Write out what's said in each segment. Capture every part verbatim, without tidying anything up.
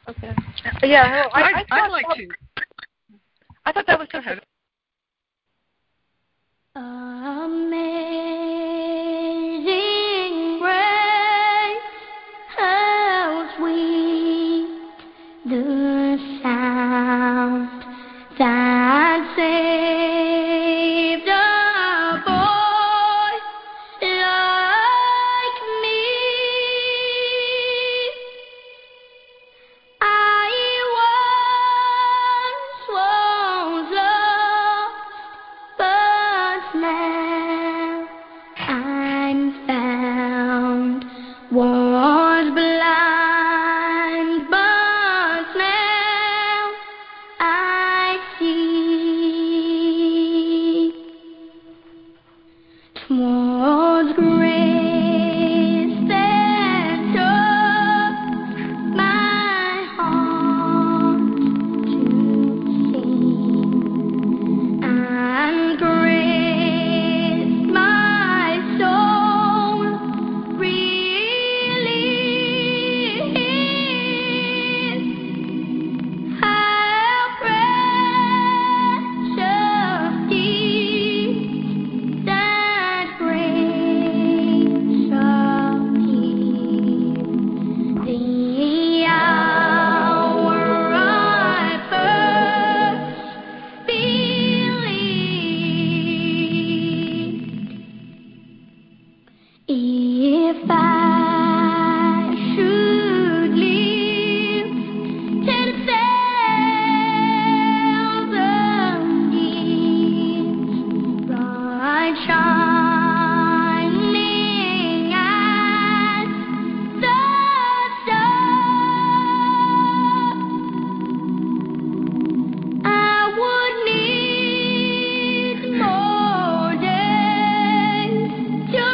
Okay. Yeah, well, I, I, I, thought I'd like that, to. I thought that was Go just ahead. Amazing grace, how sweet the sound that saved a boy like me. I once was lost, but now I'm found. Was blind, but now I see. 'Twas grace that taught my heart to sing, and grace my soul relieved. How precious deeds that grace appeared. The hour I first believed. If I should live ten thousand years, bright shining as the sun, I would need more days to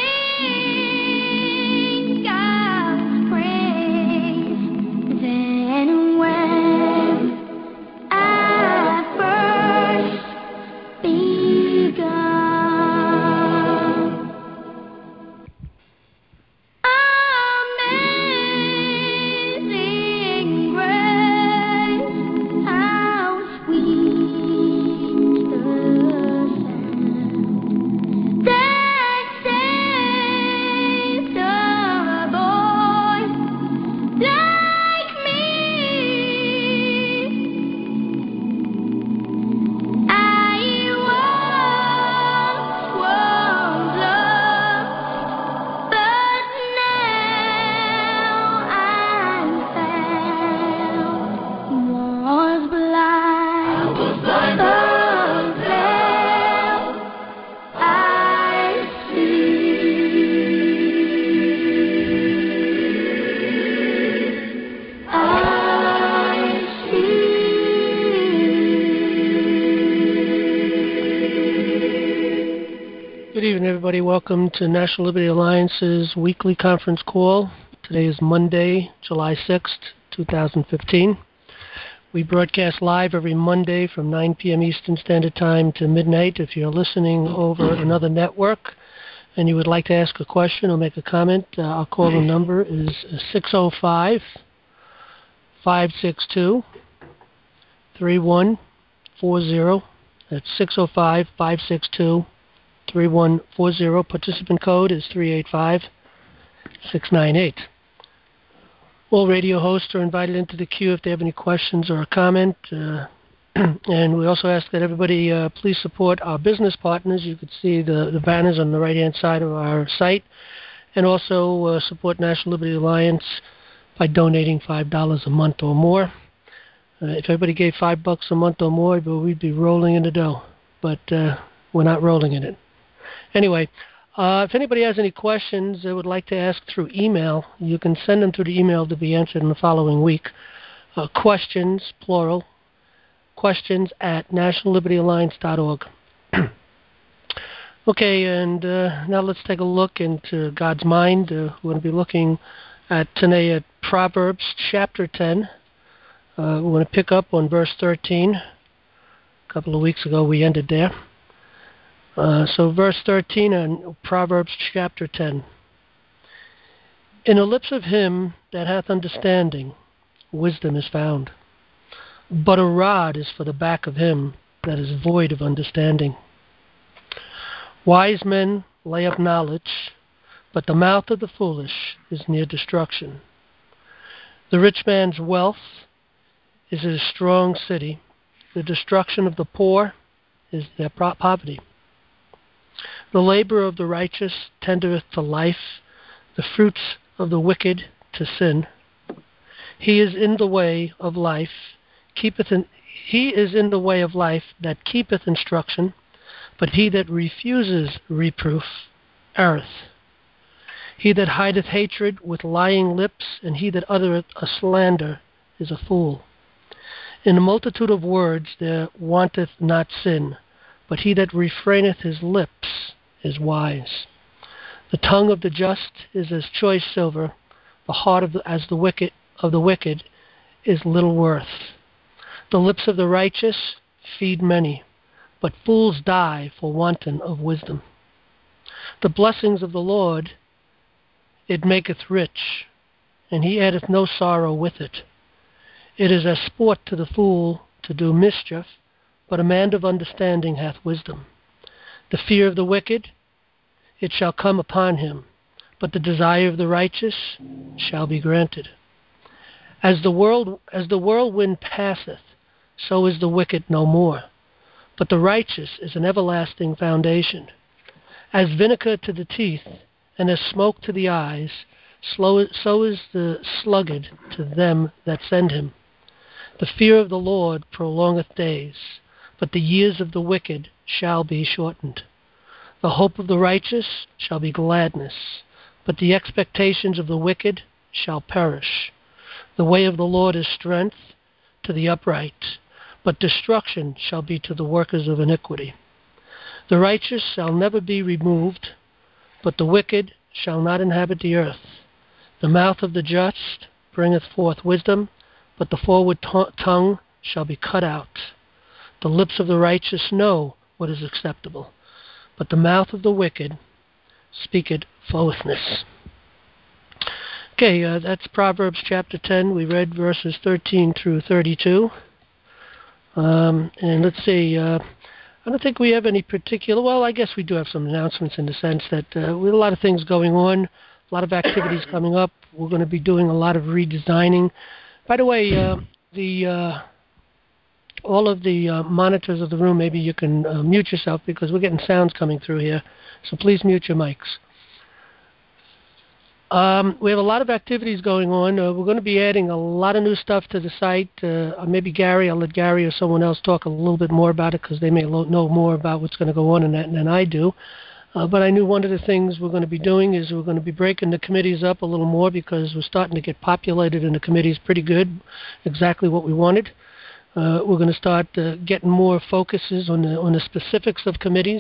sing God's praise than when I first begun. Amazing grace, how sweet the sound that saved a boy like me. I once was lost, but now I'm found. Was blind, but now I see. I see. Good evening, everybody. Welcome to National Liberty Alliance's weekly conference call. Today is Monday, July sixth, twenty fifteen. We broadcast live every Monday from nine p.m. Eastern Standard Time to midnight. If you're listening over another network and you would like to ask a question or make a comment, uh, our call-in number is six oh five, five six two, three one four zero. That's six oh five, five six two, three one four zero. Participant code is three eight five, six nine eight. All radio hosts are invited into the queue if they have any questions or a comment. Uh, and we also ask that everybody uh, please support our business partners. You can see the, the banners on the right-hand side of our site. And also uh, support National Liberty Alliance by donating five dollars a month or more. Uh, if everybody gave five bucks a month or more, we'd be rolling in the dough. But uh, we're not rolling in it. Anyway, uh, if anybody has any questions they would like to ask through email, you can send them through the email to be answered in the following week. Uh, questions, plural, questions at national liberty alliance dot org. Okay, and uh, now let's take a look into God's mind. Uh, we're going to be looking at today at Proverbs chapter ten. Uh, we're going to pick up on verse thirteen. A couple of weeks ago we ended there. Uh, so verse thirteen in Proverbs chapter ten. In the lips of him that hath understanding wisdom is found. But a rod is for the back of him that is void of understanding. Wise men lay up knowledge, but the mouth of the foolish is near destruction. The rich man's wealth is a strong city. The destruction of the poor is their poverty. The labor of the righteous tendereth to life, the fruits of the wicked to sin. He is in the way of life, keepeth in, he is in the way of life that keepeth instruction, but he that refuses reproof erreth. He that hideth hatred with lying lips, and he that uttereth a slander is a fool. In a multitude of words there wanteth not sin, but he that refraineth his lips is wise. The tongue of the just is as choice silver, the heart of the, as the wicked of the wicked is little worth. The lips of the righteous feed many, but fools die for wanton of wisdom. The blessings of the Lord, it maketh rich, and he addeth no sorrow with it. It is as sport to the fool to do mischief, but a man of understanding hath wisdom. The fear of the wicked, it shall come upon him, but the desire of the righteous shall be granted. As the world, as the whirlwind passeth, so is the wicked no more, but the righteous is an everlasting foundation. As vinegar to the teeth, and as smoke to the eyes, so is the sluggard to them that send him. The fear of the Lord prolongeth days, but the years of the wicked shall be shortened. The hope of the righteous shall be gladness, but the expectations of the wicked shall perish. The way of the Lord is strength to the upright, but destruction shall be to the workers of iniquity. The righteous shall never be removed, but the wicked shall not inhabit the earth. The mouth of the just bringeth forth wisdom, but the forward t- tongue shall be cut out. The lips of the righteous know what is acceptable, but the mouth of the wicked speaketh foolishness. Okay, uh, that's Proverbs chapter ten. We read verses thirteen through thirty-two. Um, and let's see, uh, I don't think we have any particular, well, I guess we do have some announcements in the sense that uh, we have a lot of things going on, a lot of activities coming up. We're going to be doing a lot of redesigning. By the way, uh, the uh, all of the uh, monitors of the room, maybe you can uh, mute yourself because we're getting sounds coming through here. So please mute your mics. Um, we have a lot of activities going on. Uh, we're going to be adding a lot of new stuff to the site. Uh, maybe Gary, I'll let Gary or someone else talk a little bit more about it because they may lo- know more about what's going to go on in that than I do. Uh, but I knew one of the things we're going to be doing is we're going to be breaking the committees up a little more because we're starting to get populated in the committees pretty good, exactly what we wanted. Uh, we're going to start uh, getting more focuses on the on the specifics of committees.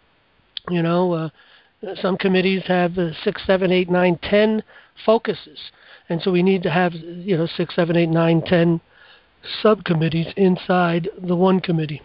You know, uh, some committees have uh, six, seven, eight, nine, ten focuses, and so we need to have you know six, seven, eight, nine, ten subcommittees inside the one committee.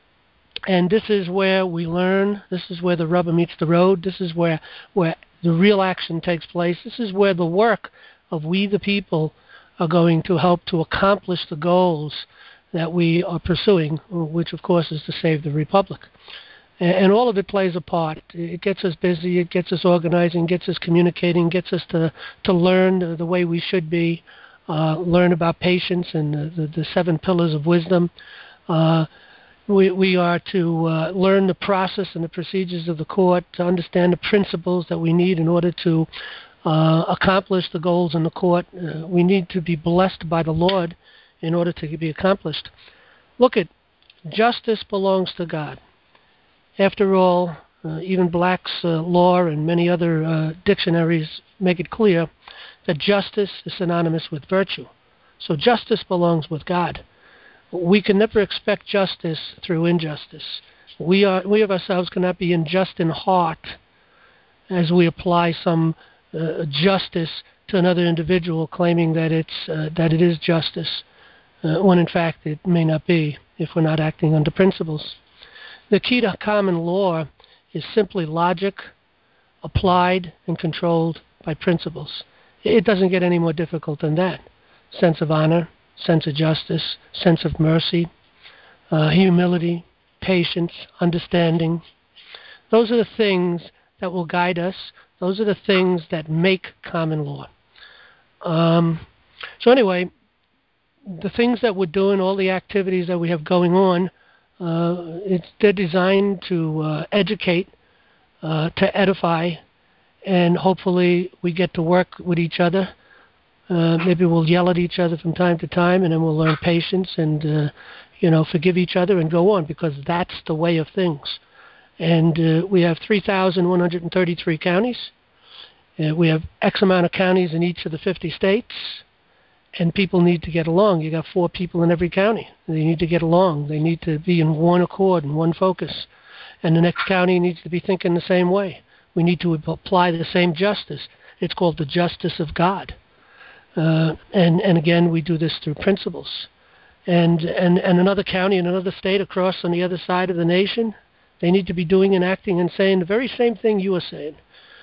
And this is where we learn. This is where the rubber meets the road. This is where where the real action takes place. This is where the work of we the people are going to help to accomplish the goals that we are pursuing, which of course is to save the Republic. And all of it plays a part. It gets us busy, it gets us organizing, gets us communicating, gets us to, to learn the way we should be, uh, learn about patience and the, the, the seven pillars of wisdom. Uh, we, we are to uh, learn the process and the procedures of the court, to understand the principles that we need in order to uh, accomplish the goals in the court. Uh, we need to be blessed by the Lord in order to be accomplished. Look at, justice belongs to God. After all, uh, even Black's uh, Law and many other uh, dictionaries make it clear that justice is synonymous with virtue. So justice belongs with God. We can never expect justice through injustice. We are we of ourselves cannot be unjust in heart as we apply some uh, justice to another individual, claiming that it's uh, that it is justice, uh, when in fact it may not be if we're not acting under principles. The key to common law is simply logic applied and controlled by principles. It doesn't get any more difficult than that. sense of honor, sense of justice, sense of mercy, uh, humility, patience, understanding. Those are the things that will guide us. Those are the things that make common law. Um, so anyway, the things that we're doing, all the activities that we have going on, uh, it's, they're designed to uh, educate, uh, to edify, and hopefully we get to work with each other. Uh, maybe we'll yell at each other from time to time, and then we'll learn patience and, uh, you know, forgive each other and go on, because that's the way of things. And uh, we have three thousand one hundred thirty-three counties. Uh, we have X amount of counties in each of the fifty states, and people need to get along. You got four people in every county. They need to get along. They need to be in one accord and one focus. And the next county needs to be thinking the same way. We need to apply the same justice. It's called the justice of God. Uh, and, and again, we do this through principles. And, and, and another county in another state across on the other side of the nation, they need to be doing and acting and saying the very same thing you are saying.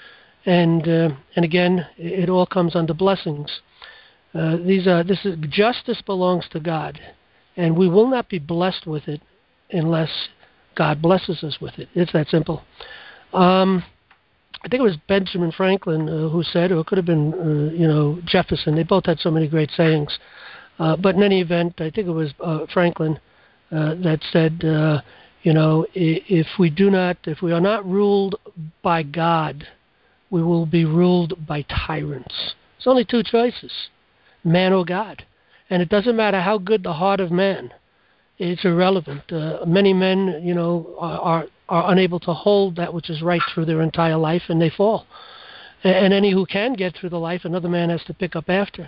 And uh, and again, it, it all comes under blessings. Uh, these are this is justice belongs to God, and we will not be blessed with it unless God blesses us with it. It's that simple. Um, I think it was Benjamin Franklin uh, who said, or it could have been uh, you know Jefferson. They both had so many great sayings. Uh, but in any event, I think it was uh, Franklin uh, that said, uh, you know, if we do not, if we are not ruled by God, we will be ruled by tyrants. It's only two choices, man or God. And it doesn't matter how good the heart of man. It's irrelevant. Uh, many men, you know, are, are are unable to hold that which is right through their entire life, and they fall. And, and any who can get through the life, another man has to pick up after.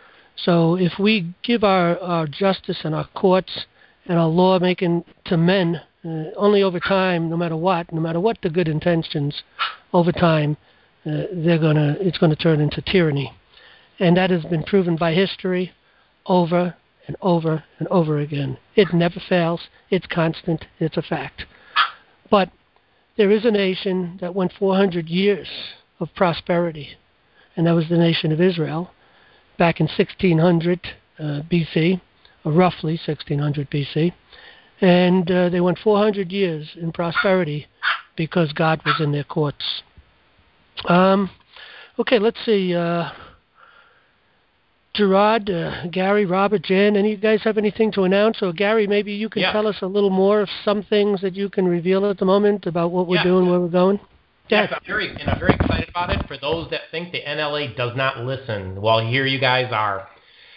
So if we give our, our justice and our courts and our lawmaking to men, uh, only over time, no matter what, no matter what the good intentions, over time, uh, they're gonna, it's going to turn into tyranny. And that has been proven by history over and over and over again. It never fails. It's constant. It's a fact. But there is a nation that went four hundred years of prosperity, and that was the nation of Israel back in sixteen hundred uh, B C, or roughly sixteen hundred B C. And uh, they went four hundred years in prosperity because God was in their courts. Um, okay, let's see. Uh, Gerard, uh, Gary, Robert, Jan, any of you guys have anything to announce? Or Gary, maybe you can yeah. tell us a little more of some things that you can reveal at the moment about what we're yeah. doing, where we're going? Yes, I'm very, and I'm very excited about it. For those that think the N L A does not listen, well, here you guys are.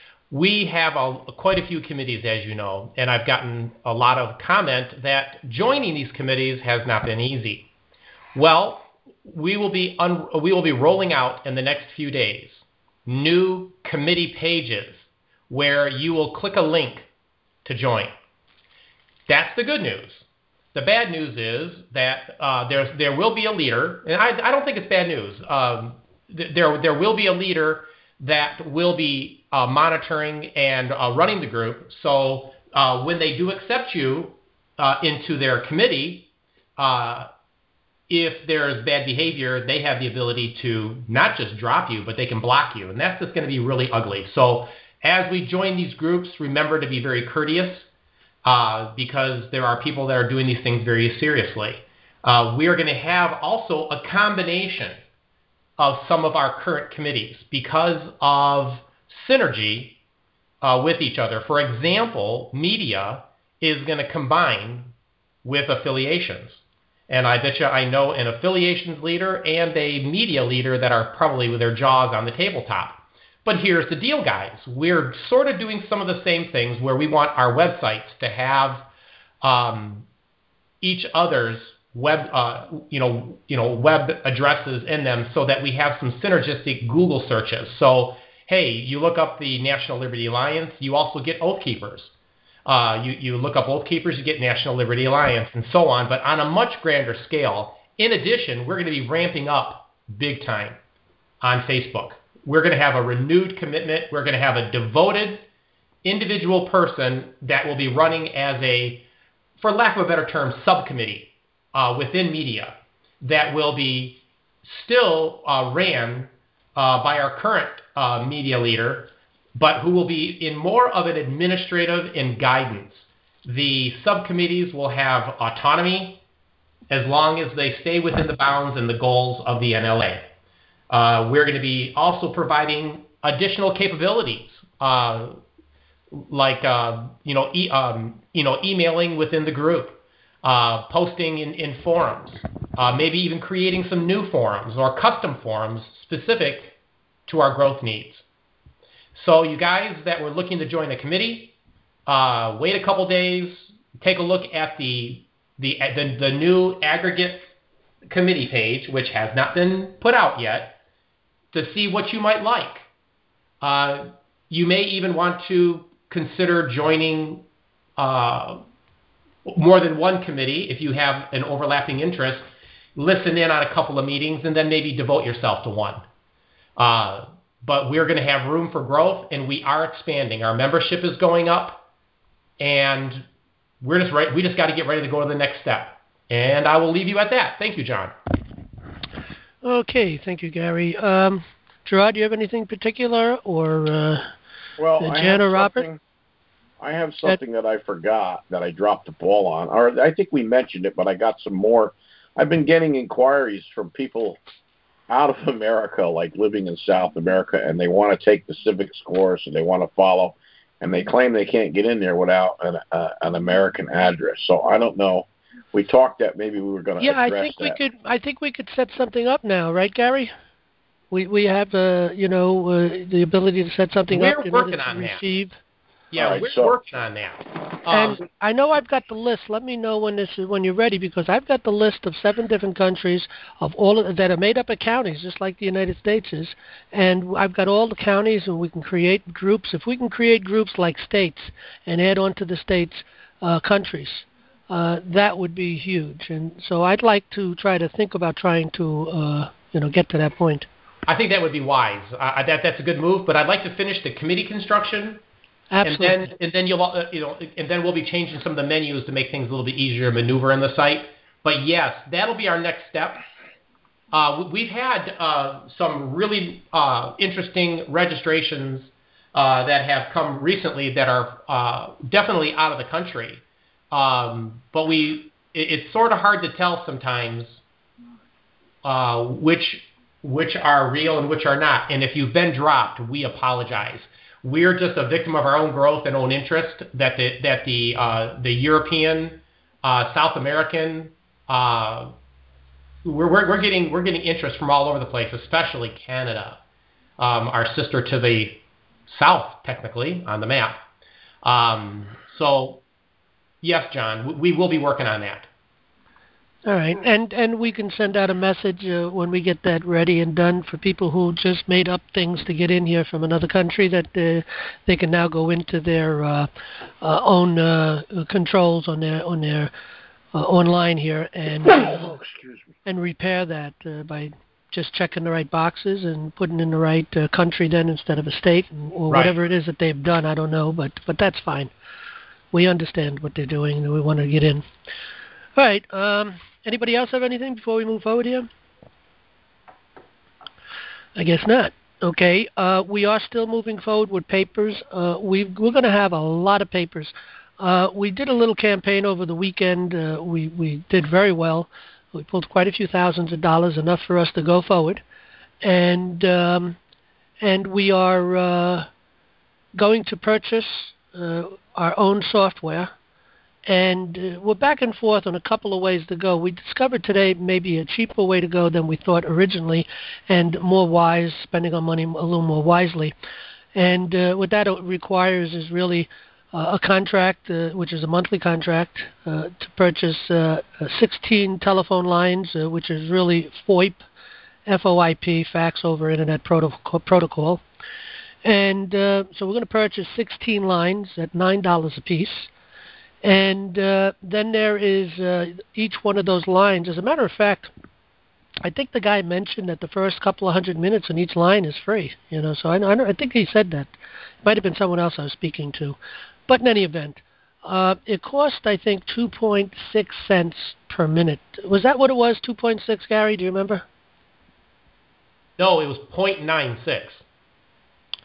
We have a, quite a few committees, as you know, and I've gotten a lot of comment that joining these committees has not been easy. Well, we will be un, we will be rolling out in the next few days new committee pages where you will click a link to join. That's the good news. The bad news is that uh, there there will be a leader, and I, I don't think it's bad news. Um, th- there there will be a leader that will be uh, monitoring and uh, running the group. So uh, when they do accept you uh, into their committee, uh, if there's bad behavior, they have the ability to not just drop you, but they can block you. And that's just going to be really ugly. So as we join these groups, remember to be very courteous uh, because there are people that are doing these things very seriously. Uh, we are going to have also a combination of some of our current committees because of synergy uh, with each other. For example, media is going to combine with affiliations. And I bet you I know an affiliations leader and a media leader that are probably with their jaws on the tabletop. But here's the deal, guys. We're sort of doing some of the same things where we want our websites to have um, each other's web, uh, you know, you know, web addresses in them so that we have some synergistic Google searches. So, hey, you look up the National Liberty Alliance, you also get Oath Keepers. Uh, you, you look up Oath Keepers, you get National Liberty Alliance, and so on. But on a much grander scale, in addition, we're going to be ramping up big time on Facebook. We're going to have a renewed commitment. We're going to have a devoted individual person that will be running as a, for lack of a better term, subcommittee uh, within media that will be still uh, ran uh, by our current uh, media leader, but who will be in more of an administrative and guidance. The subcommittees will have autonomy as long as they stay within the bounds and the goals of the N L A. Uh, we're going to be also providing additional capabilities, uh, like uh, you know, e- um, you know, emailing within the group, uh, posting in, in forums, uh, maybe even creating some new forums or custom forums specific to our growth needs. So you guys that were looking to join the committee, uh, wait a couple days, take a look at the the the, the new aggregate committee page, which has not been put out yet, to see what you might like. Uh, you may even want to consider joining uh, more than one committee if you have an overlapping interest. Listen in on a couple of meetings and then maybe devote yourself to one. Uh, but we're going to have room for growth, and we are expanding. Our membership is going up, and we're just right. We just got to get ready to go to the next step. And I will leave you at that. Thank you, John. Okay, thank you, Gary. Um, Gerard, do you have anything particular, or uh, well, uh, I Jen have or Robert? something- I have something that I forgot that I dropped the ball on, or I think we mentioned it, but I got some more. I've been getting inquiries from people out of America, like living in South America, and they want to take the civics course and they want to follow, and they claim they can't get in there without an, uh, an American address. So I don't know. We talked that maybe we were going to Yeah, address I think that. we could. I think we could set something up now, right, Gary? We we have uh, you know uh, the ability to set something We're up in working order to on that. receive. Yeah, right, we're so- working on that. Um, And I know I've got the list. Let me know when this is when you're ready, because I've got the list of seven different countries of all of, that are made up of counties, just like the United States is. And I've got all the counties, and we can create groups. If we can create groups like states and add on to the states uh, countries, uh, that would be huge. And so I'd like to try to think about trying to uh, you know get to that point. I think that would be wise. Uh, that that's a good move. But I'd like to finish the committee construction. Absolutely. And then, and then you'll, uh, you know, and then we'll be changing some of the menus to make things a little bit easier to maneuver in the site. But yes, that'll be our next step. Uh, we've had uh, some really uh, interesting registrations uh, that have come recently that are uh, definitely out of the country. Um, but we, it, it's sort of hard to tell sometimes uh, which which are real and which are not. And if you've been dropped, we apologize. We're just a victim of our own growth and own interest that the that the uh, the European, uh, South American, uh, we're, we're we're getting we're getting interest from all over the place, especially Canada, um, our sister to the south, technically on the map. Um, so, yes, John, we, we will be working on that. All right, and and we can send out a message uh, when we get that ready and done for people who just made up things to get in here from another country, that uh, they can now go into their uh, uh, own uh, controls on their on their uh, online here and uh, Oh, excuse me. and repair that uh, by just checking the right boxes and putting in the right uh, country then instead of a state, or Right. whatever it is that they've done. I don't know, but but that's fine. We understand what they're doing and we want to get in. All right. Um, anybody else have anything before we move forward here? I guess not. Okay. Uh, we are still moving forward with papers. Uh, we we're going to have a lot of papers. Uh, we did a little campaign over the weekend. Uh, we we did very well. We pulled quite a few thousands of dollars, enough for us to go forward, and um, and we are uh, going to purchase uh, our own software. And uh, we're back and forth on a couple of ways to go. We discovered today maybe a cheaper way to go than we thought originally, and more wise, spending our money a little more wisely. And uh, what that requires is really uh, a contract, uh, which is a monthly contract, uh, to purchase uh, sixteen telephone lines, uh, which is really FOIP, F O I P, fax over internet proto- protocol. And uh, so we're going to purchase sixteen lines at nine dollars a piece. And uh, then there is uh, each one of those lines. As a matter of fact, I think the guy mentioned that the first couple of hundred minutes on each line is free. You know, so I, I, I think he said that. It might have been someone else I was speaking to. But in any event, uh, it cost, I think, two point six cents per minute. Was that what it was, two point six, Gary? Do you remember? No, it was zero point nine six.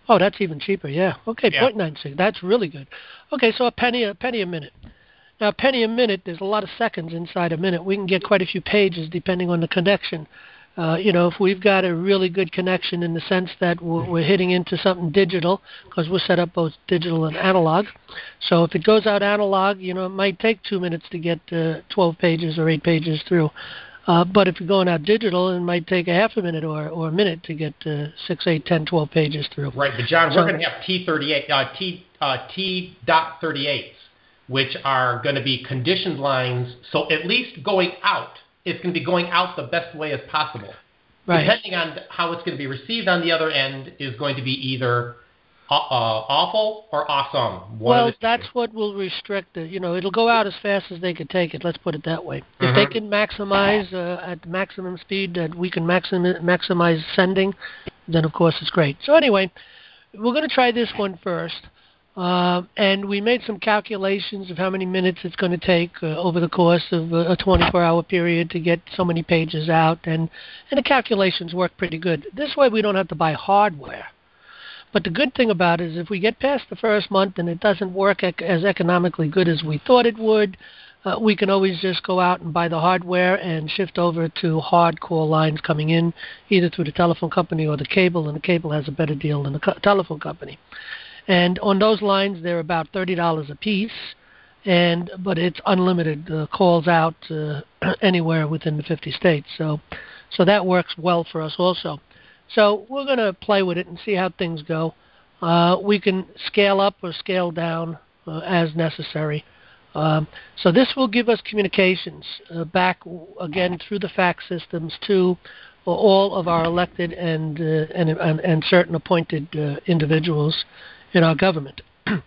Oh, that's even cheaper. Yeah. Okay, Yeah. point nine six. That's really good. Okay, so a penny a penny a minute. Now, a penny a minute. There's a lot of seconds inside a minute. We can get quite a few pages depending on the connection. Uh, you know, if we've got a really good connection in the sense that we're, we're hitting into something digital, because we're set up both digital and analog. So if it goes out analog, you know, it might take two minutes to get uh, twelve pages or eight pages through. Uh, but if you're going out digital, it might take a half a minute or, or a minute to get uh, six, eight, ten, twelve pages through. Right, but John, So- we're going to have T thirty-eight, uh, T uh, T dot thirty-eights, which are going to be conditioned lines. So at least going out, it's going to be going out the best way as possible. Right. Depending on how it's going to be received on the other end is going to be either uh, uh, awful or awesome. One Well, of the that's two. what will restrict it. You know, it'll go out as fast as they can take it. Let's put it that way. If Mhm. they can maximize uh, at the maximum speed that we can maxim- maximize sending, then of course it's great. So anyway, we're going to try this one first. Uh, and we made some calculations of how many minutes it's going to take uh, over the course of a a twenty-four hour period to get so many pages out. And, and the calculations work pretty good. This way we don't have to buy hardware. But the good thing about it is if we get past the first month and it doesn't work ec- as economically good as we thought it would, uh, we can always just go out and buy the hardware and shift over to hardcore lines coming in, either through the telephone company or the cable, and the cable has a better deal than the co- telephone company. And on those lines, they're about thirty dollars a piece, and but it's unlimited uh, calls out uh, anywhere within the fifty states. So, so that works well for us also. So we're going to play with it and see how things go. Uh, we can scale up or scale down uh, as necessary. Um, so this will give us communications uh, back again through the fax systems to all of our elected and uh, and, and, and certain appointed uh, individuals in our government.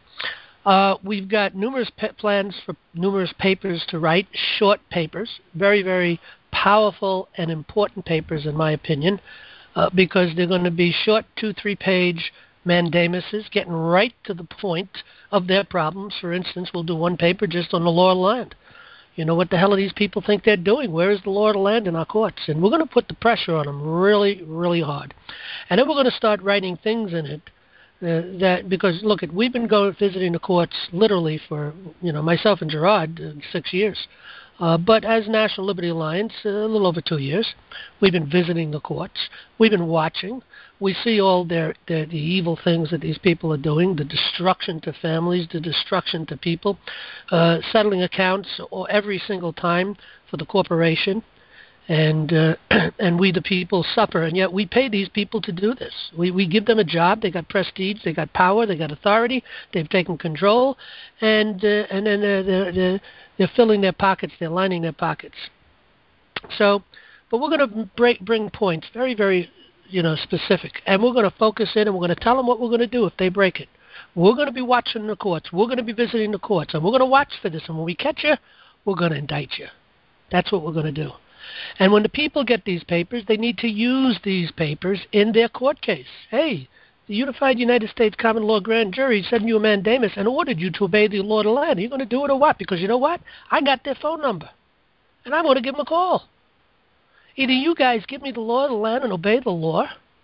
uh, we've got numerous pe- plans for numerous papers to write, short papers, very, very powerful and important papers in my opinion. Uh, because they're going to be short two, three-page mandamuses, getting right to the point of their problems. For instance, we'll do one paper just on the law of the land. You know, what the hell do these people think they're doing? Where is the law of the land in our courts? And we're going to put the pressure on them really, really hard. And then we're going to start writing things in it uh, that, because, look, we've been going visiting the courts literally for, you know, myself and Gerard, uh, six years. Uh, but as National Liberty Alliance, uh, a little over two years, we've been visiting the courts. We've been watching. We see all their, their the evil things that these people are doing, the destruction to families, the destruction to people, uh, settling accounts or every single time for the corporation. And uh, and we, the people, suffer. And yet we pay these people to do this. We we give them a job. They got prestige. They got power. They got authority. They've taken control. And uh, and then they're, they're, they're, they're filling their pockets. They're lining their pockets. So, but we're going to break, bring points very, very, you know, specific. And we're going to focus in and we're going to tell them what we're going to do if they break it. We're going to be watching the courts. We're going to be visiting the courts. And we're going to watch for this. And when we catch you, we're going to indict you. That's what we're going to do. And when the people get these papers, they need to use these papers in their court case. Hey, the Unified United States Common Law Grand Jury sent you a mandamus and ordered you to obey the law of the land. Are you going to do it or what? Because you know what? I got their phone number, and I'm going to give them a call. Either you guys give me the law of the land and obey the law,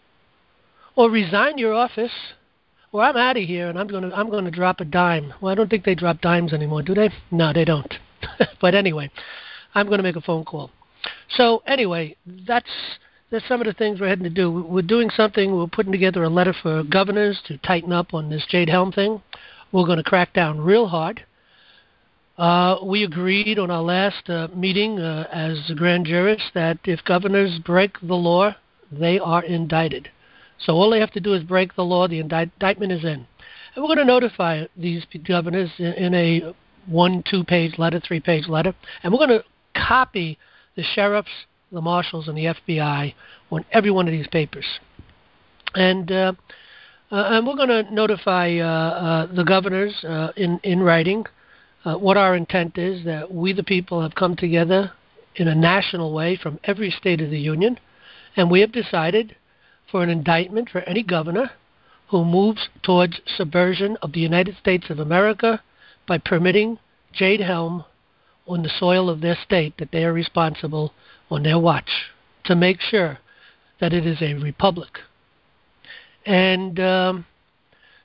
or resign your office, or I'm out of here and I'm going to I'm going to drop a dime. Well, I don't think they drop dimes anymore, do they? No, they don't. But anyway, I'm going to make a phone call. So anyway, that's that's some of the things we're heading to do. We're doing something. We're putting together a letter for governors to tighten up on this Jade Helm thing. We're going to crack down real hard. Uh, we agreed on our last uh, meeting uh, as grand jurists that if governors break the law, they are indicted. So all they have to do is break the law. The indict- indictment is in. And we're going to notify these governors in, in a one, two-page letter, three-page letter. And we're going to copy the sheriffs, the marshals, and the F B I on every one of these papers. And uh, uh, and we're going to notify uh, uh, the governors uh, in, in writing uh, what our intent is, that we the people have come together in a national way from every state of the union, and we have decided for an indictment for any governor who moves towards subversion of the United States of America by permitting Jade Helm on the soil of their state, that they are responsible on their watch to make sure that it is a republic. And um,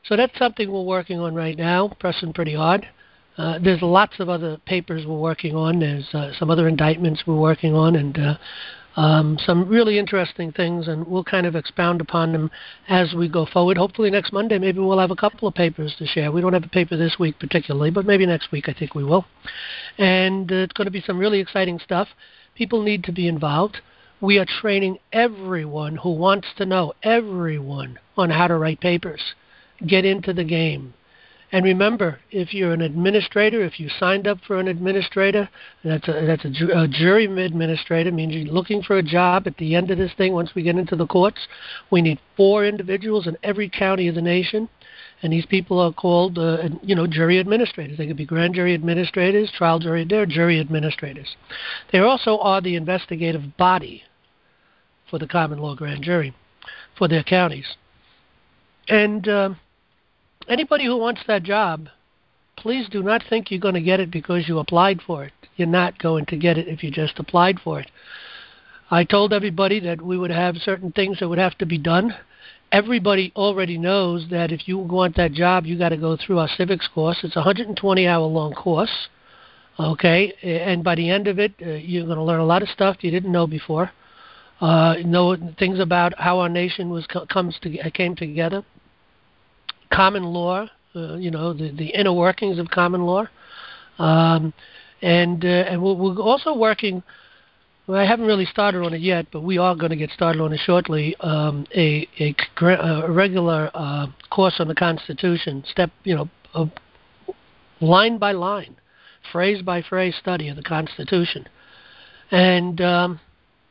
So that's something we're working on right now, pressing pretty hard. Uh, there's lots of other papers we're working on. There's uh, some other indictments we're working on, and uh, um, some really interesting things, and we'll kind of expound upon them as we go forward. Hopefully next Monday, maybe we'll have a couple of papers to share. We don't have a paper this week particularly, but maybe next week I think we will. And uh, it's going to be some really exciting stuff. People need to be involved. We are training everyone who wants to know, everyone, on how to write papers. Get into the game. And remember, if you're an administrator, if you signed up for an administrator, that's a, that's a, ju- a jury administrator, means you're looking for a job at the end of this thing. Once we get into the courts, we need four individuals in every county of the nation. And these people are called, uh, you know, jury administrators. They could be grand jury administrators, trial jury, they're jury administrators. They also are the investigative body for the common law grand jury for their counties. And uh, anybody who wants that job, please do not think you're going to get it because you applied for it. You're not going to get it if you just applied for it. I told everybody that we would have certain things that would have to be done. Everybody already knows that if you want that job, you got to go through our civics course. It's a one hundred twenty hour long course, okay? And by the end of it, uh, you're going to learn a lot of stuff you didn't know before. Uh, know things about how our nation was comes to came together. Common law, uh, you know, the, the inner workings of common law, um, and uh, and we're, we're also working. Well, I haven't really started on it yet, but we are going to get started on it shortly. Um, a, a a regular uh, course on the Constitution, step you know, uh, line by line, phrase by phrase study of the Constitution, and. Um,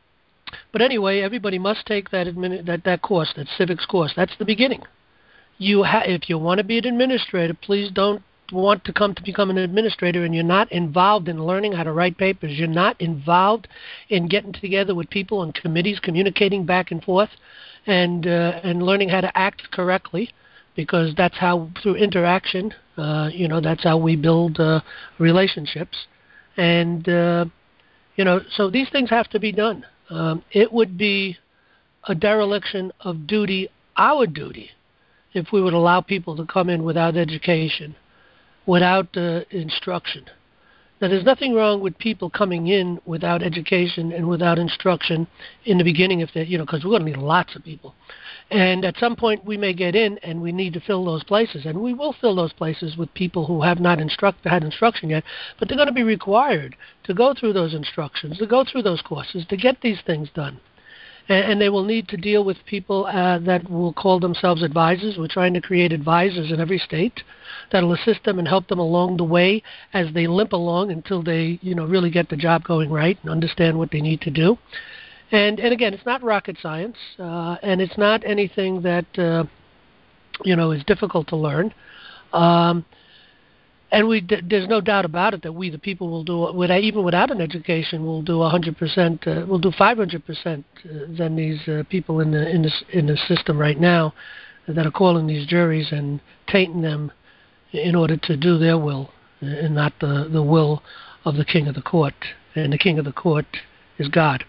but anyway, everybody must take that admin, that that course, that civics course. That's the beginning. You ha- if you want to be an administrator, please don't want to come to become an administrator and you're not involved in learning how to write papers. You're not involved in getting together with people on committees, communicating back and forth, and uh, and learning how to act correctly, because that's how, through interaction, uh, you know, that's how we build uh, relationships. And, uh, you know, so these things have to be done. Um, it would be a dereliction of duty, our duty, if we would allow people to come in without education, without uh, instruction. Now, there's nothing wrong with people coming in without education and without instruction in the beginning, if they, you know, because we're going to need lots of people. And at some point, we may get in, and we need to fill those places, and we will fill those places with people who have not instruct, had instruction yet, but they're going to be required to go through those instructions, to go through those courses, to get these things done. And they will need to deal with people uh, that will call themselves advisors. We're trying to create advisors in every state that will assist them and help them along the way as they limp along until they, you know, really get the job going right and understand what they need to do. And and again, it's not rocket science, uh, and it's not anything that uh, you know is difficult to learn. Um, And we, there's no doubt about it that we, the people, will do, without, even without an education, will do one hundred percent, uh, will do five hundred percent than these uh, people in the in the in the system right now that are calling these juries and tainting them in order to do their will and not the, the will of the king of the court. And the king of the court is God.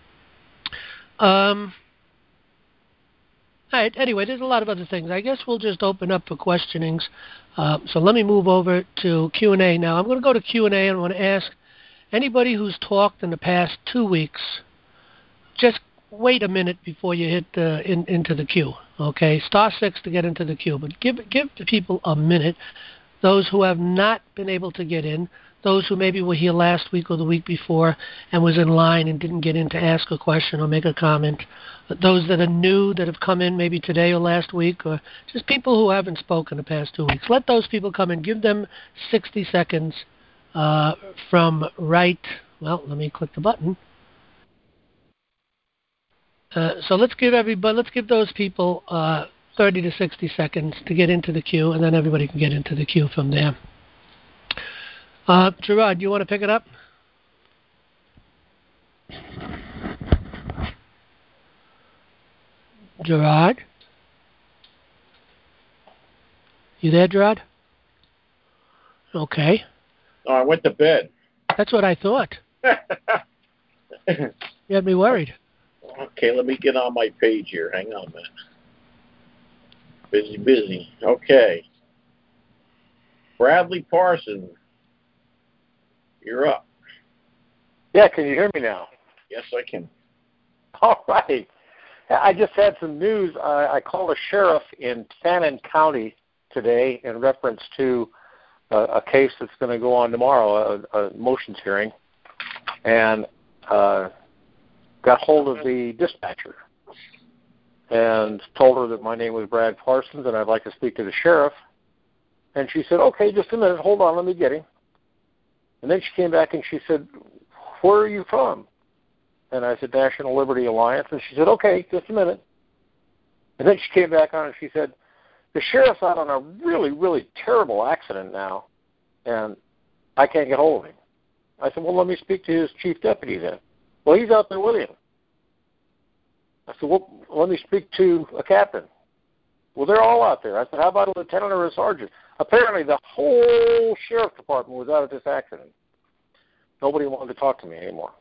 Um. All right, anyway, there's a lot of other things. I guess we'll just open up for questionings. Uh, so let me move over to Q and A now. I'm going to go to Q and A and I want to ask anybody who's talked in the past two weeks, just wait a minute before you hit uh, in, into the queue, okay? Star six to get into the queue, but give, give the people a minute. Those who have not been able to get in, those who maybe were here last week or the week before and was in line and didn't get in to ask a question or make a comment, those that are new that have come in maybe today or last week, or just people who haven't spoken the past two weeks. Let those people come in. Give them sixty seconds uh, from right. Well, let me click the button. Uh, so let's give everybody. Let's give those people uh, thirty to sixty seconds to get into the queue, and then everybody can get into the queue from there. Uh, Gerard, do you want to pick it up? Gerard? You there, Gerard? Okay. No, I went to bed. That's what I thought. You had me worried. Okay, let me get on my page here. Hang on a minute. Busy, busy. Okay. Bradley Parsons, you're up. Yeah, can you hear me now? Yes, I can. All right. I just had some news. I, I called a sheriff in Fannin County today in reference to a, a case that's going to go on tomorrow, a, a motions hearing, and uh, got hold of the dispatcher and told her that my name was Brad Parsons and I'd like to speak to the sheriff. And she said, okay, just a minute, hold on, let me get him. And then she came back and she said, where are you from? And I said, National Liberty Alliance. And she said, okay, just a minute. And then she came back on and she said, the sheriff's out on a really, really terrible accident now, and I can't get hold of him. I said, well, let me speak to his chief deputy then. Well, he's out there with him. I said, well, let me speak to a captain. Well, they're all out there. I said, how about a lieutenant or a sergeant? Apparently, the whole sheriff's department was out of this accident. Nobody wanted to talk to me anymore.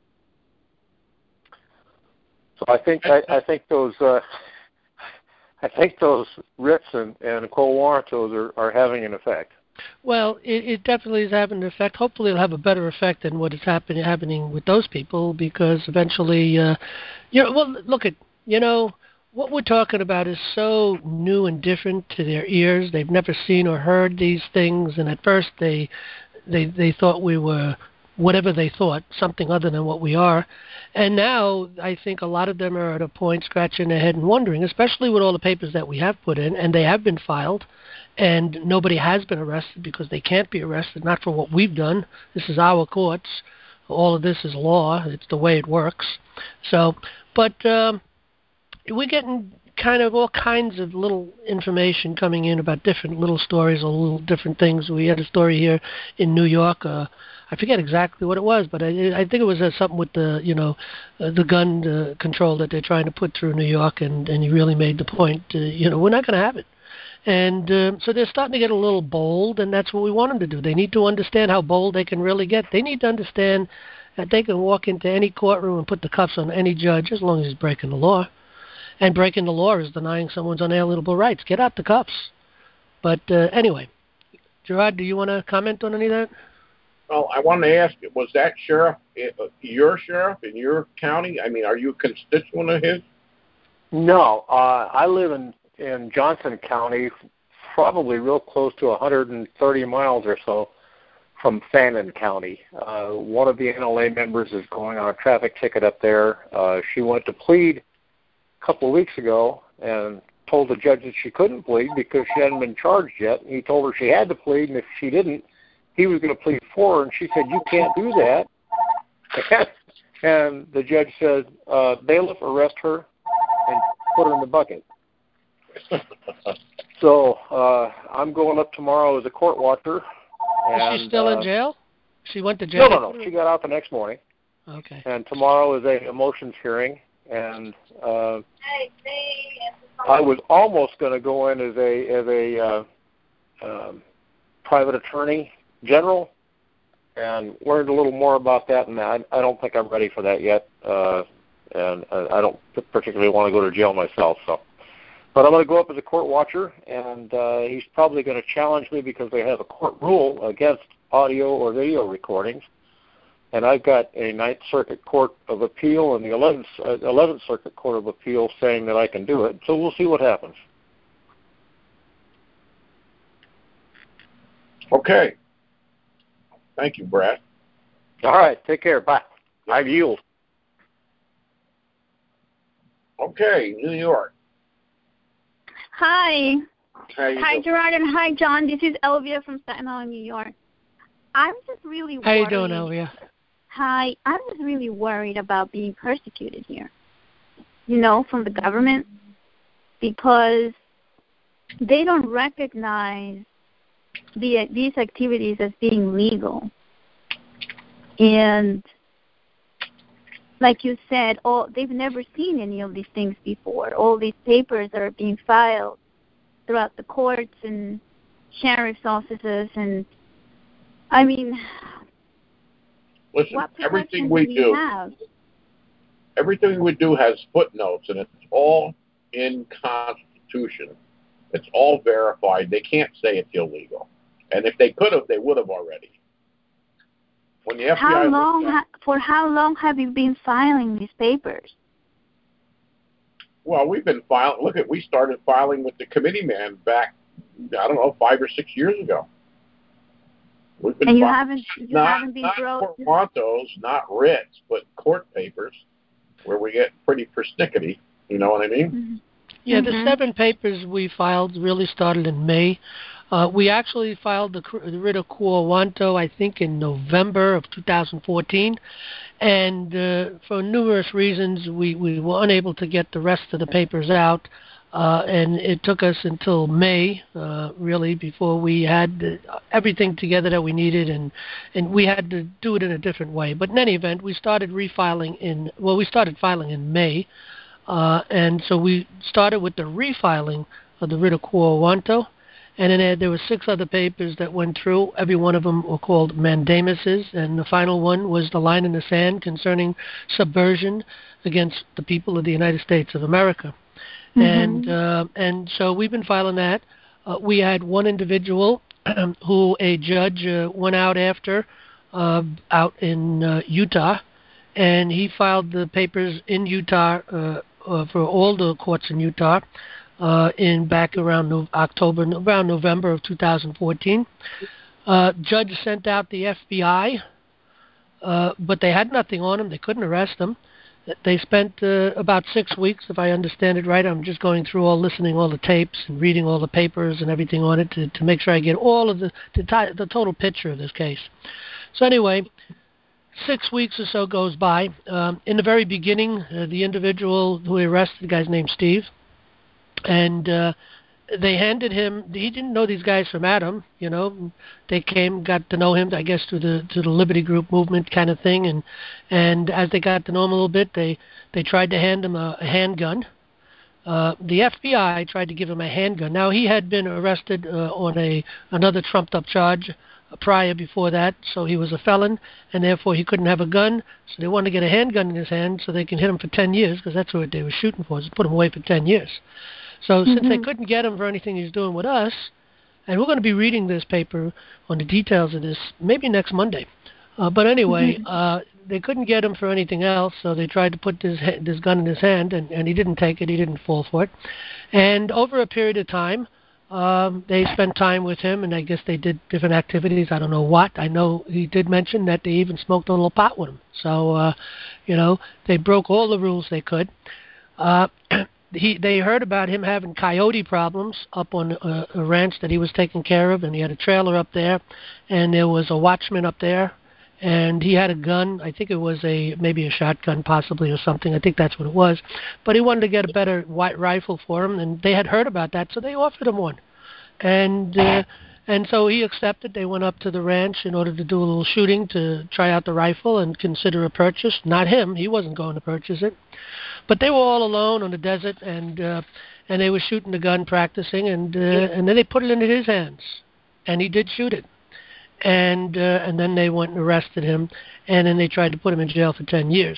So I think I, I think those uh, I think those writs and, and quo warrantos are, are having an effect. Well, it, it definitely is having an effect. Hopefully, it'll have a better effect than what is happen, happening with those people, because eventually, uh, you know, well, look at, you know, what we're talking about is so new and different to their ears. They've never seen or heard these things, and at first they they they thought we were whatever they thought, something other than what we are. And now I think a lot of them are at a point scratching their head and wondering, especially with all the papers that we have put in, and they have been filed, and nobody has been arrested because they can't be arrested, not for what we've done. This is our courts. All of this is law. It's the way it works. So, but um, we're getting kind of all kinds of little information coming in about different little stories or little different things. We had a story here in New York. Uh, I forget exactly what it was, but I, I think it was uh, something with the, you know, uh, the gun uh, control that they're trying to put through New York, and, and he really made the point, uh, you know, we're not going to have it. And uh, so they're starting to get a little bold, and that's what we want them to do. They need to understand how bold they can really get. They need to understand that they can walk into any courtroom and put the cuffs on any judge as long as he's breaking the law. And breaking the law is denying someone's unalienable rights. Get out the cuffs. But uh, anyway, Gerard, do you want to comment on any of that? Well, I wanted to ask, was that sheriff uh, your sheriff in your county? I mean, are you a constituent of his? No, uh, I live in, in Johnson County, probably real close to one hundred thirty miles or so from Fannin County. Uh, one of the N L A members is going on a traffic ticket up there. Uh, she went to plead a couple of weeks ago and told the judge that she couldn't plead because she hadn't been charged yet. He told her she had to plead, and if she didn't, he was going to plead for her, and she said, you can't do that. And the judge said, uh, bailiff, arrest her and put her in the bucket. So uh, I'm going up tomorrow as a court watcher. And, is she still uh, in jail? She went to jail? No, no, no. She got out the next morning. Okay. And tomorrow is a, a motions hearing, and uh, I was almost going to go in as a as a uh, um, private attorney general, and learned a little more about that, and I, I don't think I'm ready for that yet, uh, and uh, I don't particularly want to go to jail myself. So, but I'm going to go up as a court watcher, and uh, he's probably going to challenge me because they have a court rule against audio or video recordings, and I've got a Ninth Circuit Court of Appeal and the eleventh, uh, eleventh Circuit Court of Appeal saying that I can do it, so we'll see what happens. Okay. Thank you, Brad. All right. Take care. Bye. I yield. Okay, New York. Hi. How you Hi, doing? Gerard, and hi, John. This is Elvia from Staten Island, New York. I'm just really How worried. you doing, Elvia? Hi. I'm just really worried about being persecuted here, you know, from the government, because they don't recognize the, these activities as being legal. And like you said, all, they've never seen any of these things before. All these papers that are being filed throughout the courts and sheriff's offices. And, I mean, Listen, what everything protection we do we do, have? everything we do has footnotes, and it's all in Constitution. It's all verified. They can't say it's illegal. And if they could have, they would have already. When the F B I how long? at, Ha- for how long have you been filing these papers? Well, we've been filing. Look at, we started filing with the committee man back, I don't know, five or six years ago. We've been and you filing, haven't, you not, haven't been not brought. portmanteaus, not writs, but court papers, where we get pretty persnickety. You know what I mean? Mm-hmm. Yeah, mm-hmm. the seven papers we filed really started in May. Uh, we actually filed the, the writ of quo warranto, I think, in November of two thousand fourteen. And uh, for numerous reasons, we, we were unable to get the rest of the papers out. Uh, and it took us until May, uh, really, before we had uh, everything together that we needed, and, and we had to do it in a different way. But in any event, we started refiling in, well, we started filing in May, uh, and so we started with the refiling of the writ of quo warranto, and then there, there were six other papers that went through. Every one of them were called mandamuses, and the final one was the line in the sand concerning subversion against the people of the United States of America. Mm-hmm. And uh, and so we've been filing that. Uh, we had one individual who a judge uh, went out after uh, out in uh, Utah, and he filed the papers in Utah uh, uh, for all the courts in Utah uh, in back around no- October, around November of two thousand fourteen. Uh, judge sent out the F B I, uh, but they had nothing on him. They couldn't arrest him. They spent uh, about six weeks, if I understand it right. I'm just going through all, listening all the tapes and reading all the papers and everything on it to, to make sure I get all of the the, t- the total picture of this case. So anyway, six weeks or so goes by. Um, in the very beginning, uh, the individual who arrested, the guy's named Steve, and uh, they handed him. He didn't know these guys from Adam, you know. They came, got to know him, I guess, through the through the Liberty Group movement kind of thing, and and as they got to know him a little bit, they they tried to hand him a, a handgun. Uh, the F B I tried to give him a handgun. Now he had been arrested uh, on a another trumped-up charge uh, prior before that, so he was a felon, and therefore he couldn't have a gun. So they wanted to get a handgun in his hand so they can hit him for ten years, because that's what they were shooting for, is to put him away for ten years. So mm-hmm. since they couldn't get him for anything he's doing with us, and we're going to be reading this paper on the details of this maybe next Monday. Uh, but anyway, mm-hmm. uh, they couldn't get him for anything else, so they tried to put this this gun in his hand, and, and he didn't take it. He didn't fall for it. And over a period of time, um, they spent time with him, and I guess they did different activities. I don't know what. I know he did mention that they even smoked a little pot with him. So, uh, you know, they broke all the rules they could. Uh, He, they heard about him having coyote problems up on a, a ranch that he was taking care of, and he had a trailer up there, and there was a watchman up there, and he had a gun. I think it was a maybe a shotgun possibly or something. I think that's what it was. But he wanted to get a better white rifle for him, and they had heard about that, so they offered him one. And uh, and so he accepted. They went up to the ranch in order to do a little shooting to try out the rifle and consider a purchase. Not him. He wasn't going to purchase it. But they were all alone on the desert, and uh, and they were shooting the gun, practicing, and uh, and then they put it into his hands, and he did shoot it, and uh, and then they went and arrested him, and then they tried to put him in jail for ten years.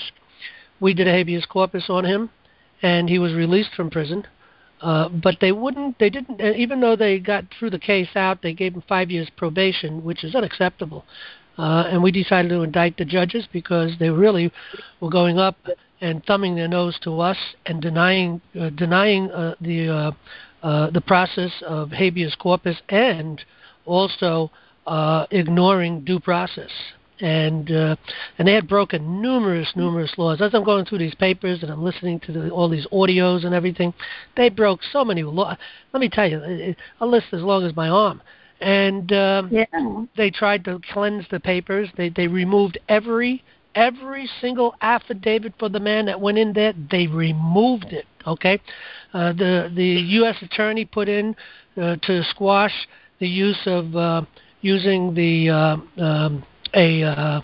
We did a habeas corpus on him, and he was released from prison, uh, but they wouldn't, they didn't, even though they got through the case out, they gave him five years probation, which is unacceptable, uh, and we decided to indict the judges because they really were going up and thumbing their nose to us and denying uh, denying uh, the uh, uh, the process of habeas corpus, and also uh, ignoring due process. And uh, and they had broken numerous numerous laws. As I'm going through these papers and I'm listening to the, all these audios and everything, they broke so many laws. Let me tell you, a list as long as my arm. And um, yeah. They tried to cleanse the papers. They they removed every. Every single affidavit for the man that went in there, they removed it, okay? Uh, the the U S attorney put in uh, to squash the use of uh, using the uh, um, a uh,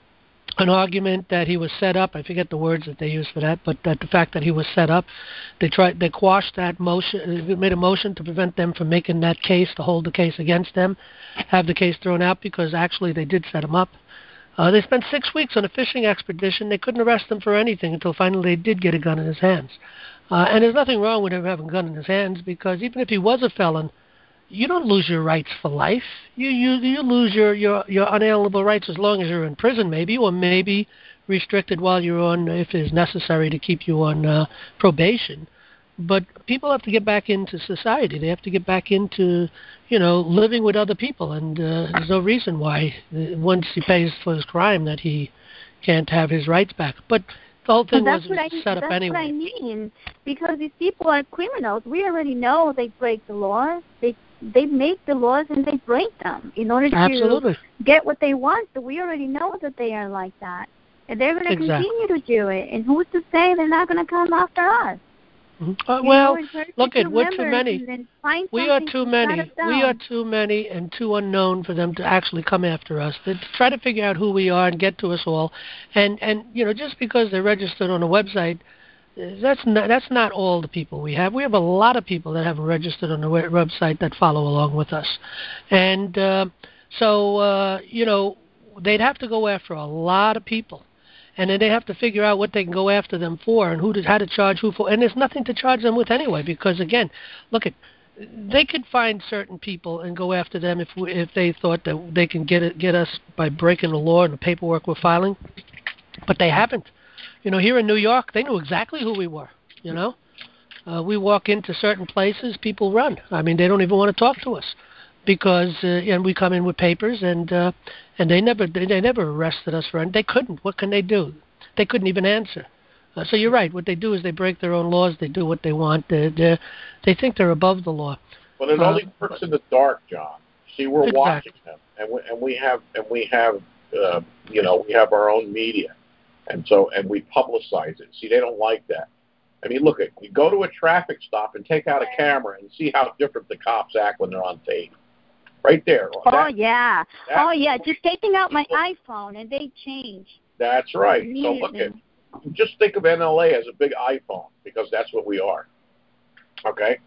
an argument that he was set up. I forget the words that they used for that, but that the fact that he was set up, they tried they quashed that motion, made a motion to prevent them from making that case, to hold the case against them, have the case thrown out, because actually they did set him up. Uh, they spent six weeks on a fishing expedition. They couldn't arrest him for anything until finally they did get a gun in his hands. Uh, and there's nothing wrong with him having a gun in his hands, because even if he was a felon, you don't lose your rights for life. You you you lose your, your, your unalienable rights as long as you're in prison, maybe, or maybe restricted while you're on, if it's necessary to keep you on uh, probation. But people have to get back into society. They have to get back into, you know, living with other people. And uh, there's no reason why, uh, once he pays for his crime, that he can't have his rights back. But the whole thing was I, set up that's anyway. That's what I mean. Because these people are criminals. We already know they break the laws. They they make the laws and they break them in order to Absolutely. get what they want. So we already know that they are like that. And they're going to exactly. continue to do it. And who's to say they're not going to come after us? Mm-hmm. Uh, well, know, look at we're too many. We are too many. We are too many and too unknown for them to actually come after us. They try to figure out who we are and get to us all. And and you know, just because they're registered on a website, that's not that's not all the people we have. We have a lot of people that have registered on the website that follow along with us, and uh, so uh, you know, they'd have to go after a lot of people. And then they have to figure out what they can go after them for, and who to, how to charge who for. And there's nothing to charge them with anyway, because again, look at, they could find certain people and go after them if we, if they thought that they can get it, get us by breaking the law and the paperwork we're filing, but they haven't. You know, here in New York, they knew exactly who we were. You know, uh, we walk into certain places, people run. I mean, they don't even want to talk to us. Because uh, and we come in with papers, and uh, and they never they, they never arrested us for anything. They couldn't. What can they do? They couldn't even answer. Uh, so you're right. What they do is they break their own laws. They do what they want. They they, they think they're above the law. But it uh, only works in the dark, John. See, we're exactly. watching them, and we and we have and we have uh, you know we have our own media, and so and we publicize it. See, they don't like that. I mean, look at you go to a traffic stop and take out a camera and see how different the cops act when they're on tape. Right there. Oh, that, yeah. that, oh, yeah. Just taking out my iPhone, and they change. That's right. So look at, just think of N L A as a big iPhone, because that's what we are. Okay?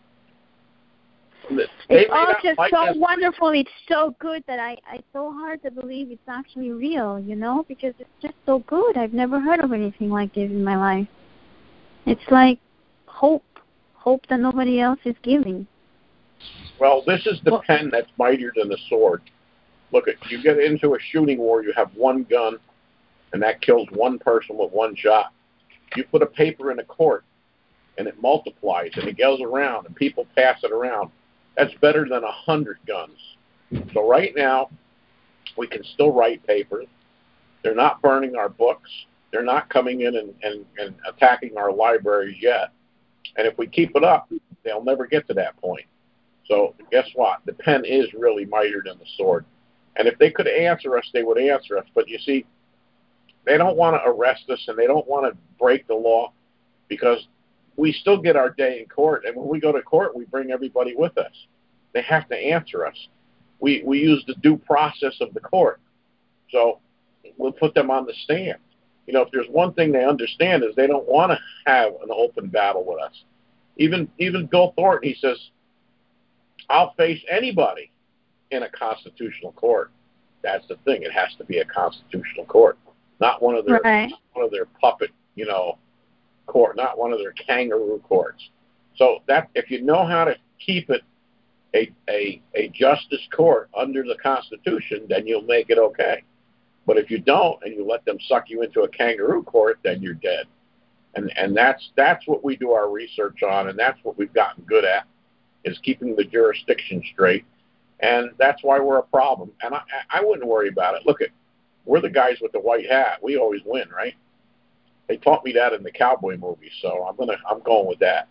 They it's all just like so this. wonderful. It's so good that I, it's so hard to believe it's actually real, you know, because it's just so good. I've never heard of anything like this in my life. It's like hope, hope that nobody else is giving. Well, this is the pen that's mightier than the sword. Look, at you get into a shooting war, you have one gun, and that kills one person with one shot. You put a paper in a court, and it multiplies, and it goes around, and people pass it around. That's better than a hundred guns. So right now, we can still write papers. They're not burning our books. They're not coming in and, and, and attacking our libraries yet. And if we keep it up, they'll never get to that point. So guess what? The pen is really mightier than the sword. And if they could answer us, they would answer us. But you see, they don't want to arrest us, and they don't want to break the law, because we still get our day in court. And when we go to court, we bring everybody with us. They have to answer us. We we use the due process of the court. So we'll put them on the stand. You know, if there's one thing they understand is they don't want to have an open battle with us. Even even Bill Thornton, he says, I'll face anybody in a constitutional court. That's the thing. It has to be a constitutional court, not one of their right. one of their puppet, you know, court, not one of their kangaroo courts. So that if you know how to keep it a a a justice court under the Constitution, then you'll make it okay. But if you don't, and you let them suck you into a kangaroo court, then you're dead. And and that's that's what we do our research on, and that's what we've gotten good at, is keeping the jurisdiction straight. And that's why we're a problem. And I, I wouldn't worry about it. Look, at we're the guys with the white hat. We always win, right? They taught me that in the cowboy movies, so I'm gonna I'm going with that.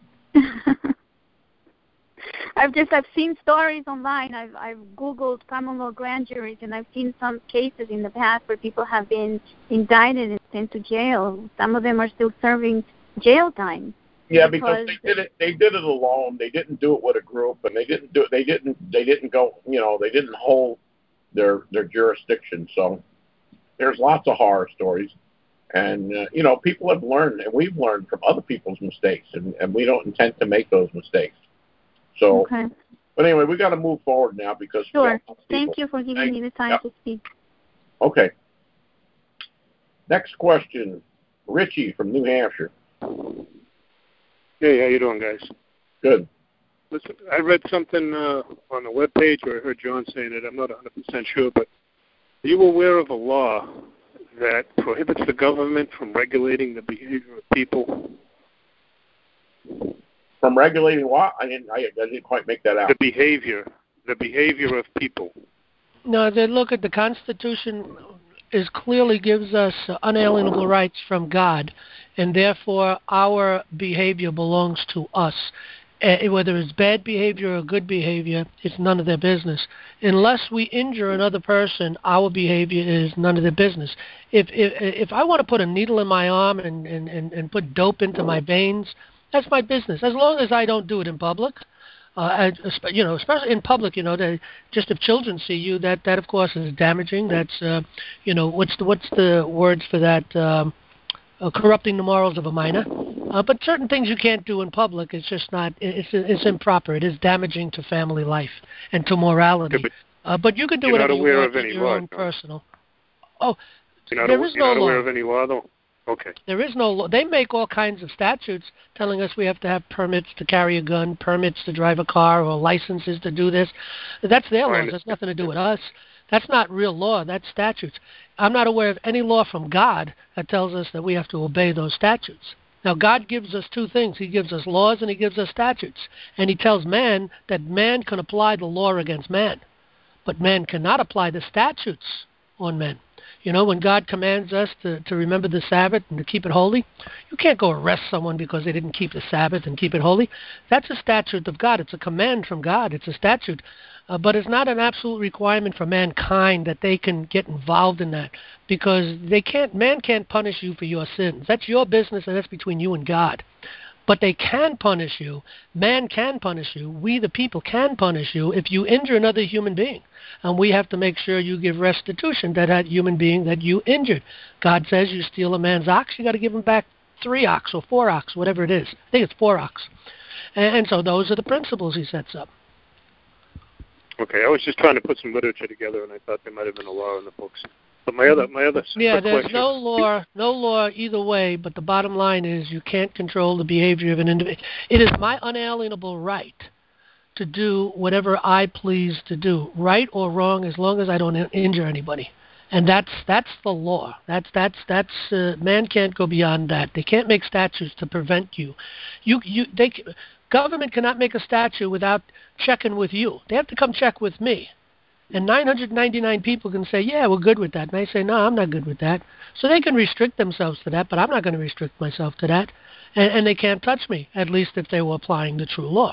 I've just I've seen stories online. I've I've Googled common law grand juries, and I've seen some cases in the past where people have been indicted and sent to jail. Some of them are still serving jail time. Yeah, because they did it. They did it alone. They didn't do it with a group, and they didn't do it. They didn't. They didn't go. You know, they didn't hold their their jurisdiction. So there's lots of horror stories, and uh, you know, people have learned, and we've learned from other people's mistakes, and, and we don't intend to make those mistakes. So, okay. But anyway, we got to move forward now because sure. Thank you for giving Thank, me the time yep. to speak. Okay. Next question, Richie from New Hampshire. Hey, how you doing, guys? Good. Listen, I read something uh, on the webpage, or I heard John saying it. I'm not one hundred percent sure, but are you aware of a law that prohibits the government from regulating the behavior of people? From regulating what? I didn't. I, I didn't quite make that out. The behavior, the behavior of people. No, they look at the Constitution is clearly gives us unalienable rights from God, and therefore our behavior belongs to us. Uh, whether it's bad behavior or good behavior, it's none of their business. Unless we injure another person, our behavior is none of their business. If if, if I want to put a needle in my arm and, and, and, and put dope into my veins, that's my business, as long as I don't do it in public. Uh, you know, especially in public, you know, they, just if children see you, that, that of course is damaging. That's, uh, you know, what's the what's the words for that? Um, uh, corrupting the morals of a minor. Uh, but certain things you can't do in public. It's just not. It's it's improper. It is damaging to family life and to morality. Yeah, but uh, but you can do you're whatever not aware you want of in any your law, own no? personal. Oh, you're not, there aw- is you're no not law. aware of any law, though? Okay. There is no law. They make all kinds of statutes telling us we have to have permits to carry a gun, permits to drive a car, or licenses to do this. That's their Oh, I laws. That's nothing to do with us. That's not real law. That's statutes. I'm not aware of any law from God that tells us that we have to obey those statutes. Now, God gives us two things. He gives us laws and he gives us statutes. And he tells man that man can apply the law against man, but man cannot apply the statutes on men. You know, when God commands us to, to remember the Sabbath and to keep it holy, you can't go arrest someone because they didn't keep the Sabbath and keep it holy. That's a statute of God. It's a command from God. It's a statute. Uh, but it's not an absolute requirement for mankind that they can get involved in that, because they can't. Man can't punish you for your sins. That's your business, and that's between you and God. But they can punish you. Man can punish you. We, the people, can punish you if you injure another human being. And we have to make sure you give restitution to that human being that you injured. God says you steal a man's ox, you got to give him back three ox or four ox, whatever it is. I think it's four ox. And, and so those are the principles he sets up. Okay, I was just trying to put some literature together, and I thought there might have been a law in the books. But my other, my other yeah, quick there's question. no law, no law either way. But the bottom line is you can't control the behavior of an individual. It is my unalienable right to do whatever I please to do, right or wrong, as long as I don't injure anybody. And that's that's the law. That's that's that's uh, man can't go beyond that. They can't make statutes to prevent you. You you they government cannot make a statute without checking with you. They have to come check with me. And nine hundred ninety-nine people can say, yeah, we're good with that. And I say, no, I'm not good with that. So they can restrict themselves to that, but I'm not going to restrict myself to that. And, and they can't touch me, at least if they were applying the true law.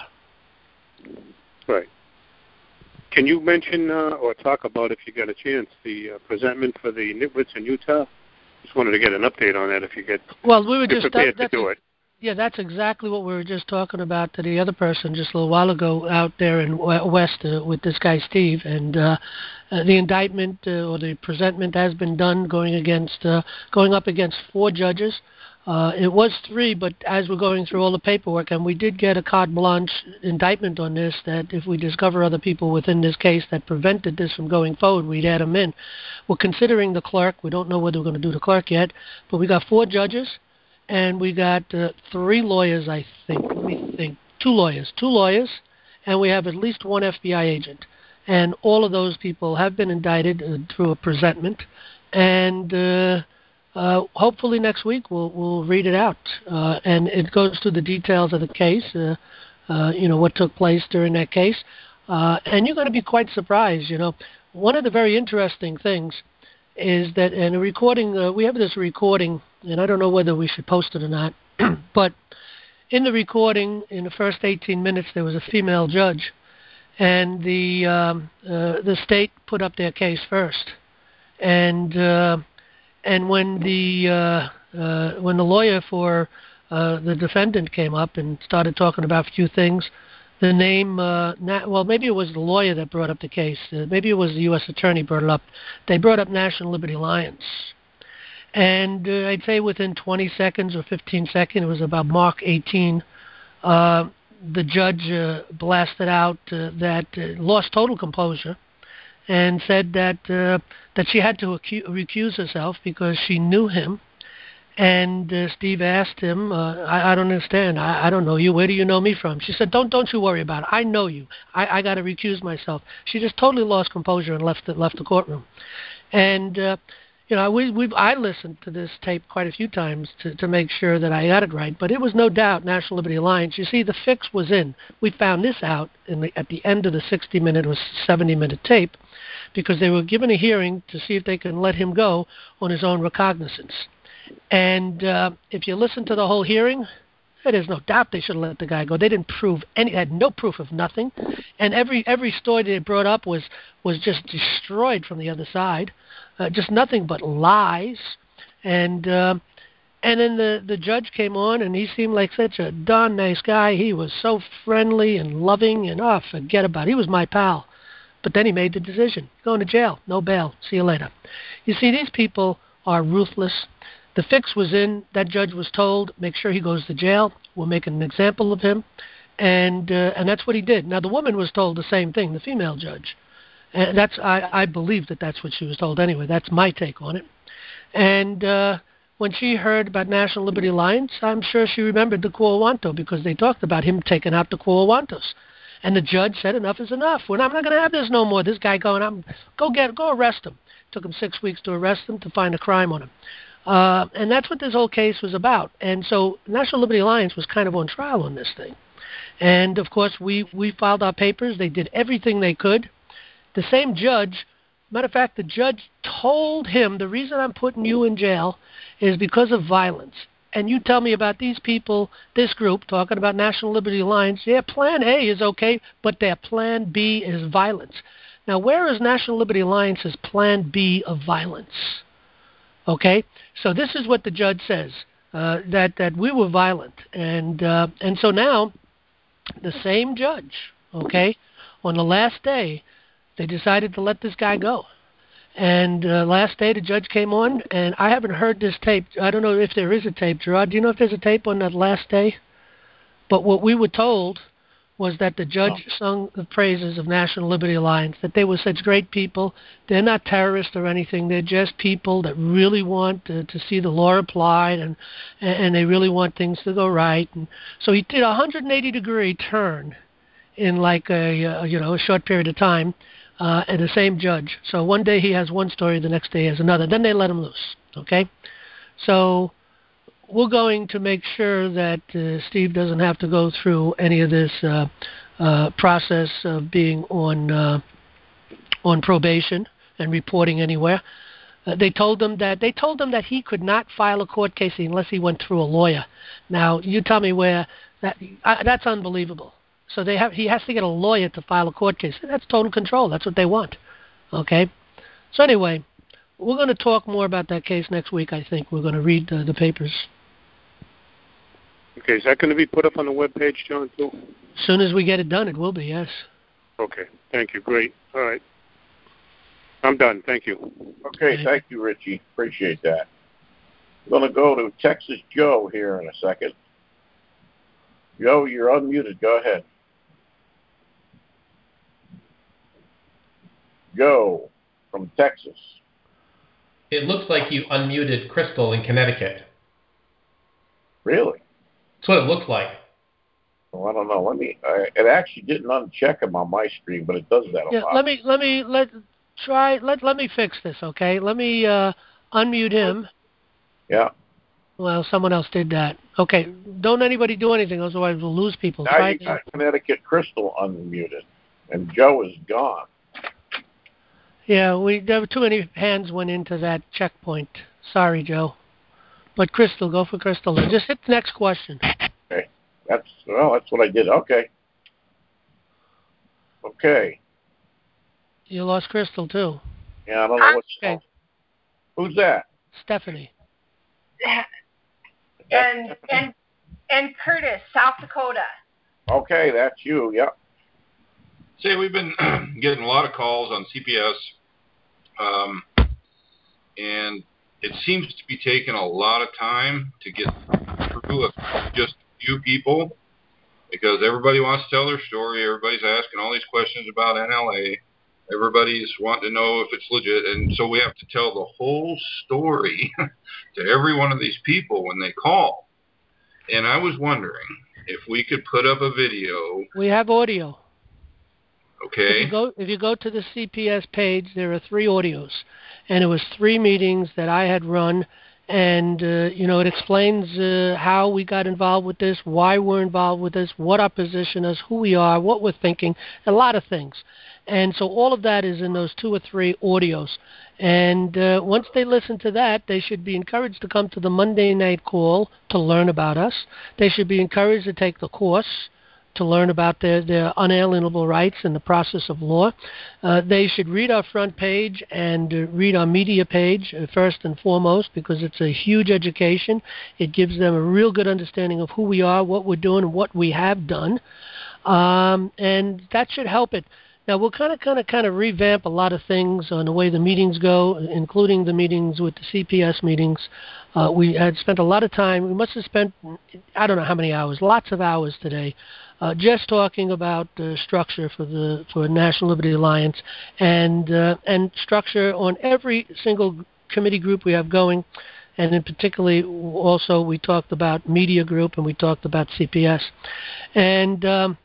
Right. Can you mention uh, or talk about, if you get a chance, the uh, presentment for the nitwits in Utah? Just wanted to get an update on that if you get well, we were you're just prepared that, to do it. Yeah, that's exactly what we were just talking about to the other person just a little while ago out there in West uh, with this guy Steve. And uh, uh, the indictment uh, or the presentment has been done going against uh, going up against four judges. Uh, it was three, but as we're going through all the paperwork, and we did get a carte blanche indictment on this, that if we discover other people within this case that prevented this from going forward, we'd add them in. We're considering the clerk. We don't know whether we're going to do the clerk yet, but we got four judges, and we got uh, three lawyers, I think. Let me think. Two lawyers. Two lawyers, and we have at least one F B I agent. And all of those people have been indicted uh, through a presentment, and... Uh, Uh, hopefully next week we'll we'll read it out, uh, and it goes through the details of the case, uh, uh, you know, what took place during that case, uh, and you're going to be quite surprised. You know, one of the very interesting things is that in a recording, uh, we have this recording, and I don't know whether we should post it or not, but in the recording, in the first eighteen minutes, there was a female judge, and the um, uh, the state put up their case first, and uh, And when the uh, uh, when the lawyer for uh, the defendant came up and started talking about a few things, the name uh, na- well maybe it was the lawyer that brought up the case, uh, maybe it was the U S attorney brought it up. They brought up National Liberty Alliance, and uh, I'd say within twenty seconds or fifteen seconds, it was about Mark eighteen. Uh, the judge uh, blasted out uh, that uh, lost total composure, and said that uh, that she had to acu- recuse herself because she knew him, And uh, Steve asked him, uh, I, I don't understand. I, I don't know you. Where do you know me from? She said, don't don't you worry about it. I know you. I, I got to recuse myself. She just totally lost composure and left the, left the courtroom. And, uh, you know, we, we I listened to this tape quite a few times to, to make sure that I got it right. But it was no doubt National Liberty Alliance. You see, the fix was in. We found this out in the, at the end of the sixty-minute or seventy-minute tape because they were given a hearing to see if they can let him go on his own recognizance. And uh, if you listen to the whole hearing, there's no doubt they should have let the guy go. They didn't prove any, had no proof of nothing, and every every story they brought up was was just destroyed from the other side, uh, just nothing but lies. And uh, and then the the judge came on, and he seemed like such a darn nice guy. He was so friendly and loving, and oh, forget about it. He was my pal. But then he made the decision: going to jail, no bail. See you later. You see, these people are ruthless. The fix was in. That judge was told, make sure he goes to jail. We'll make an example of him. And uh, and that's what he did. Now, the woman was told the same thing, the female judge. And that's I, I believe that that's what she was told anyway. That's my take on it. And uh, when she heard about National Liberty Alliance, I'm sure she remembered the Quo-Wanto because they talked about him taking out the Quo-Wantos. And the judge said, enough is enough. We're not, I'm not going to have this no more. This guy going, I'm, go get, go arrest him. Took him six weeks to arrest him to find a crime on him. Uh, and that's what this whole case was about. And so National Liberty Alliance was kind of on trial on this thing. And, of course, we, we filed our papers. They did everything they could. The same judge, matter of fact, the judge told him, the reason I'm putting you in jail is because of violence. And you tell me about these people, this group, talking about National Liberty Alliance. Yeah, Plan A is okay, but their Plan B is violence. Now, where is National Liberty Alliance's Plan B of violence? Okay, so this is what the judge says, uh, that, that we were violent. And uh, and so now the same judge, okay, on the last day, they decided to let this guy go. And uh, last day the judge came on, and I haven't heard this tape. I don't know if there is a tape. Gerard, do you know if there's a tape on that last day? But what we were told was that the judge oh. sung the praises of National Liberty Alliance, that they were such great people. They're not terrorists or anything. They're just people that really want to, to see the law applied, and and they really want things to go right. And so he did a one hundred eighty degree turn in like a, a you know a short period of time, uh, and the same judge. So one day he has one story, the next day he has another. Then they let him loose. Okay, so we're going to make sure that uh, Steve doesn't have to go through any of this uh, uh, process of being on uh, on probation and reporting anywhere. Uh, they told him that they told him that he could not file a court case unless he went through a lawyer. Now, you tell me where that I, that's unbelievable. So they have he has to get a lawyer to file a court case. That's total control. That's what they want. Okay. So anyway, we're going to talk more about that case next week. I think we're going to read uh, the papers. Okay, is that going to be put up on the web page, John, too? As soon as we get it done, it will be, yes. Okay, thank you. Great. All right. I'm done. Thank you. Okay, thank you, Richie. Appreciate that. We're going to go to Texas Joe here in a second. Joe, you're unmuted. Go ahead. Joe from Texas. It looks like you unmuted Crystal in Connecticut. Really? That's what it looks like. Well, I don't know. Let me. I, it actually didn't uncheck him on my screen, but it does that a yeah, lot. Let me. Let me. Let try. Let Let me fix this. Okay. Let me uh, unmute him. Yeah. Well, someone else did that. Okay. Don't anybody do anything, otherwise we'll lose people. Now try you got Connecticut Crystal unmuted, and Joe is gone. Yeah, we there were too many hands went into that checkpoint. Sorry, Joe. But Crystal, go for Crystal. Just hit the next question. Okay. That's well. That's what I did. Okay. Okay. You lost Crystal too. Yeah, I don't know what's. Okay. Who's that? Stephanie. And and and Curtis, South Dakota. Okay, that's you. Yep. Say, we've been getting a lot of calls on C P S, um, and it seems to be taking a lot of time to get through of just a few people, because everybody wants to tell their story. Everybody's asking all these questions about N L A, Everybody's wanting to know if it's legit, and so we have to tell the whole story to every one of these people when they call. And I was wondering if we could put up a video. We have audio. Okay. If you go, if you go to the C P S page, there are three audios, and it was three meetings that I had run, and uh, you know, it explains uh, how we got involved with this, why we're involved with this, what our position is, who we are, what we're thinking, a lot of things. And so all of that is in those two or three audios. And uh, once they listen to that, they should be encouraged to come to the Monday night call to learn about us. They should be encouraged to take the course to learn about their, their unalienable rights and the process of law. Uh, they should read our front page and uh, read our media page uh, first and foremost, because it's a huge education. It gives them a real good understanding of who we are, what we're doing, and what we have done. Um, and that should help it. Now, we'll kind of, kind of, kind of revamp a lot of things on the way the meetings go, including the meetings with the C P S meetings. Uh, we had spent a lot of time. We must have spent, I don't know how many hours, lots of hours today, uh, just talking about uh, structure for the for National Liberty Alliance and uh, and structure on every single committee group we have going. And in particularly, also, we talked about media group and we talked about C P S. And um,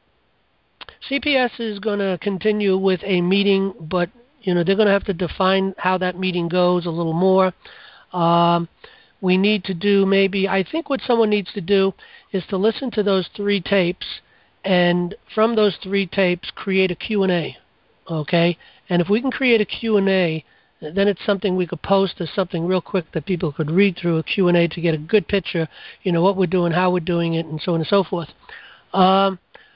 C P S is going to continue with a meeting, but you know they're going to have to define how that meeting goes a little more. Um, we need to do maybe, I think what someone needs to do is to listen to those three tapes, and from those three tapes create a Q and A, okay? And if we can create a Q and A, then it's something we could post as something real quick that people could read through a Q and A to get a good picture, you know, what we're doing, how we're doing it, and so on and so forth. Um,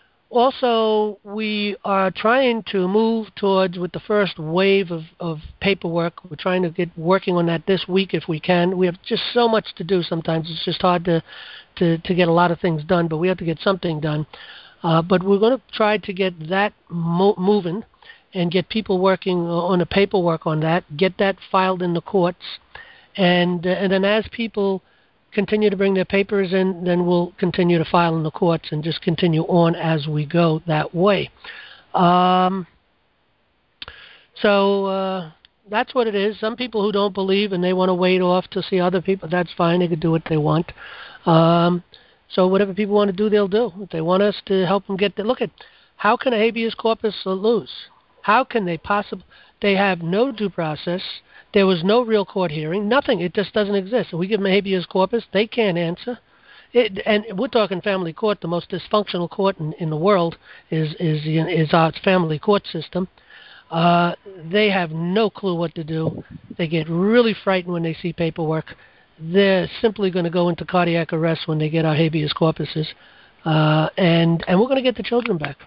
Also, we are trying to move towards, with the first wave of, of paperwork, we're trying to get working on that this week if we can. We have just so much to do sometimes. It's just hard to, to, to get a lot of things done, but we have to get something done. Uh, but we're going to try to get that mo- moving and get people working on the paperwork on that, get that filed in the courts. And, uh, and then as people continue to bring their papers in, then we'll continue to file in the courts and just continue on as we go that way. Um, so uh, that's what it is. Some people who don't believe and they want to wait off to see other people, that's fine. They can do what they want. Um, so whatever people want to do, they'll do. If they want us to help them get there, look at how can a habeas corpus lose? How can they possibly? They have no due process. There was no real court hearing, nothing. It just doesn't exist. If we give them a habeas corpus, they can't answer. It, and we're talking family court. The most dysfunctional court in, in the world is is is our family court system. Uh, they have no clue what to do. They get really frightened when they see paperwork. They're simply going to go into cardiac arrest when they get our habeas corpuses, uh, and and we're going to get the children back.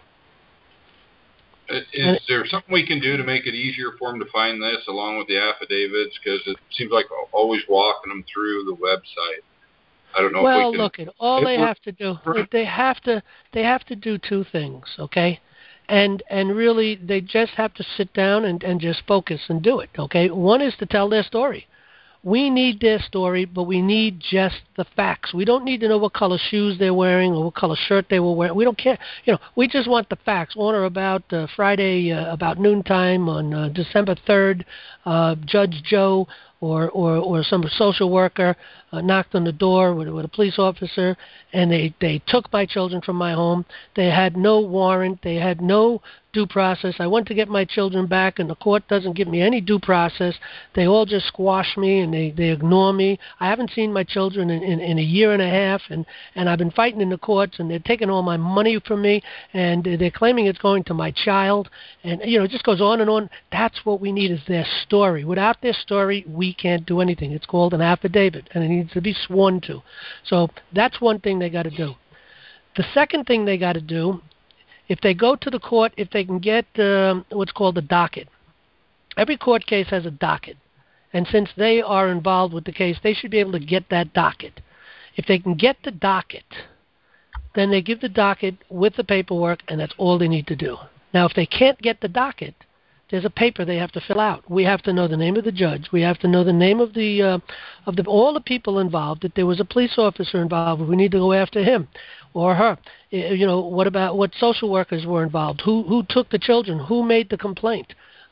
Is there something we can do to make it easier for them to find this along with the affidavits? Because it seems like always walking them through the website. I don't know well, if we can. Well, look, it, all they have to do, they have to, they have to do two things, okay? And and really, they just have to sit down and, and just focus and do it, okay? One is to tell their story. We need their story, but we need just the facts. We don't need to know what color shoes they're wearing or what color shirt they were wearing. We don't care. You know, we just want the facts. On or about uh, Friday, uh, about noontime on uh, December third, uh, Judge Joe or, or, or some social worker uh, knocked on the door with, with a police officer, and they, they took my children from my home. They had no warrant. They had no due process. I went to get my children back, and the court doesn't give me any due process. They all just squash me, and they, they ignore me. I haven't seen my children in, in, in a year and a half, and, and I've been fighting in the courts, and they're taking all my money from me, and they're claiming it's going to my child. And, you know, it just goes on and on. That's what we need is their story. Without their story, we can't do anything. It's called an affidavit, and it needs to be sworn to. So that's one thing they got to do. The second thing they got to do, if they go to the court, if they can get um, what's called a docket. Every court case has a docket. And since they are involved with the case, they should be able to get that docket. If they can get the docket, then they give the docket with the paperwork, and that's all they need to do. Now, if they can't get the docket, there's a paper they have to fill out. We have to know the name of the judge. We have to know the name of the uh, of the all the people involved. If there was a police officer involved, we need to go after him or her. You know, what about what social workers were involved? Who who took the children? Who made the complaint?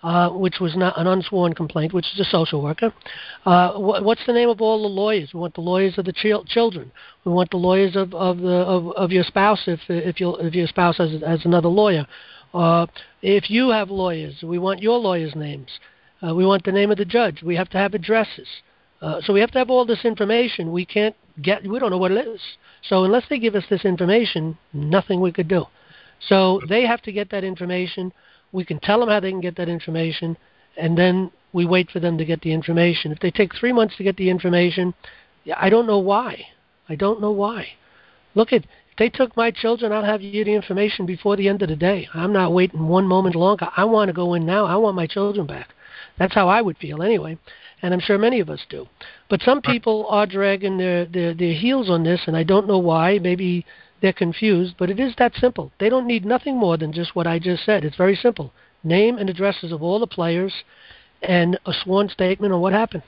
uh, which was not an unsworn complaint, which is a social worker. Uh, wh- what's the name of all the lawyers? We want the lawyers of the chil- children. We want the lawyers of, of the of, of your spouse if if you if your spouse has has another lawyer. Uh, if you have lawyers, we want your lawyers' names. Uh, we want the name of the judge. We have to have addresses. Uh, so we have to have all this information. We can't get. We don't know what it is. So unless they give us this information, nothing we could do. So they have to get that information. We can tell them how they can get that information, and then we wait for them to get the information. If they take three months to get the information, I don't know why. I don't know why. Look at, if they took my children, I'll have you the information before the end of the day. I'm not waiting one moment longer. I want to go in now. I want my children back. That's how I would feel anyway, and I'm sure many of us do. But some people are dragging their, their, their heels on this, and I don't know why. Maybe they're confused, but it is that simple. They don't need nothing more than just what I just said. It's very simple. Name and addresses of all the players and a sworn statement on what happened.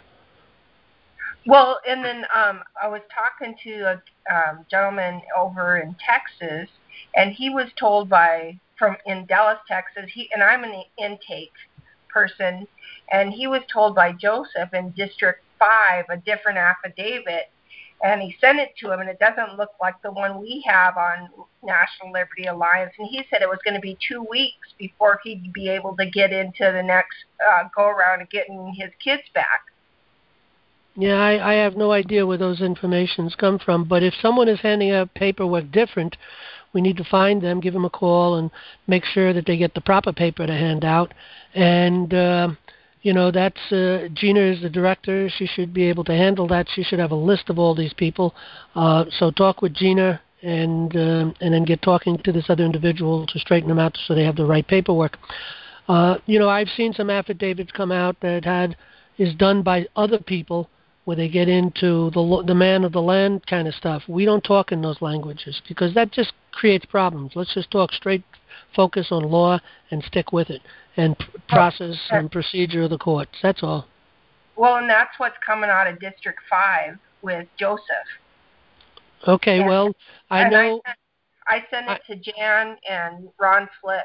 Well, and then um, I was talking to a um, gentleman over in Texas, and he was told by, from in Dallas, Texas, he and I'm an intake person, and he was told by Joseph in District five a different affidavit, and he sent it to him, and it doesn't look like the one we have on National Liberty Alliance. And he said it was going to be two weeks before he'd be able to get into the next uh, go-around of getting his kids back. Yeah, I, I have no idea where those informations come from, but if someone is handing out paperwork different, we need to find them, give them a call, and make sure that they get the proper paper to hand out. And, uh, you know, that's uh, Gina is the director. She should be able to handle that. She should have a list of all these people. Uh, so talk with Gina and uh, and then get talking to this other individual to straighten them out so they have the right paperwork. Uh, you know, I've seen some affidavits come out that had is done by other people where they get into the the man of the land kind of stuff. We don't talk in those languages because that just creates problems. Let's just talk straight, focus on law, and stick with it, and pr- process and procedure of the courts. That's all. Well, and that's what's coming out of District five with Joseph. Okay, and, well, I know... I sent, I sent it I, to Jan and Ron Flick.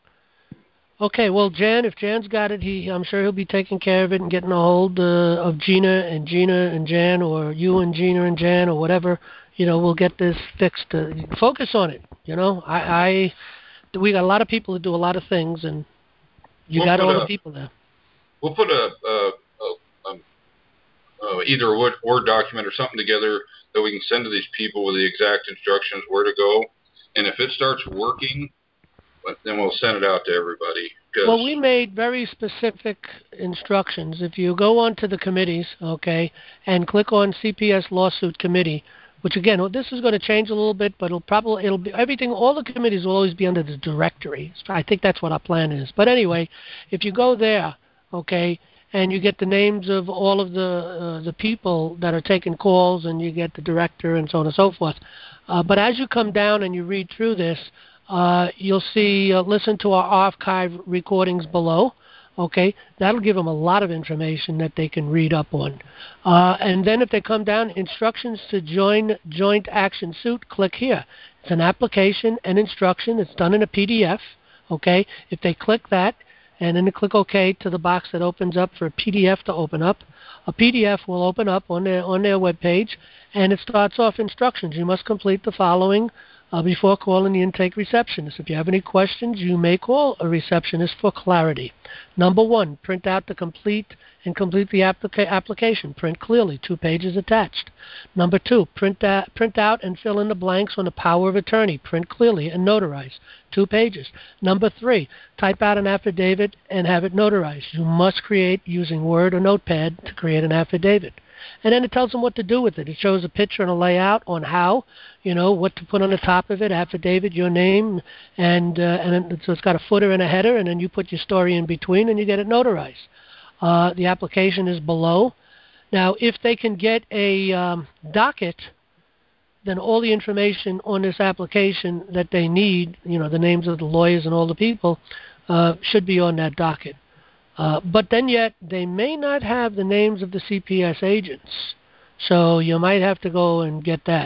Okay, well, Jan, if Jan's got it, he I'm sure he'll be taking care of it and getting a hold uh, of Gina and Gina and Jan, or you and Gina and Jan, or whatever. You know, we'll get this fixed. Uh, focus on it. You know, I, I we got a lot of people that do a lot of things, and you we'll got all a, the people there. We'll put a, a, a, a uh, either a Word, Word document or something together that we can send to these people with the exact instructions where to go, and if it starts working, then we'll send it out to everybody. Well, we made very specific instructions. If you go onto the committees, okay, and click on C P S Lawsuit Committee, which again, well, this is going to change a little bit, but it'll probably it'll be everything. All the committees will always be under the directory. I think that's what our plan is. But anyway, if you go there, okay, and you get the names of all of the uh, the people that are taking calls, and you get the director and so on and so forth. Uh, but as you come down and you read through this, Uh, you'll see, uh, listen to our archive recordings below, okay? That'll give them a lot of information that they can read up on. Uh, and then if they come down, instructions to join joint action suit, click here. It's an application and instruction. It's done in a P D F, okay? If they click that, and then they click OK to the box that opens up for a P D F to open up, a P D F will open up on their, on their webpage, and it starts off instructions. You must complete the following Uh, before calling the intake receptionist. If you have any questions, you may call a receptionist for clarity. Number one, print out the complete and complete the applica- application. Print clearly, two pages attached. Number two, print, a- print out and fill in the blanks on the power of attorney. Print clearly and notarize, two pages. Number three, type out an affidavit and have it notarized. You must create using Word or Notepad to create an affidavit. And then it tells them what to do with it. It shows a picture and a layout on how, you know, what to put on the top of it, affidavit, your name, and uh, and then, so it's got a footer and a header, and then you put your story in between, and you get it notarized. Uh, the application is below. Now, if they can get a um, docket, then all the information on this application that they need, you know, the names of the lawyers and all the people, uh, should be on that docket. Uh, but then yet, they may not have the names of the C P S agents. So you might have to go and get that.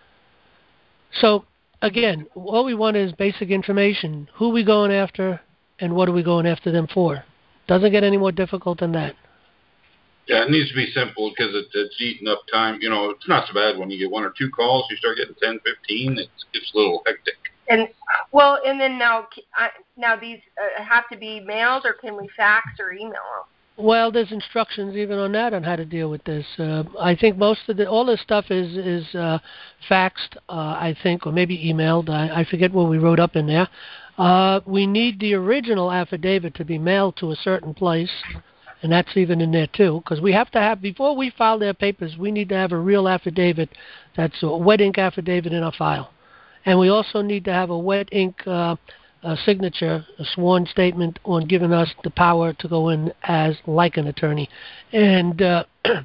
So, again, all we want is basic information. Who are we going after, and what are we going after them for? Doesn't get any more difficult than that. Yeah, it needs to be simple because it, it's eating up time. You know, it's not so bad when you get one or two calls. You start getting ten, fifteen. It's, it's a little hectic. And well, and then now, now these uh, have to be mailed, or can we fax or email them? Well, there's instructions even on that on how to deal with this. Uh, I think most of the all this stuff is is uh, faxed, uh, I think, or maybe emailed. I, I forget what we wrote up in there. Uh, we need the original affidavit to be mailed to a certain place, and that's even in there too, because we have to have before we file their papers, we need to have a real affidavit that's a wet ink affidavit in our file, and we also need to have a wet ink. Uh, A signature, a sworn statement on giving us the power to go in as like an attorney. And uh,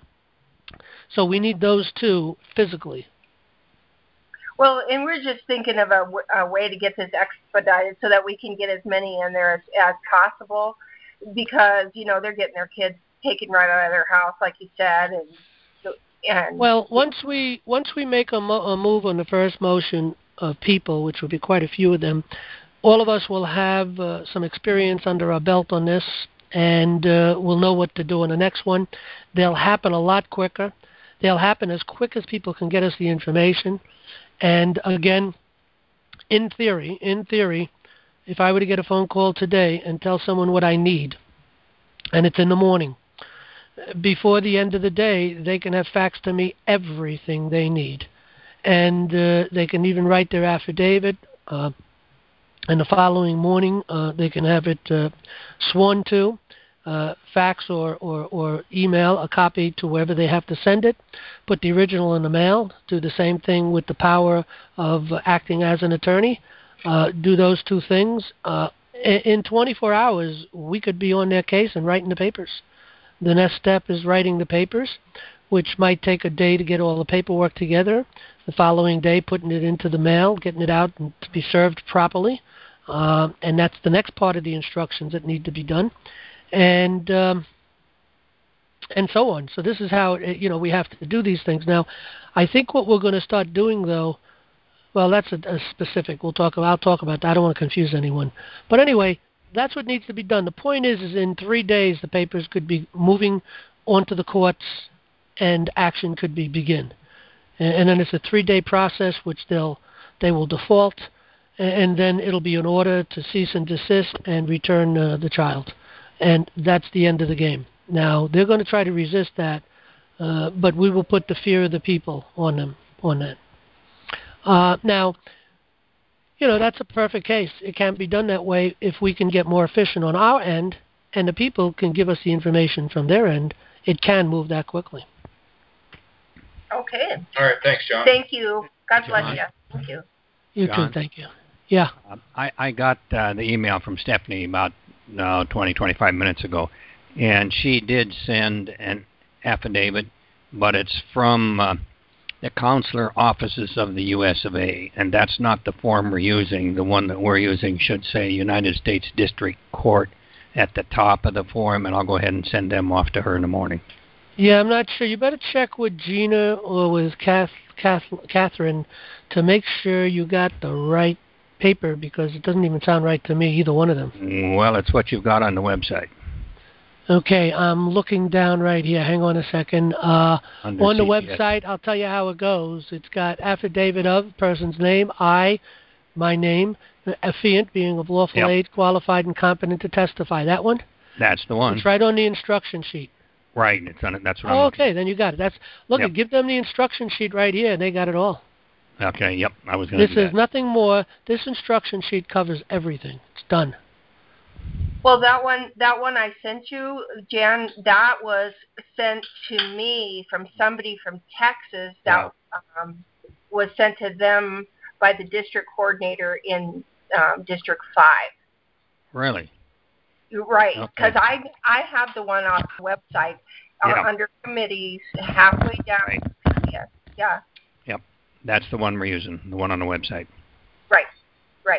so we need those two physically. Well, and we're just thinking of a, a way to get this expedited so that we can get as many in there as, as possible because, you know, they're getting their kids taken right out of their house, like you said. And, and well, once we once we make a, mo- a move on the first motion of people, which will be quite a few of them, all of us will have uh, some experience under our belt on this, and uh, we'll know what to do on the next one. They'll happen a lot quicker. They'll happen as quick as people can get us the information. And again, in theory, in theory, if I were to get a phone call today and tell someone what I need, and it's in the morning, before the end of the day, they can have faxed to me everything they need. And uh, they can even write their affidavit, uh, and the following morning, uh, they can have it uh, sworn to, uh, fax or, or, or email a copy to wherever they have to send it, put the original in the mail, do the same thing with the power of uh, acting as an attorney, uh, do those two things. Uh, in twenty-four hours, we could be on their case and writing the papers. The next step is writing the papers, which might take a day to get all the paperwork together. The following day, putting it into the mail, getting it out and to be served properly. Uh, and that's the next part of the instructions that need to be done, and um, and so on. So this is how, you know, we have to do these things. Now, I think what we're going to start doing, though, well, that's a, a specific. We'll talk. I'll talk about that. I don't want to confuse anyone. But anyway, that's what needs to be done. The point is, is in three days, the papers could be moving onto the courts, and action could be begin. And, and then it's a three-day process, which they'll they will default. And then it'll be an order to cease and desist and return uh, the child. And that's the end of the game. Now, they're going to try to resist that, uh, but we will put the fear of the people on them, on that. Uh, now, you know, that's a perfect case. It can't be done that way if we can get more efficient on our end and the people can give us the information from their end. It can move that quickly. Okay. All right. Thanks, John. Thank you. God John. bless you. Thank you. You John? too. Thank you. Yeah. Um, I, I got uh, the email from Stephanie about uh, twenty, twenty-five minutes ago, and she did send an affidavit, but it's from uh, the consular offices of the U S of A, and that's not the form we're using. The one that we're using should say United States District Court at the top of the form, and I'll go ahead and send them off to her in the morning. Yeah, I'm not sure. You better check with Gina or with Kath, Kath, Catherine to make sure you got the right paper, because it doesn't even sound right to me, either one of them. Well, it's what you've got on the website. Okay, I'm looking down right here. Hang on a second. Uh, Under on the C P S. website, I'll tell you how it goes. It's got affidavit of person's name, I, my name, affiant, being of lawful Yep. age, qualified and competent to testify. That one? That's the one. It's right on the instruction sheet. Right, it's on it. That's what Oh, I'm okay, then you got it. That's look. Yep. Give them the instruction sheet right here, and they got it all. Okay, yep, I was going to This do is that. nothing more. This instruction sheet covers everything. It's done. Well, that one, that one I sent you, Jan, that was sent to me from somebody from Texas. That um, was sent to them by the district coordinator in um, District Five. Really? Right, because Okay. I I have the one on the website uh, Yeah. under committees, halfway down. Right. Yeah, yeah, Yep, that's the one we're using, the one on the website. right, right.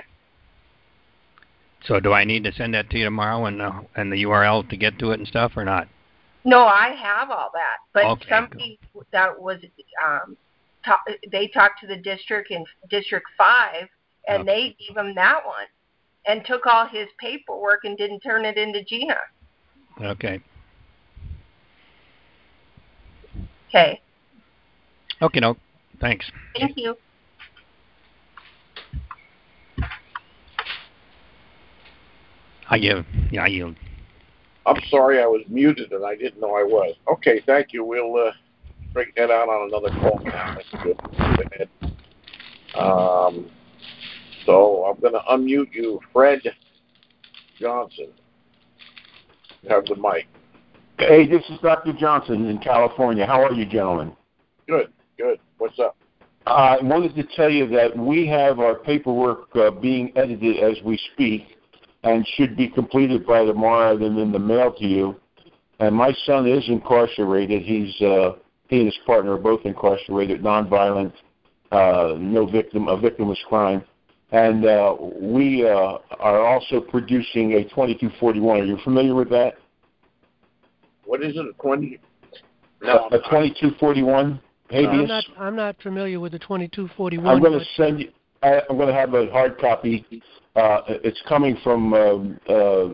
So do I need to send that to you tomorrow and uh, and the U R L to get to it and stuff, or not? No, I have all that, but Okay, somebody that was um, ta- they talked to the district in District Five, and Okay. they gave him that one, and took all his paperwork and didn't turn it into Gina. Okay. Okay. Okay, no. Thanks. Thank you. I yield. Yeah, I yield. I'm sorry I was muted and I didn't know I was. Okay, thank you. We'll uh, break that out on another call now. That's good. Go ahead. Um, so I'm going to unmute you, Fred Johnson. You have the mic. Hey, this is Doctor Johnson in California. How are you, gentlemen? Good, good. What's up? I wanted to tell you that we have our paperwork uh, being edited as we speak and should be completed by tomorrow and in the mail to you. And my son is incarcerated. He's uh, he and his partner are both incarcerated, nonviolent, uh, no victim, a victimless crime. And uh, we uh, are also producing a twenty-two forty-one. Are you familiar with that? What is it? A twenty? No, a twenty-two forty-one habeas. I'm not. I'm not familiar with the twenty-two forty-one. I'm going to send you. I, I'm going to have a hard copy. Uh, it's coming from uh, uh,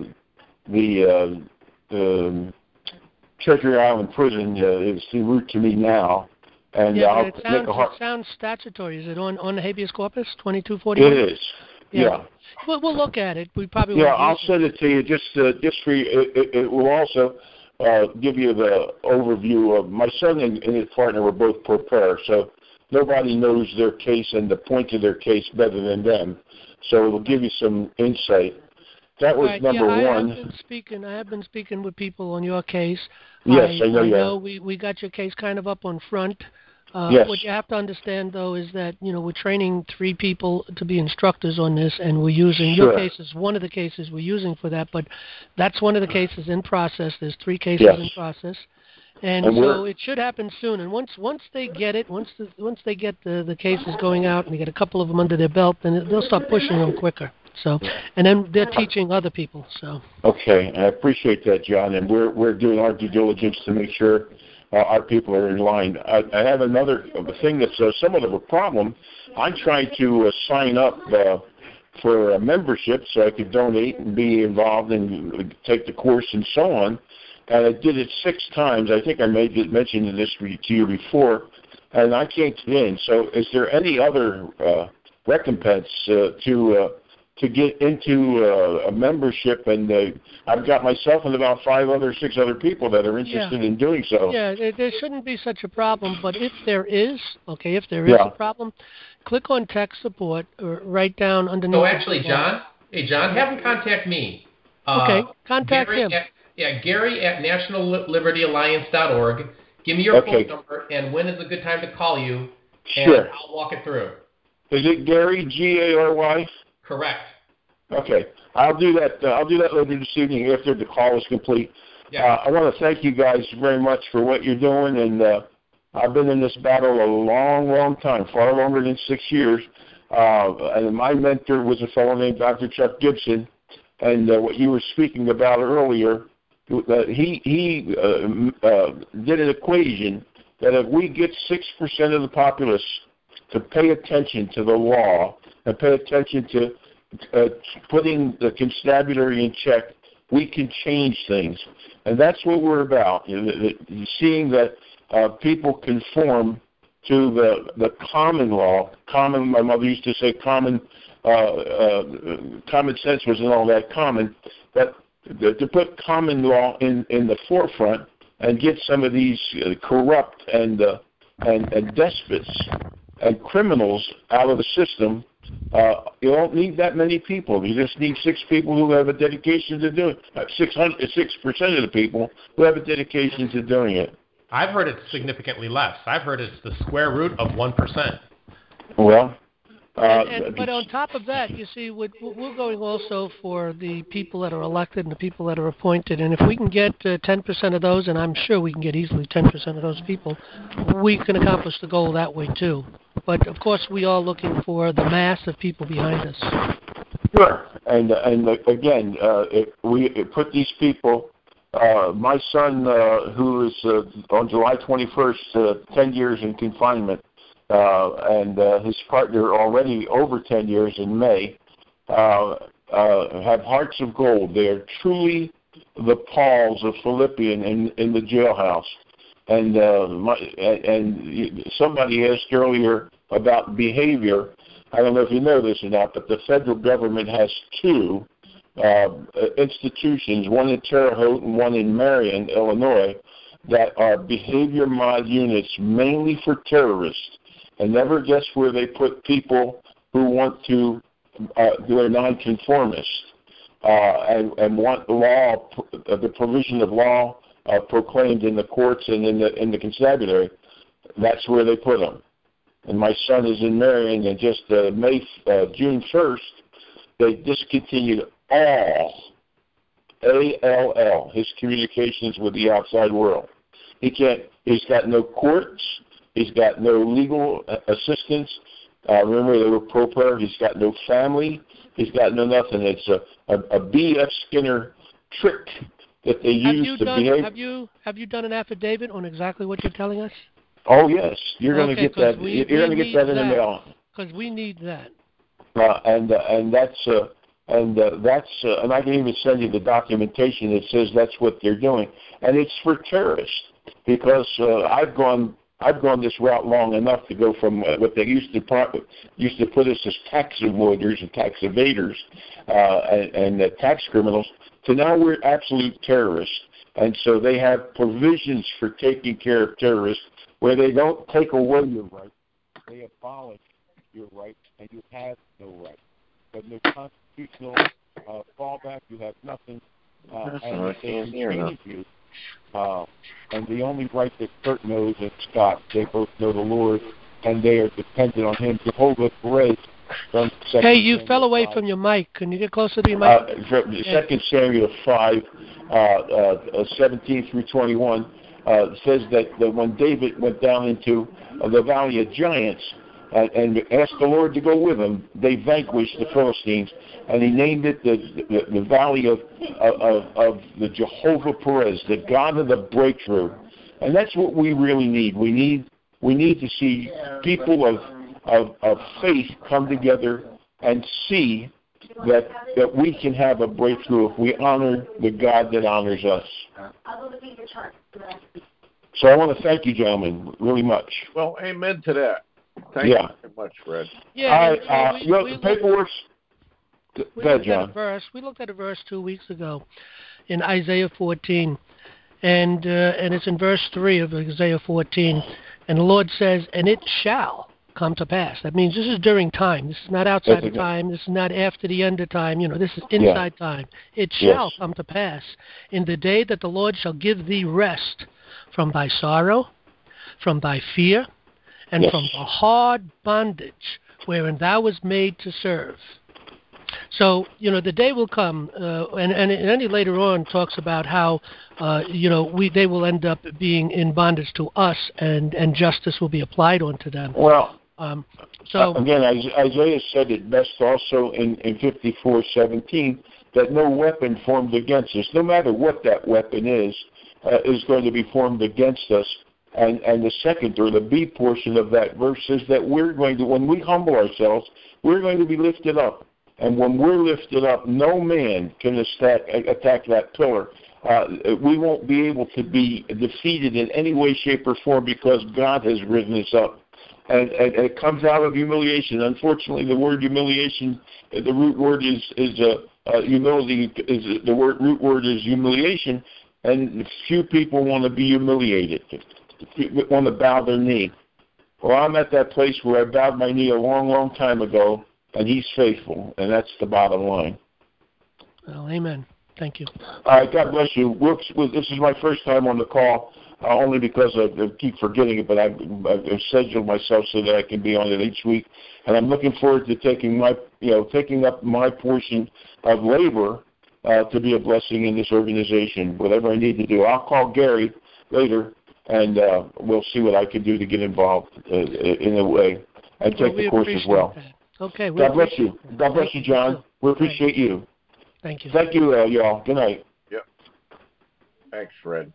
the uh, uh, Treasury Island prison. Uh, it's en route to me now, and yeah, I'll but it sounds, make a hard. It sounds statutory. Is it on on the habeas corpus twenty-two forty-one? It is. Yeah. yeah. We'll, we'll look at it. We probably. Yeah, I'll send it to you. Just uh, just for you. It, it, it will also uh, give you the overview of my son and, and his partner were both pro per, so nobody knows their case and the point of their case better than them. So it will give you some insight. That was right, number yeah, I one. have been speaking. I have been speaking with people on your case. Yes, I, I know. I you know have. we we got your case kind of up on front. Uh, yes. What you have to understand, though, is that you know we're training three people to be instructors on this, and we're using sure. your case is one of the cases we're using for that. But that's one of the cases in process. There's three cases yes. in process. And, and so it should happen soon. And once once they get it, once the, once they get the, the cases going out and they get a couple of them under their belt, then it, they'll start pushing them quicker. So, and then they're teaching other people. So. Okay, I appreciate that, John. And we're we're doing our due diligence to make sure uh, our people are in line. I, I have another thing that's uh, somewhat of a problem. I'm trying to uh, sign up uh, for a membership so I could donate and be involved and take the course and so on. And I did it six times. I think I made it, mentioned this to you before, and I can't get in. So, is there any other uh, recompense uh, to uh, to get into uh, a membership? And uh, I've got myself and about five other, six other people that are interested yeah. in doing so. Yeah, there, there shouldn't be such a problem. But if there is, okay, if there is yeah. a problem, click on tech support or write down underneath. So actually, John, hey John, have him contact me. Okay, uh, contact Gary him. At, yeah, Gary at national liberty alliance dot org. Give me your okay. phone number and when is a good time to call you, sure. and I'll walk it through. Is it Gary, G A R Y? Correct. Okay, I'll do that. Uh, I'll do that later this evening after the call is complete. Yeah. Uh, I want to thank you guys very much for what you're doing, and uh, I've been in this battle a long, long time, far longer than six years. Uh, and my mentor was a fellow named Doctor Chuck Gibson, and uh, what you were speaking about earlier, uh, he he uh, uh, did an equation that if we get six percent of the populace to pay attention to the law and pay attention to uh, putting the constabulary in check, we can change things. And that's what we're about, you know, the, the, seeing that uh, people conform to the the common law. Common, my mother used to say common, uh, uh, common sense wasn't all that common, but to put common law in, in the forefront and get some of these uh, corrupt and, uh, and and despots and criminals out of the system. Uh, you don't need that many people. You just need six people who have a dedication to do it. Six hundred, six percent of the people who have a dedication to doing it. I've heard it's significantly less. I've heard it's the square root of one percent. Well, uh, and, and, but on top of that, you see, we're, we're going also for the people that are elected and the people that are appointed. And if we can get uh, ten percent of those, and I'm sure we can get easily ten percent of those people, we can accomplish the goal that way too. But of course, we are looking for the mass of people behind us. Sure, and and again, uh, if we put these people. Uh, my son, uh, who is uh, on July twenty-first, uh, ten years in confinement, uh, and uh, his partner already over ten years in May, uh, uh, have hearts of gold. They are truly the Pauls of Philippian in, in the jailhouse. And uh, my, and somebody asked earlier about behavior. I don't know if you know this or not, but the federal government has two uh, institutions, one in Terre Haute and one in Marion, Illinois, that are behavior mod units mainly for terrorists. And never guess where they put people who want to, uh, who are nonconformists uh, and, and want the law, the provision of law uh, proclaimed in the courts and in the in the constabulary. That's where they put them. And my son is in Marion, and just uh, May, uh, June first, they discontinued all, A L L, his communications with the outside world. He can't, he's got no courts, he's got no legal assistance. Uh, remember, they were pro player. He's got no family, he's got no nothing. It's a, a, a B F Skinner trick that they have use you to done, behave. Have you, have you done an affidavit on exactly what you're telling us? Oh yes, you're going to okay, get that. We, you're going to get that in that, the mail. Because we need that. Uh, and uh, and that's uh, and uh, that's uh, and I can even send you the documentation that says that's what they're doing, and it's for terrorists because uh, I've gone I've gone this route long enough to go from uh, what they used to pro- used to put us as tax avoiders and tax evaders uh, and, and uh, tax criminals to now we're absolute terrorists, and so they have provisions for taking care of terrorists where they don't take away your rights, they abolish your rights, and you have no rights. But no constitutional uh, fallback, you have nothing, uh, and they can change you. Uh, and the only right that Kurt knows and Scott, they both know the Lord, and they are dependent on Him. Jehovah Perez. Hey, you fell away five. From your mic. Can you get closer to your mic? Uh, Second Samuel five, uh, uh, seventeen through twenty-one. Uh, says that, that when David went down into uh, the valley of giants uh, and asked the Lord to go with him, they vanquished the Philistines, and he named it the the, the valley of, of of the Jehovah Perez, the God of the breakthrough, and that's what we really need. We need we need to see people of of, of faith come together and see that that we can have a breakthrough if we honor the God that honors us. So I want to thank you, gentlemen, really much. Well, amen to that. Thank yeah. you very much, Fred. Yeah, All right, uh, we, you know, we the paperwork's... We Go ahead, looked John. at a verse. We looked at a verse two weeks ago in Isaiah fourteen, and uh, and it's in verse three of Isaiah fourteen, and the Lord says, "And it shall come to pass." That means this is during time. This is not outside of time. This is not after the end of time. You know, this is inside yeah. time. It shall yes. come to pass in the day that the Lord shall give thee rest from thy sorrow, from thy fear, and yes. from the hard bondage wherein thou was made to serve. So, you know, the day will come, uh, and, and Andy later on talks about how, uh, you know, we they will end up being in bondage to us, and, and justice will be applied onto them. Well, um, so again, Isaiah said it best also in, in fifty-four seventeen, that no weapon formed against us, no matter what that weapon is, uh, is going to be formed against us. And, and the second, or the B portion of that verse, is that we're going to, when we humble ourselves, we're going to be lifted up. And when we're lifted up, no man can attack, attack that pillar. Uh, we won't be able to be defeated in any way, shape, or form because God has risen us up. And, and, and it comes out of humiliation. Unfortunately, the word humiliation, the root word is is uh, uh, humility. Is the word root word is humiliation, and few people want to be humiliated. Want to bow their knee. Well, I'm at that place where I bowed my knee a long, long time ago, and He's faithful, and that's the bottom line. Well, amen. Thank you. All right, God bless you. We're, this is my first time on the call, uh, only because I, I keep forgetting it, but I've, I've scheduled myself so that I can be on it each week, and I'm looking forward to taking my, you know, taking up my portion of labor uh, to be a blessing in this organization. Whatever I need to do, I'll call Gary later, and uh, we'll see what I can do to get involved uh, in a way and take well, the course as well. That. Okay. We God bless you. God bless you, John. We appreciate you. Thank you. Thank you, uh, y'all. Good night. Yep. Thanks, Fred.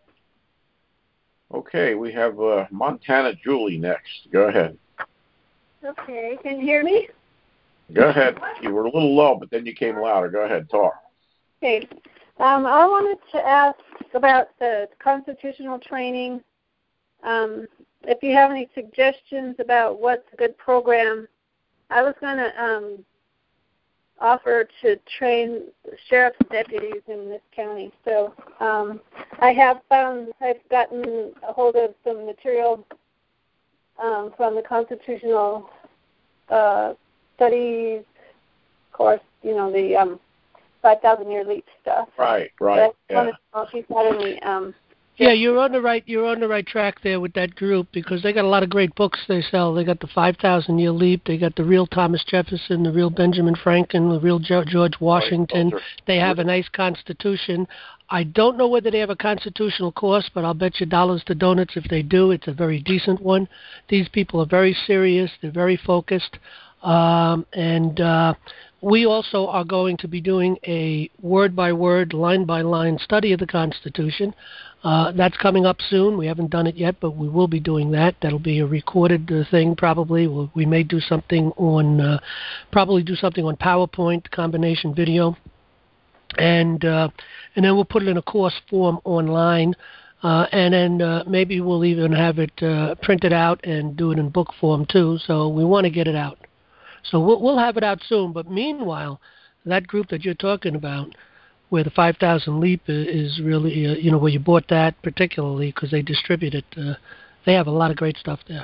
Okay, we have uh, Montana Julie next. Go ahead. Okay, can you hear me? Go ahead. You were a little low, but then you came louder. Go ahead, talk. Okay. Um, I wanted to ask about the constitutional training. Um, if you have any suggestions about what's a good program, I was going to um, offer to train sheriff's deputies in this county. So um, I have found, I've gotten a hold of some material um, from the constitutional uh, studies course, you know, the um, five thousand year leap stuff. Right, right. But I yeah. wanted to know if you've had any um, Yeah, you're on the right. You're on the right track there with that group because they got a lot of great books they sell. They got the five thousand Year Leap. They got the real Thomas Jefferson, the real Benjamin Franklin, the real George Washington. Right, they have a nice Constitution. I don't know whether they have a constitutional course, but I'll bet you dollars to donuts if they do. It's a very decent one. These people are very serious. They're very focused, um, and uh, we also are going to be doing a word-by-word, line-by-line study of the Constitution. Uh, that's coming up soon. We haven't done it yet, but we will be doing that. That'll be a recorded uh, thing probably. We'll, we may do something on, uh, probably do something on PowerPoint, combination video. And uh, and then we'll put it in a course form online. Uh, and then uh, maybe we'll even have it uh, printed out and do it in book form too. So we want to get it out. So we'll, we'll have it out soon. But meanwhile, that group that you're talking about, where the five thousand Leap is really, uh, you know, where you bought that particularly because they distribute it, uh, they have a lot of great stuff there.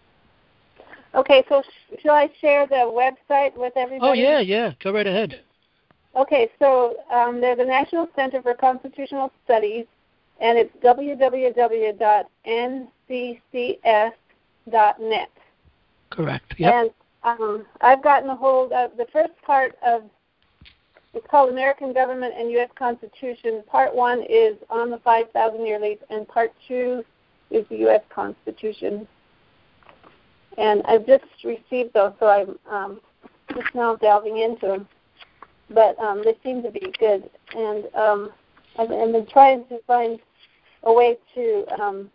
Okay, so sh- shall I share the website with everybody? Oh, yeah, yeah. Go right ahead. Okay, so um, they're the National Center for Constitutional Studies, and it's w w w dot n c c s dot net. Correct, yep. And um, I've gotten a hold of the first part of, it's called American Government and U S Constitution. Part one is on the five thousand Year Leap, and part two is the U S Constitution. And I've just received those, so I'm um, just now delving into them. But um, they seem to be good. And um, I've, I've been trying to find a way to um,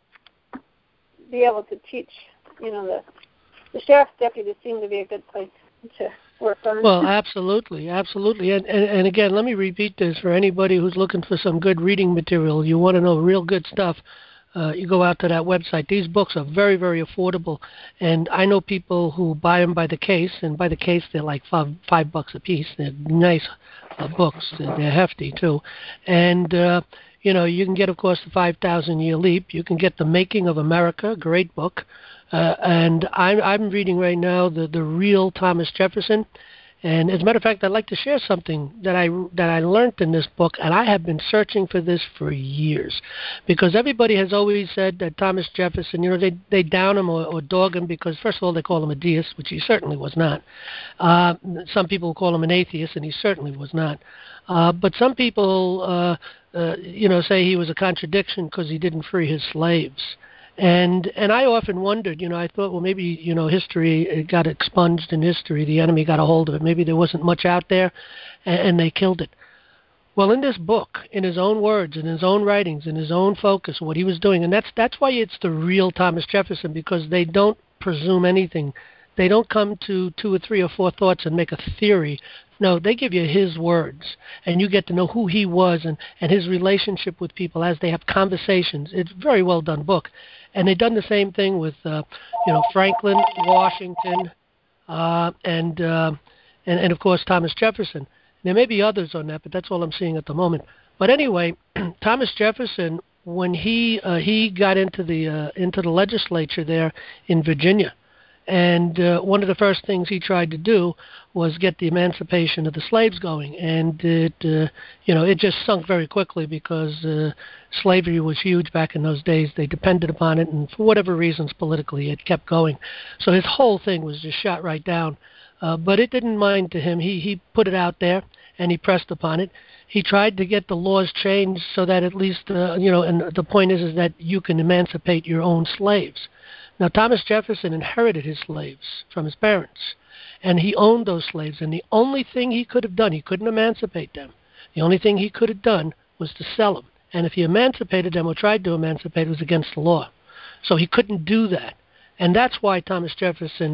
be able to teach, you know, the, the sheriff's deputies seem to be a good place to work on. Well, absolutely, absolutely. And, and, and again, let me repeat this for anybody who's looking for some good reading material. You want to know real good stuff. Uh, you go out to that website. These books are very, very affordable, and I know people who buy them by the case, and by the case they're like five, five bucks a piece. They're nice uh, books. They're, they're hefty too, and uh, you know you can get, of course, the five thousand Year Leap. You can get The Making of America, great book, uh, and I'm I'm reading right now the the real Thomas Jefferson. And as a matter of fact, I'd like to share something that I that I learned in this book, and I have been searching for this for years, because everybody has always said that Thomas Jefferson, you know, they they down him or, or dog him because first of all they call him a deist, which he certainly was not. Uh, some people call him an atheist, and he certainly was not. Uh, but some people, uh, uh, you know, say he was a contradiction because he didn't free his slaves. And and I often wondered, you know, I thought, well, maybe, you know, history it got expunged in history. The enemy got a hold of it. Maybe there wasn't much out there, and, and they killed it. Well, in this book, in his own words, in his own writings, in his own focus, what he was doing, and that's that's why it's the real Thomas Jefferson, because they don't presume anything. They don't come to two or three or four thoughts and make a theory. No, they give you his words, and you get to know who he was and, and his relationship with people as they have conversations. It's a very well done book. And they've done the same thing with, uh, you know, Franklin, Washington, uh, and, uh, and and of course Thomas Jefferson. There may be others on that, but that's all I'm seeing at the moment. But anyway, Thomas Jefferson, when he uh, he got into the uh, into the legislature there in Virginia, and uh, one of the first things he tried to do was get the emancipation of the slaves going, and it uh, you know it just sunk very quickly because uh, slavery was huge back in those days. They depended upon it, and for whatever reasons politically, it kept going. So his whole thing was just shot right down. Uh, but it didn't mind to him. He he put it out there, and he pressed upon it. He tried to get the laws changed so that at least uh, you know. And the point is, is that you can emancipate your own slaves. Now, Thomas Jefferson inherited his slaves from his parents, and he owned those slaves, and the only thing he could have done, he couldn't emancipate them. The only thing he could have done was to sell them, and if he emancipated them or tried to emancipate, it was against the law. So he couldn't do that, and that's why Thomas Jefferson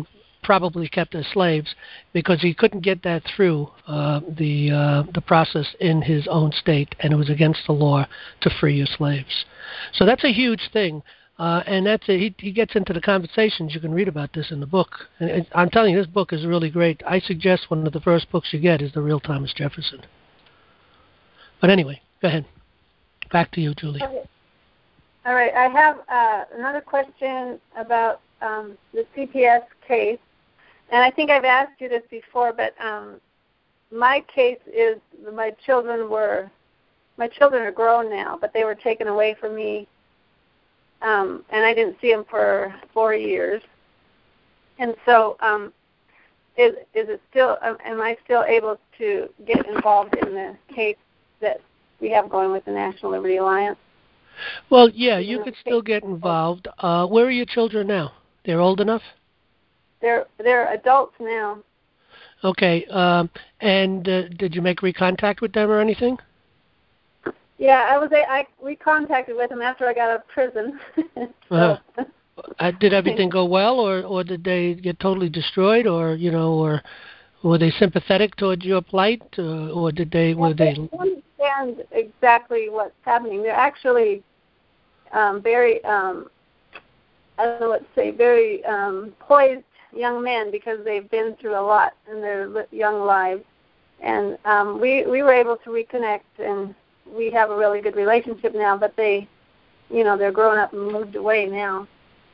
probably kept as slaves because he couldn't get that through uh, the uh, the process in his own state, and it was against the law to free your slaves. So that's a huge thing. Uh, and that's a, he, he gets into the conversations. You can read about this in the book. And it, I'm telling you, this book is really great. I suggest one of the first books you get is The Real Thomas Jefferson. But anyway, go ahead. Back to you, Julie. Okay. All right. I have uh, another question about um, the C P S case. And I think I've asked you this before, but um, my case is my children were, my children are grown now, but they were taken away from me. Um, and I didn't see him for four years. And so um, is, is it still, am I still able to get involved in the case that we have going with the National Liberty Alliance? Well, yeah, you could still get involved. Uh, where are your children now? They're old enough? They're, they're adults now. Okay. Um, and uh, did you make recontact with them or anything? Yeah, I was. A, I we contacted with him after I got out of prison. so. uh, uh, did everything go well, or, or did they get totally destroyed, or you know, or were they sympathetic towards your plight, uh, or did they? Were they they? Understand exactly what's happening. They're actually um, very. Um, I don't know what to say. Very um, poised young men because they've been through a lot in their young lives, and um, we we were able to reconnect and. We have a really good relationship now, but they, you know, they're grown up and moved away now.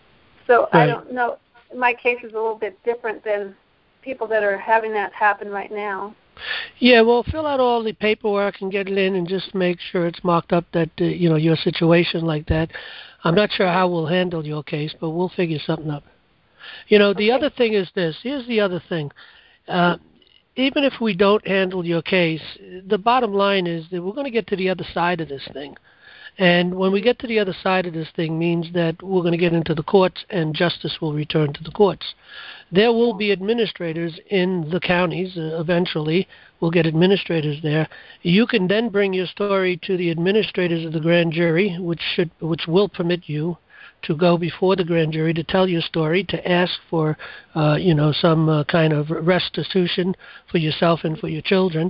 So right. I don't know. My case is a little bit different than people that are having that happen right now. Yeah, well, fill out all the paperwork and get it in and just make sure it's marked up that, uh, you know, your situation like that. I'm not sure how we'll handle your case, but we'll figure something up. You know, the okay. other thing is this. Here's the other thing. Uh, Even if we don't handle your case, the bottom line is that we're going to get to the other side of this thing. And when we get to the other side of this thing means that we're going to get into the courts and justice will return to the courts. There will be administrators in the counties uh, eventually. We'll get administrators there. You can then bring your story to the administrators of the grand jury, which should, which will permit you to go before the grand jury to tell your story, to ask for, uh, you know, some uh, kind of restitution for yourself and for your children,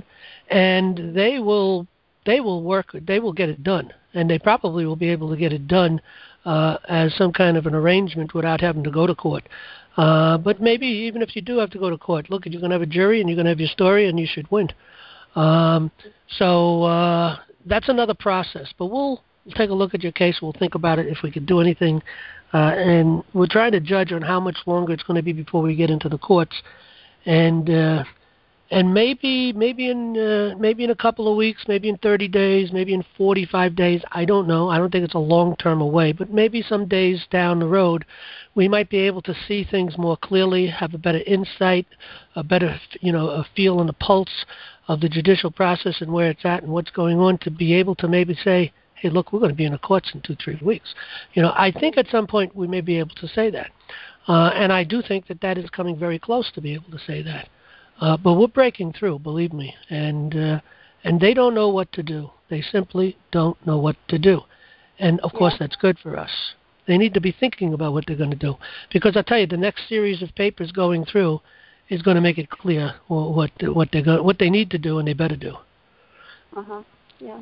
and they will, they will work, they will get it done, and they probably will be able to get it done uh, as some kind of an arrangement without having to go to court. Uh, but maybe even if you do have to go to court, look, you're going to have a jury and you're going to have your story, and you should win. Um, so uh, that's another process, but we'll. We'll take a look at your case. We'll think about it if we can do anything. Uh, and we're trying to judge on how much longer it's going to be before we get into the courts. And uh, and maybe maybe in uh, maybe in a couple of weeks, maybe in thirty days, maybe in forty-five days. I don't know. I don't think it's a long term away. But maybe some days down the road, we might be able to see things more clearly, have a better insight, a better you know a feel and a pulse of the judicial process and where it's at and what's going on, to be able to maybe say, hey, look, we're going to be in the courts in two, three weeks. You know, I think at some point we may be able to say that. Uh, and I do think that that is coming very close to be able to say that. Uh, but we're breaking through, believe me. And uh, and they don't know what to do. They simply don't know what to do. And, of course, that's good for us. They need to be thinking about what they're going to do. Because I'll tell you, the next series of papers going through is going to make it clear what what they go, what they need to do and they better do. Uh-huh, yeah.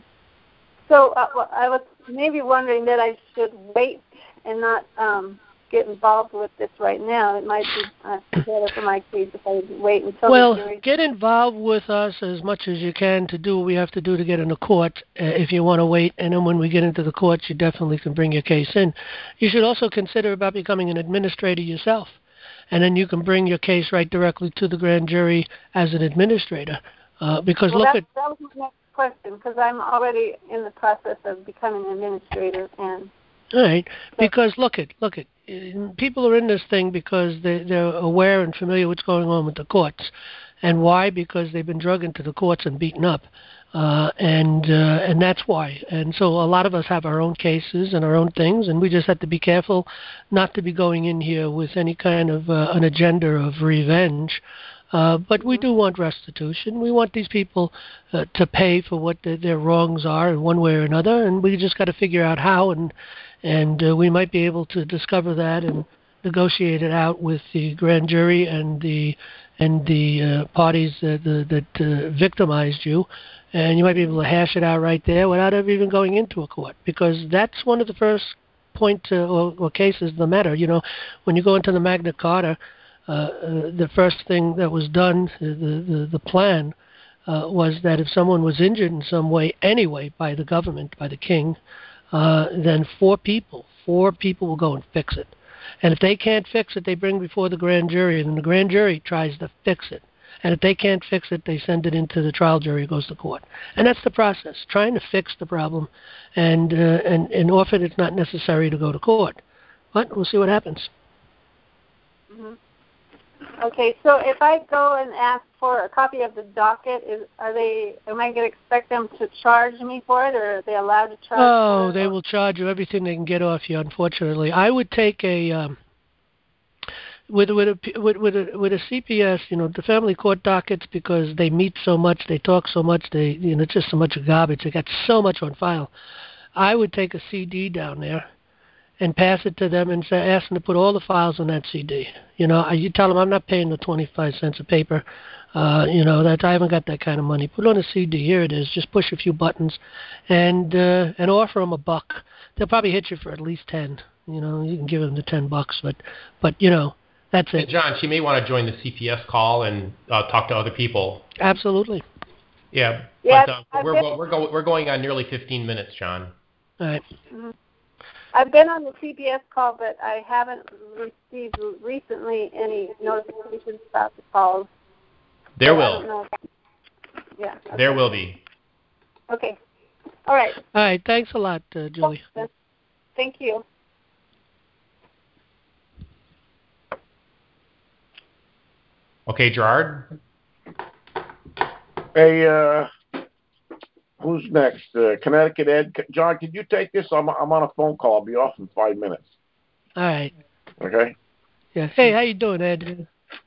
So uh, well, I was maybe wondering that I should wait and not um, get involved with this right now. It might be uh, better for my case if I wait until well, the jury. Get involved with us as much as you can to do what we have to do to get in the court uh, if you want to wait. And then when we get into the courts, you definitely can bring your case in. You should also consider about becoming an administrator yourself. And then you can bring your case right directly to the grand jury as an administrator. Uh, because well, look that, at... That was my next question, because I'm already in the process of becoming an administrator. And all right, because look at, look at, people are in this thing because they, they're aware and familiar with what's going on with the courts. And why? Because they've been drugged into the courts and beaten up. Uh, and uh, and that's why. And so a lot of us have our own cases and our own things, and we just have to be careful not to be going in here with any kind of uh, an agenda of revenge. Uh, but we do want restitution. We want these people uh, to pay for what the, their wrongs are in one way or another, and we just got to figure out how, and and uh, we might be able to discover that and negotiate it out with the grand jury and the and the uh, parties that, uh, that uh, victimized you, and you might be able to hash it out right there without ever even going into a court, because that's one of the first point uh, or, or cases in the matter. You know, when you go into the Magna Carta, uh, uh, the first thing that was done, uh, the, the, the plan, uh, was that if someone was injured in some way anyway by the government, by the king, uh, then four people, four people will go and fix it. And if they can't fix it, they bring before the grand jury, and the grand jury tries to fix it. And if they can't fix it, they send it into the trial jury, it goes to court. And that's the process, trying to fix the problem. And, uh, and, and often it's not necessary to go to court. But we'll see what happens. Mm-hmm. Okay, so if I go and ask for a copy of the docket, is, are they? Am I going to expect them to charge me for it, or are they allowed to charge? Oh, for it? they will charge you everything they can get off you. Unfortunately, I would take a um, with with a with with a, with a C P S. You know, the family court dockets, because they meet so much, they talk so much, they you know, just so much garbage. They got so much on file. I would take a C D down there and pass it to them and say, ask them to put all the files on that C D. You know, you tell them I'm not paying the twenty-five cents a paper. Uh, you know, that I haven't got that kind of money. Put it on a C D. Here it is. Just push a few buttons, and uh, and offer them a buck. They'll probably hit you for at least ten. You know, you can give them the ten bucks, but but you know, that's it. And John, she may want to join the C P S call and uh, talk to other people. Absolutely. Yeah. Yeah, but uh, we're been, we're we're, go, we're going on nearly fifteen minutes, John. All right. Mm-hmm. I've been on the C P S call, but I haven't received recently any notifications about the calls. There so will. I don't know. Yeah. Okay. There will be. Okay. All right. All right. Thanks a lot, uh, Julie. Thank you. Okay, Gerard. Hey, uh, who's next? Uh, Connecticut Ed. John, can you take this? I'm I'm on a phone call. I'll be off in five minutes. All right. Okay. Yeah. Hey, how you doing, Ed?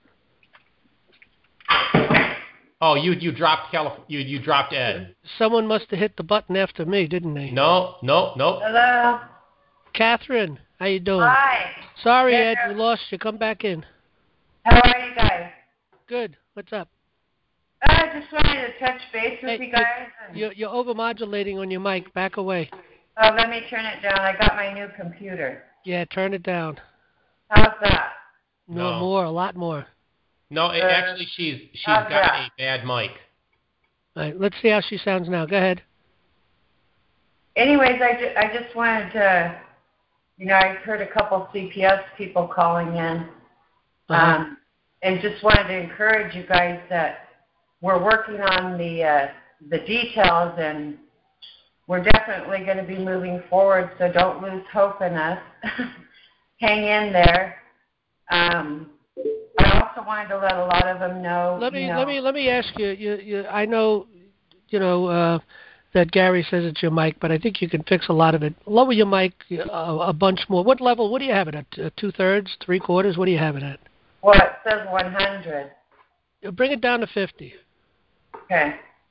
Oh, you you dropped Calif- you you dropped Ed. Someone must have hit the button after me, didn't they? No, no, no. Hello. Catherine, how you doing? Hi. Sorry, Yeah. Ed, we lost you. Come back in. How are you guys? Good. What's up? I just wanted to touch base with Hey, you guys. And, you're, you're overmodulating on your mic. Back away. oh, let me turn it down. I got my new computer. Yeah, turn it down. How's that? No, No. more, a lot more. No, it, Uh, actually, she's she's how's got that? a bad mic. All right, let's see how she sounds now. Go ahead. Anyways, I, ju- I just wanted to, you know, I heard a couple C P S people calling in, Uh-huh. um, and just wanted to encourage you guys that we're working on the uh, the details, and we're definitely going to be moving forward. So don't lose hope in us. Hang in there. Um, I also wanted to let a lot of them know. Let me you know, let me let me ask you. You, you I know, you know, uh, that Gary says it's your mic, but I think you can fix a lot of it. Lower your mic uh, a bunch more. What level? What do you have it at? Uh, two thirds, three quarters? What do you have it at? Well, it says one hundred. You bring it down to fifty. Okay.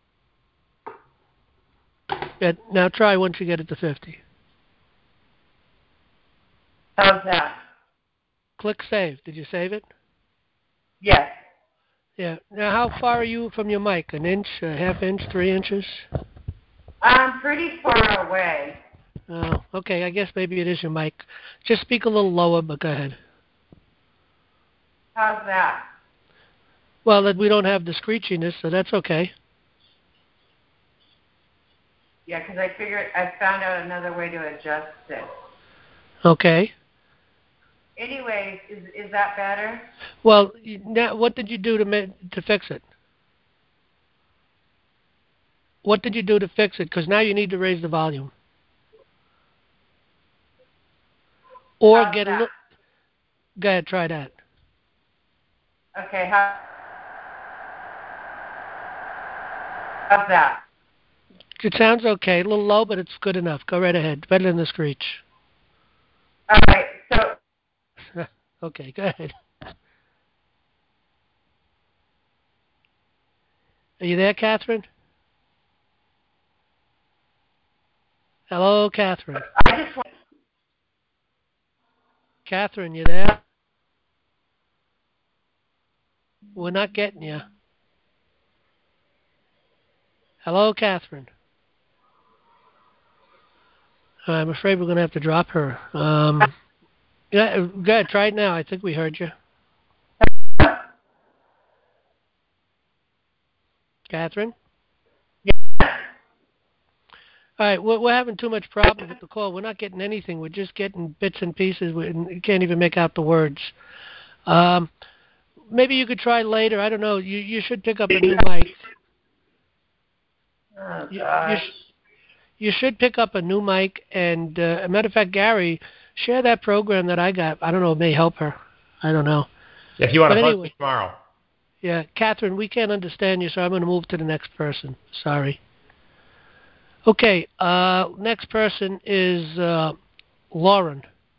Yeah, now try once you get it to fifty. How's that? Click save. Did you save it? Yes. Yeah. Now, how far are you from your mic? An inch, a half inch, three inches? I'm pretty far away. Oh, okay. I guess maybe it is your mic. Just speak a little lower, but go ahead. How's that? Well, that we don't have the screechiness, so that's okay. Yeah, because I figured I found out another way to adjust it. Okay. Anyways, is is that better? Well, you- now what did you do to ma- to fix it? What did you do to fix it? Because now you need to raise the volume. Or How's get a that? little. Go ahead, try that. Okay, how? How's that? It sounds okay. A little low, but it's good enough. Go right ahead. Better than the screech. All right. So Okay, go ahead. Are you there, Catherine? Hello, Catherine. I just want. Catherine, you there? We're not getting you. Hello, Catherine. I'm afraid we're going to have to drop her. Um, yeah, go ahead, try it now. I think we heard you. Catherine? Yeah. All right, we're, we're having too much problem with the call. We're not getting anything. We're just getting bits and pieces. We you can't even make out the words. Um, maybe you could try later. I don't know. You you should pick up a new mic. Oh, you, you, sh- you should pick up a new mic. And uh, as a matter of fact, Gary, share that program that I got. I don't know. It may help her. I don't know. If you want but to anyway, buzz me tomorrow. Yeah, Catherine, we can't understand you, so I'm going to move to the next person. Sorry. Okay, uh, next person is uh, Lauren.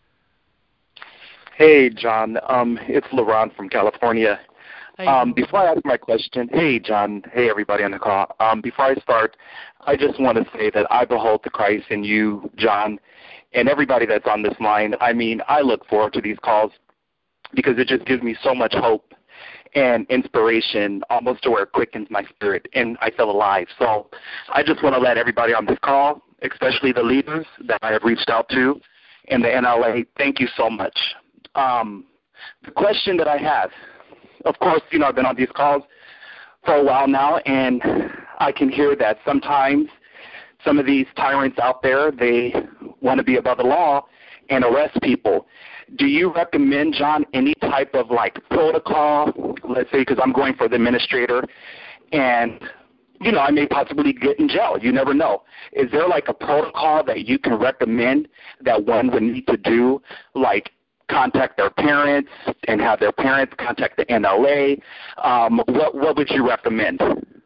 Hey, John. Um, it's Laurent from California. Um, before I ask my question, hey, John. Hey, everybody on the call. Um, before I start, I just want to say that I behold the Christ in you, John, and everybody that's on this line. I mean, I look forward to these calls because it just gives me so much hope and inspiration, almost to where it quickens my spirit, and I feel alive. So I just want to let everybody on this call, especially the leaders that I have reached out to in the N L A, thank you so much. Um, the question that I have, of course, you know, I've been on these calls for a while now, and I can hear that sometimes some of these tyrants out there, they want to be above the law and arrest people. Do you recommend, John, any type of, like, protocol, let's say, because I'm going for the administrator, and, you know, I may possibly get in jail. You never know. Is there, like, a protocol that you can recommend that one would need to do, like contact their parents and have their parents contact the N L A? Um, what, what would you recommend,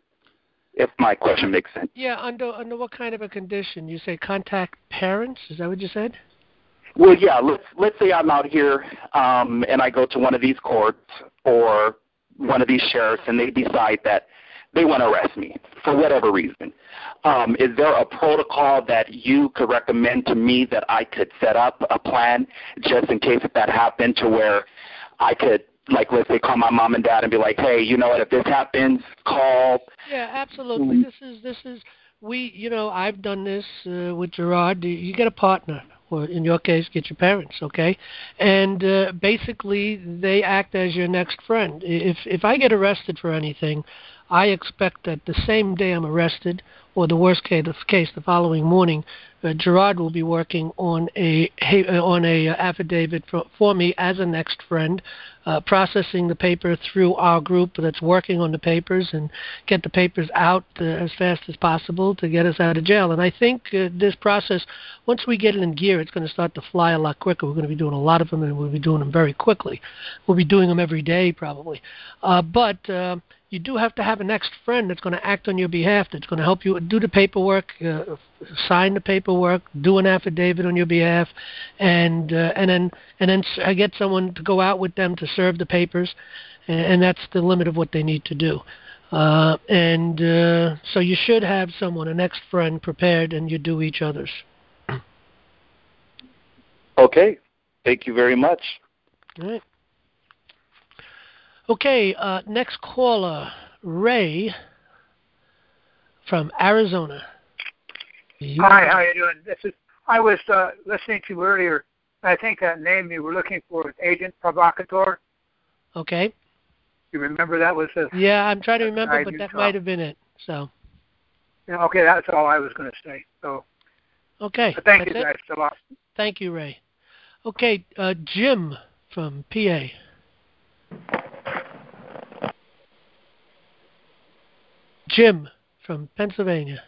if my question makes sense? Yeah, under under what kind of a condition? You say contact parents? Is that what you said? Well, yeah, let's let's say I'm out here um, and I go to one of these courts or one of these sheriffs and they decide that they want to arrest me for whatever reason. Um, is there a protocol that you could recommend to me that I could set up a plan just in case if that happened to where I could, like, let's say, call my mom and dad and be like, hey, you know what, if this happens, call. Yeah, absolutely. This is, this is, we, you know, I've done this uh, with Gerard. You get a partner. Or in your case, get your parents, okay? And uh, basically, they act as your next friend. If if I get arrested for anything, I expect that the same day I'm arrested, or the worst case, the following morning, uh, Gerard will be working on a on a affidavit for, for me as a next friend, uh, processing the paper through our group that's working on the papers and get the papers out uh, as fast as possible to get us out of jail. And I think uh, this process, once we get it in gear, it's going to start to fly a lot quicker. We're going to be doing a lot of them, and we'll be doing them very quickly. We'll be doing them every day, probably. Uh, but uh, you do have to have a next friend that's going to act on your behalf, that's going to help you do the paperwork, uh, sign the paperwork, do an affidavit on your behalf, and uh, and then and then I get someone to go out with them to serve the papers, and, and that's the limit of what they need to do. Uh, and uh, so you should have someone, a next friend, prepared, and you do each other's. Okay. Thank you very much. All right. Okay, uh, next caller, Ray from Arizona. You Hi, how are you doing? This is I was uh, listening to you earlier. I think that name you were looking for was Agent Provocateur. Okay. You remember that was a... Yeah, I'm trying to remember, but that might have been it. So. Yeah, okay, that's all I was going to say. So. Okay. But thank you it. guys a lot. Thank you, Ray. Okay, uh, Jim from P A. Jim from Pennsylvania.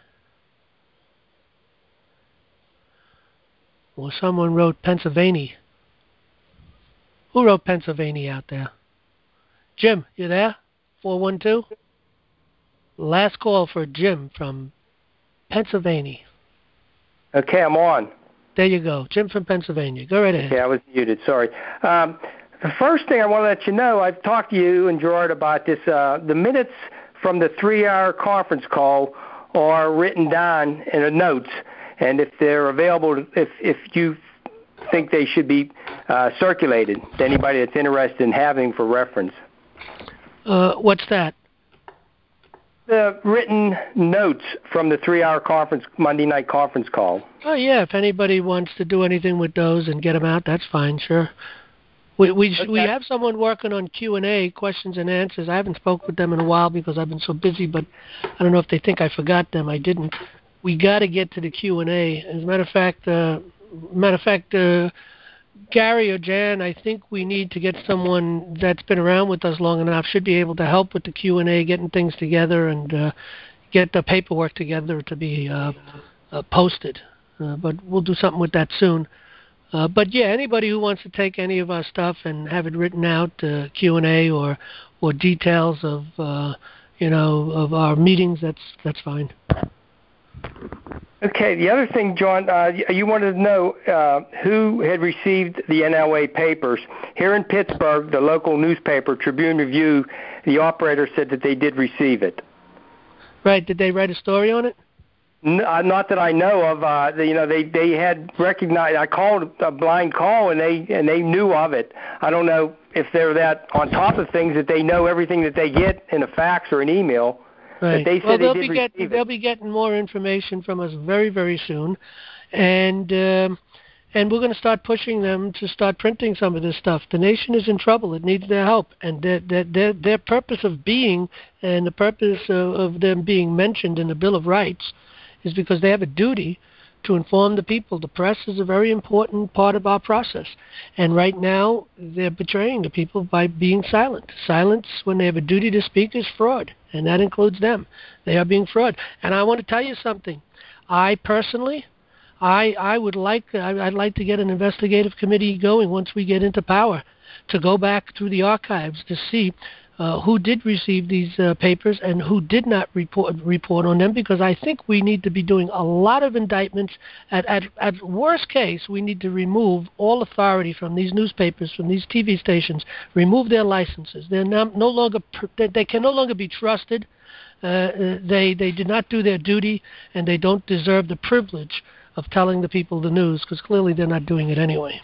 Well, someone wrote Pennsylvania. Who wrote Pennsylvania out there? Jim, you there? four one two? Last call for Jim from Pennsylvania. Okay, I'm on. There you go. Jim from Pennsylvania. Go right ahead. Okay, I was muted. Sorry. Um, the first thing I want to let you know, I've talked to you and Gerard about this. Uh, the minutes from the three-hour conference call are written down in the notes, and if they're available, if if you think they should be uh, circulated to anybody that's interested in having for reference. Uh, what's that? The written notes from the three-hour conference Monday night conference call. Oh yeah, if anybody wants to do anything with those and get them out, that's fine. Sure. We we okay. we have someone working on Q and A, questions and answers. I haven't spoke with them in a while because I've been so busy, but I don't know if they think I forgot them. I didn't. We got to get to the Q and A. As a matter of fact, uh, matter of fact, uh, Gary or Jan, I think we need to get someone that's been around with us long enough, should be able to help with the Q and A, getting things together and uh, get the paperwork together to be uh, uh, posted. Uh, but we'll do something with that soon. Uh, but yeah, anybody who wants to take any of our stuff and have it written out, uh, Q and A or or details of uh, you know of our meetings, that's that's fine. Okay. The other thing, John, uh, you wanted to know uh, who had received the N L A papers here in Pittsburgh. The local newspaper, Tribune Review, the operator said that they did receive it. Right. Did they write a story on it? No, not that I know of. Uh, they, you know, they they had recognized. I called a blind call, and they and they knew of it. I don't know if they're that on top of things that they know everything that they get in a fax or an email. Right. But they said well, they'll they did be getting receive they'll it. be getting more information from us very very soon, and um, and we're going to start pushing them to start printing some of this stuff. The nation is in trouble; it needs their help, and their their their, their purpose of being and the purpose of, of them being mentioned in the Bill of Rights is because they have a duty to inform the people. The press is a very important part of our process. And right now, they're betraying the people by being silent. Silence, when they have a duty to speak, is fraud, and that includes them. They are being fraud. And I want to tell you something. I personally, I I would like, I'd like to get an investigative committee going once we get into power to go back through the archives to see Uh, who did receive these uh, papers and who did not report report on them, because I think we need to be doing a lot of indictments. At, at, at worst case, we need to remove all authority from these newspapers, from these T V stations, remove their licenses. They're no, no longer they, they can no longer be trusted. Uh, they they did not do their duty, and they don't deserve the privilege of telling the people the news, because clearly they're not doing it anyway.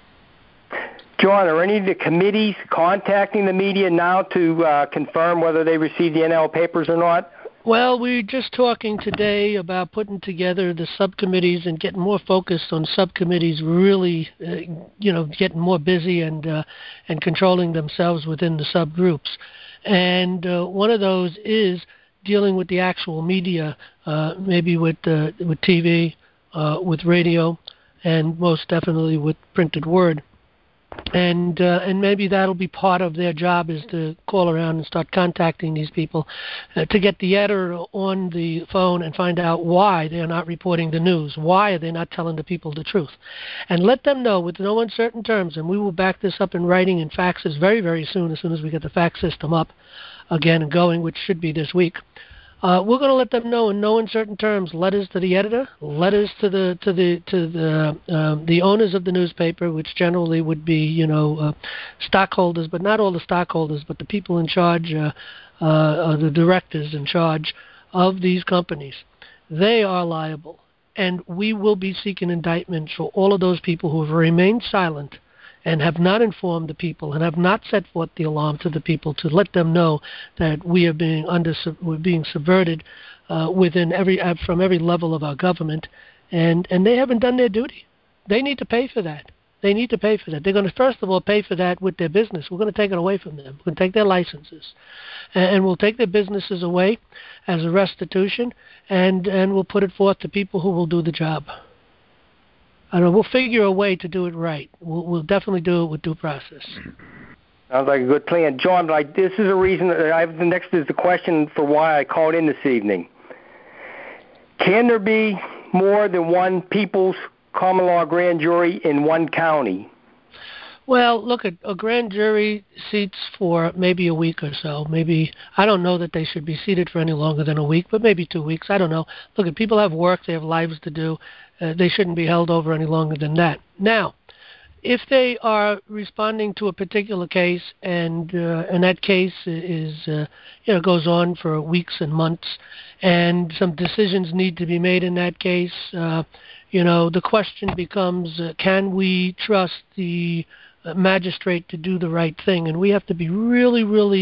John, are any of the committees contacting the media now to uh, confirm whether they received the N L papers or not? Well, we're just talking today about putting together the subcommittees and getting more focused on subcommittees, really, uh, you know, getting more busy and uh, and controlling themselves within the subgroups. And uh, one of those is dealing with the actual media, uh, maybe with uh, with T V, uh, with radio, and most definitely with printed word. And uh, and maybe that'll be part of their job, is to call around and start contacting these people uh, to get the editor on the phone and find out why they're not reporting the news, why are they not telling the people the truth, and let them know with no uncertain terms. And we will back this up in writing and faxes very, very soon, as soon as we get the fax system up again and going, which should be this week. Uh, we're going to let them know in no uncertain terms. Letters to the editor, letters to the to the to the um, the owners of the newspaper, which generally would be, you know, uh, stockholders, but not all the stockholders, but the people in charge, uh, uh, the directors in charge of these companies. They are liable, and we will be seeking indictments for all of those people who have remained silent and have not informed the people and have not set forth the alarm to the people to let them know that we are being under we're being subverted uh, within every uh, from every level of our government, and and they haven't done their duty. They need to pay for that. They need to pay for that. They're going to first of all pay for that with their business. We're going to take it away from them. We're going to take their licenses, and, and we'll take their businesses away as a restitution, and and we'll put it forth to people who will do the job. I don't know, we'll figure a way to do it right. We'll, we'll definitely do it with due process. Sounds like a good plan. John, like, this is a reason that I have, the next is the question for why I called in this evening. Can there be more than one people's common law grand jury in one county? Well, look, at a grand jury seats for maybe a week or so. Maybe, I don't know that they should be seated for any longer than a week, but maybe two weeks. I don't know. Look, if people have work, they have lives to do. Uh, they shouldn't be held over any longer than that. Now, if they are responding to a particular case, and uh, and that case is uh, you know goes on for weeks and months, and some decisions need to be made in that case, uh, you know, the question becomes: uh, can we trust the uh, magistrate to do the right thing? And we have to be really, really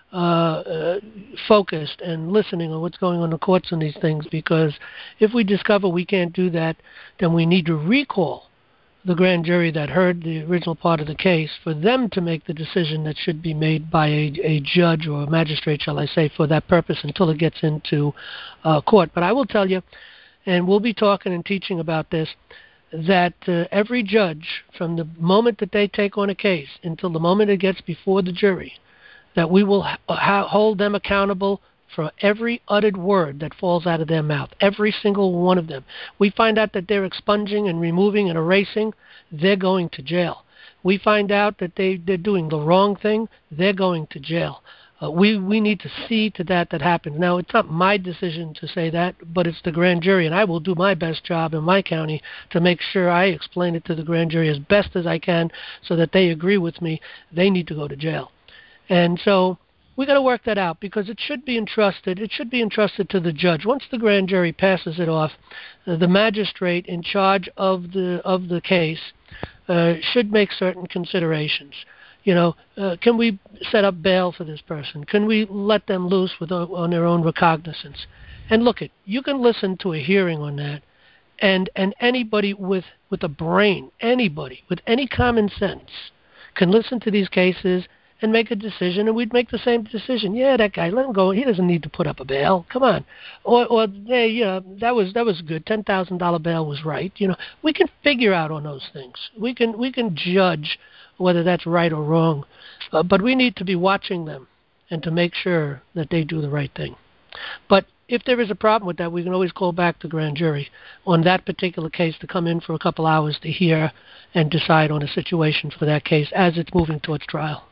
uh, uh, focused and listening on what's going on in the courts on these things, because if we discover we can't do that, then we need to recall the grand jury that heard the original part of the case for them to make the decision that should be made by a, a judge or a magistrate, shall I say, for that purpose until it gets into uh, court. But I will tell you, and we'll be talking and teaching about this, that uh, every judge, from the moment that they take on a case until the moment it gets before the jury, that we will ha- hold them accountable for every uttered word that falls out of their mouth, every single one of them. We find out that they're expunging and removing and erasing, they're going to jail. We find out that they, they're doing the wrong thing, they're going to jail. Uh, we, we need to see to that that happens. Now, it's not my decision to say that, but it's the grand jury, and I will do my best job in my county to make sure I explain it to the grand jury as best as I can so that they agree with me they need to go to jail. And so we got to work that out, because it should be entrusted. It should be entrusted to the judge. Once the grand jury passes it off, uh, the magistrate in charge of the of the case uh, should make certain considerations. You know, uh, can we set up bail for this person? Can we let them loose with on their own recognizance? And look, it you can listen to a hearing on that, and and anybody with with a brain, anybody with any common sense, can listen to these cases and make a decision, and we'd make the same decision. Yeah, that guy, let him go. He doesn't need to put up a bail. Come on. Or, or hey, you know, that was that was good. Ten thousand dollar bail was right. You know, we can figure out on those things. We can we can judge whether that's right or wrong, uh, but we need to be watching them and to make sure that they do the right thing. But if there is a problem with that, we can always call back the grand jury on that particular case to come in for a couple hours to hear and decide on a situation for that case as it's moving towards trial.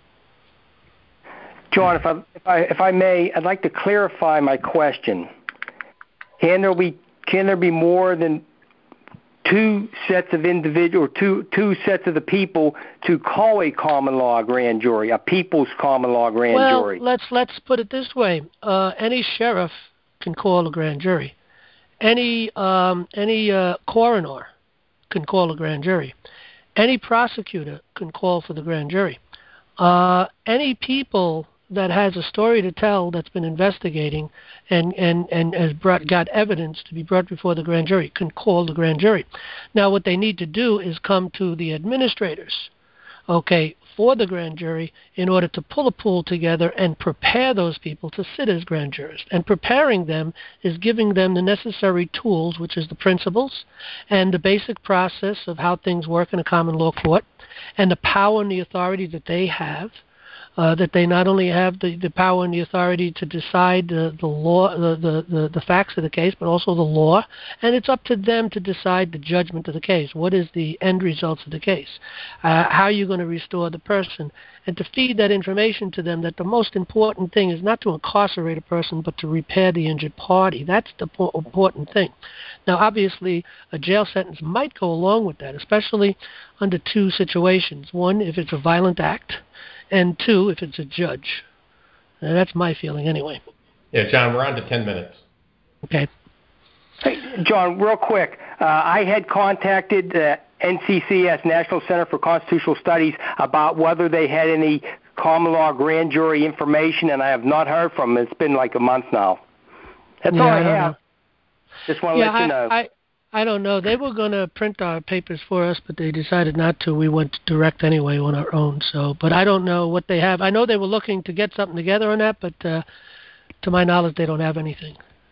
John, if I, if I if I may, I'd like to clarify my question. Can there be can there be more than two sets of individual or two two sets of the people to call a common law grand jury, a people's common law grand well, jury? Well, let's let's put it this way: uh, any sheriff can call a grand jury. Any um, any uh, coroner can call a grand jury. Any prosecutor can call for the grand jury. Uh, any people that has a story to tell that's been investigating and, and, and has brought, got evidence to be brought before the grand jury can call the grand jury. Now, what they need to do is come to the administrators, okay, for the grand jury in order to pull a pool together and prepare those people to sit as grand jurors. And preparing them is giving them the necessary tools, which is the principles and the basic process of how things work in a common law court, and the power and the authority that they have. Uh, that they not only have the, the power and the authority to decide uh, the law, the, the, the, the facts of the case, but also the law, and it's up to them to decide the judgment of the case. What is the end results of the case? Uh, how are you going to restore the person? And to feed that information to them that the most important thing is not to incarcerate a person, but to repair the injured party. That's the po- important thing. Now, obviously, a jail sentence might go along with that, especially under two situations. One, if it's a violent act, and two, if it's a judge. Now, that's my feeling anyway. Yeah, John, we're on to ten minutes. Okay. Hey, John, real quick. Uh, I had contacted uh, N C C S, National Center for Constitutional Studies, about whether they had any common law grand jury information, and I have not heard from them. It's been like a month now. That's yeah, all I, I have. Know. Just want to yeah, let you I, know. I, I don't know. They were going to print our papers for us, but they decided not to. We went direct anyway on our own. So, but I don't know what they have. I know they were looking to get something together on that, but uh, to my knowledge, they don't have anything.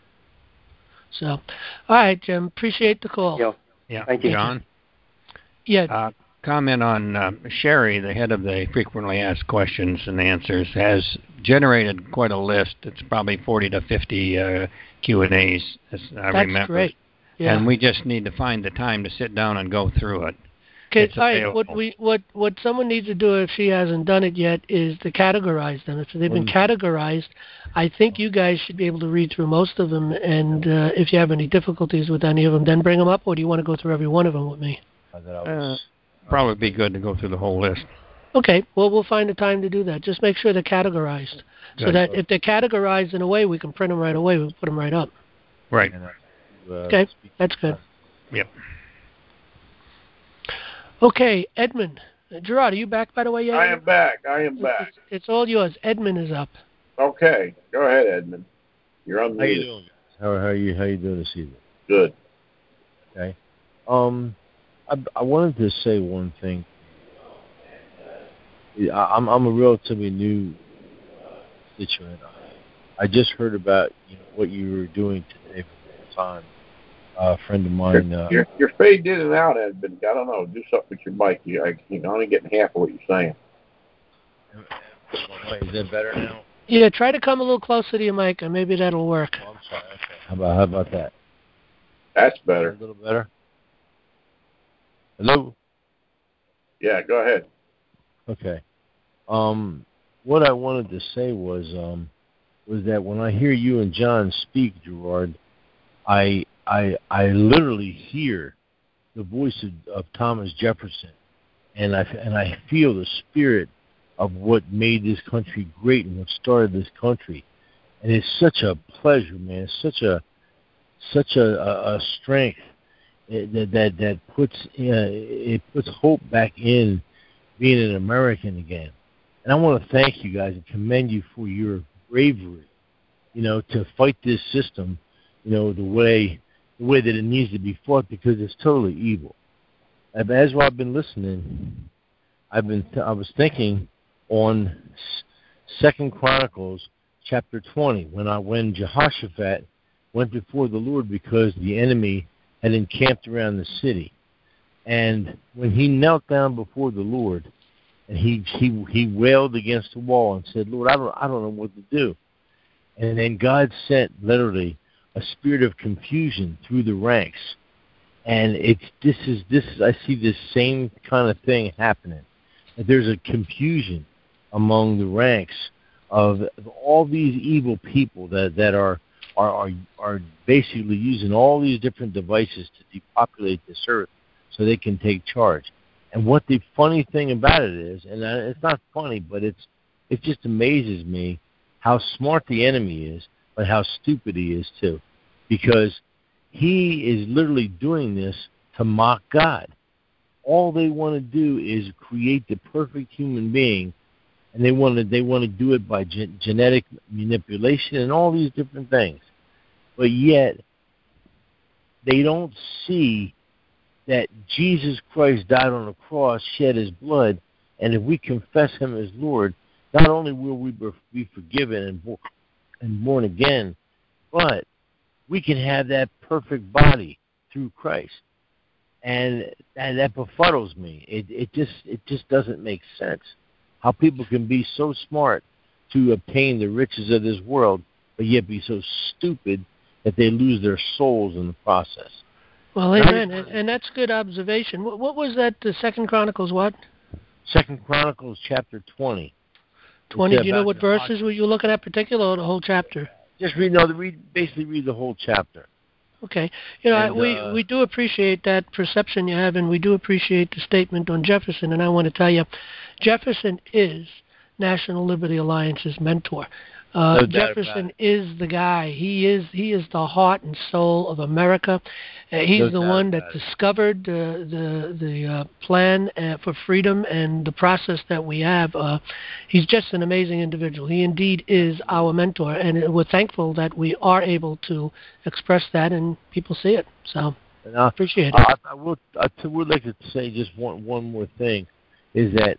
So, all right, Jim. Appreciate the call. Yeah. Yeah. Thank you, John. Yeah. Uh, comment on uh, Sherry, the head of the frequently asked questions and answers, has generated quite a list. It's probably forty to fifty uh, Q and A's, as I That's remember. Great. Yeah. And we just need to find the time to sit down and go through it. Okay, all right. What we what what someone needs to do if she hasn't done it yet is to categorize them. If they've been mm. categorized, I think you guys should be able to read through most of them. And uh, if you have any difficulties with any of them, then bring them up. Or do you want to go through every one of them with me? Uh, probably be good to go through the whole list. Okay. Well, we'll find a time to do that. Just make sure they're categorized, good. So that if they're categorized in a way, we can print them right away. We'll put them right up. Right. Uh, okay. That's good. Yep. Okay, Edmund. Uh, Gerard, are you back, by the way, yet? I am back. I am back. It's, it's all yours. Edmund is up. Okay, go ahead, Edmund. You're unmuted. How you doing, guys? How, how are you? How you doing this evening? Good. Okay. Um, I, I wanted to say one thing. I, I'm I'm a relatively new constituent. I just heard about you know, what you were doing today for the time. Uh, a friend of mine. You're, uh, you're, you're fading in and out, Edmund. I don't know. Do something with your mic. You, I, you're only getting half of what you're saying. Is that better now? Yeah, try to come a little closer to your mic, and maybe that'll work. Oh, I'm sorry. Okay. How about how about that? That's better. A little better. Hello. Yeah, go ahead. Okay. Um, what I wanted to say was um, was that when I hear you and John speak, Gerard, I I I literally hear the voice of, of Thomas Jefferson, and I and I feel the spirit of what made this country great and what started this country, and it's such a pleasure, man. It's such a such a, a, a strength that that that puts uh, it puts hope back in being an American again. And I want to thank you guys and commend you for your bravery, you know, to fight this system, you know, the way the way that it needs to be fought, because it's totally evil. As I've been listening, I've been th- I was thinking on Second Chronicles chapter twenty, when I when Jehoshaphat went before the Lord because the enemy had encamped around the city, and when he knelt down before the Lord, and he he he wailed against the wall and said, "Lord, I don't I don't know what to do," and then God sent literally a spirit of confusion through the ranks, and it's this is this I see this same kind of thing happening. That there's a confusion among the ranks of all these evil people that, that are, are are are basically using all these different devices to depopulate this earth so they can take charge. And what the funny thing about it is, and it's not funny, but it's it just amazes me how smart the enemy is, but how stupid he is too, because he is literally doing this to mock God. All they want to do is create the perfect human being, and they want to they want to do it by gen- genetic manipulation and all these different things. But yet, they don't see that Jesus Christ died on the cross, shed his blood, and if we confess him as Lord, not only will we be forgiven and, bo- and born again, but we can have that perfect body through Christ. And and that befuddles me. It it just it just doesn't make sense how people can be so smart to obtain the riches of this world, but yet be so stupid that they lose their souls in the process. Well, amen, and, and that's good observation. What, what was that? The Second Chronicles, what? Second Chronicles chapter twenty. Twenty. Do you know what verses were you looking at, particular, or the whole chapter? Just read. No, read basically read the whole chapter. Okay. You know, and, we, uh, we do appreciate that perception you have, and we do appreciate the statement on Jefferson, and I want to tell you, Jefferson is National Liberty Alliance's mentor. Uh, no Jefferson is the guy. He is he is the heart and soul of America. Uh, he's no the one that it. discovered uh, the the uh, plan uh, for freedom and the process that we have. Uh, he's just an amazing individual. He indeed is our mentor, and we're thankful that we are able to express that and people see it. So and I appreciate it. I, I would I would like to say just one one more thing, is that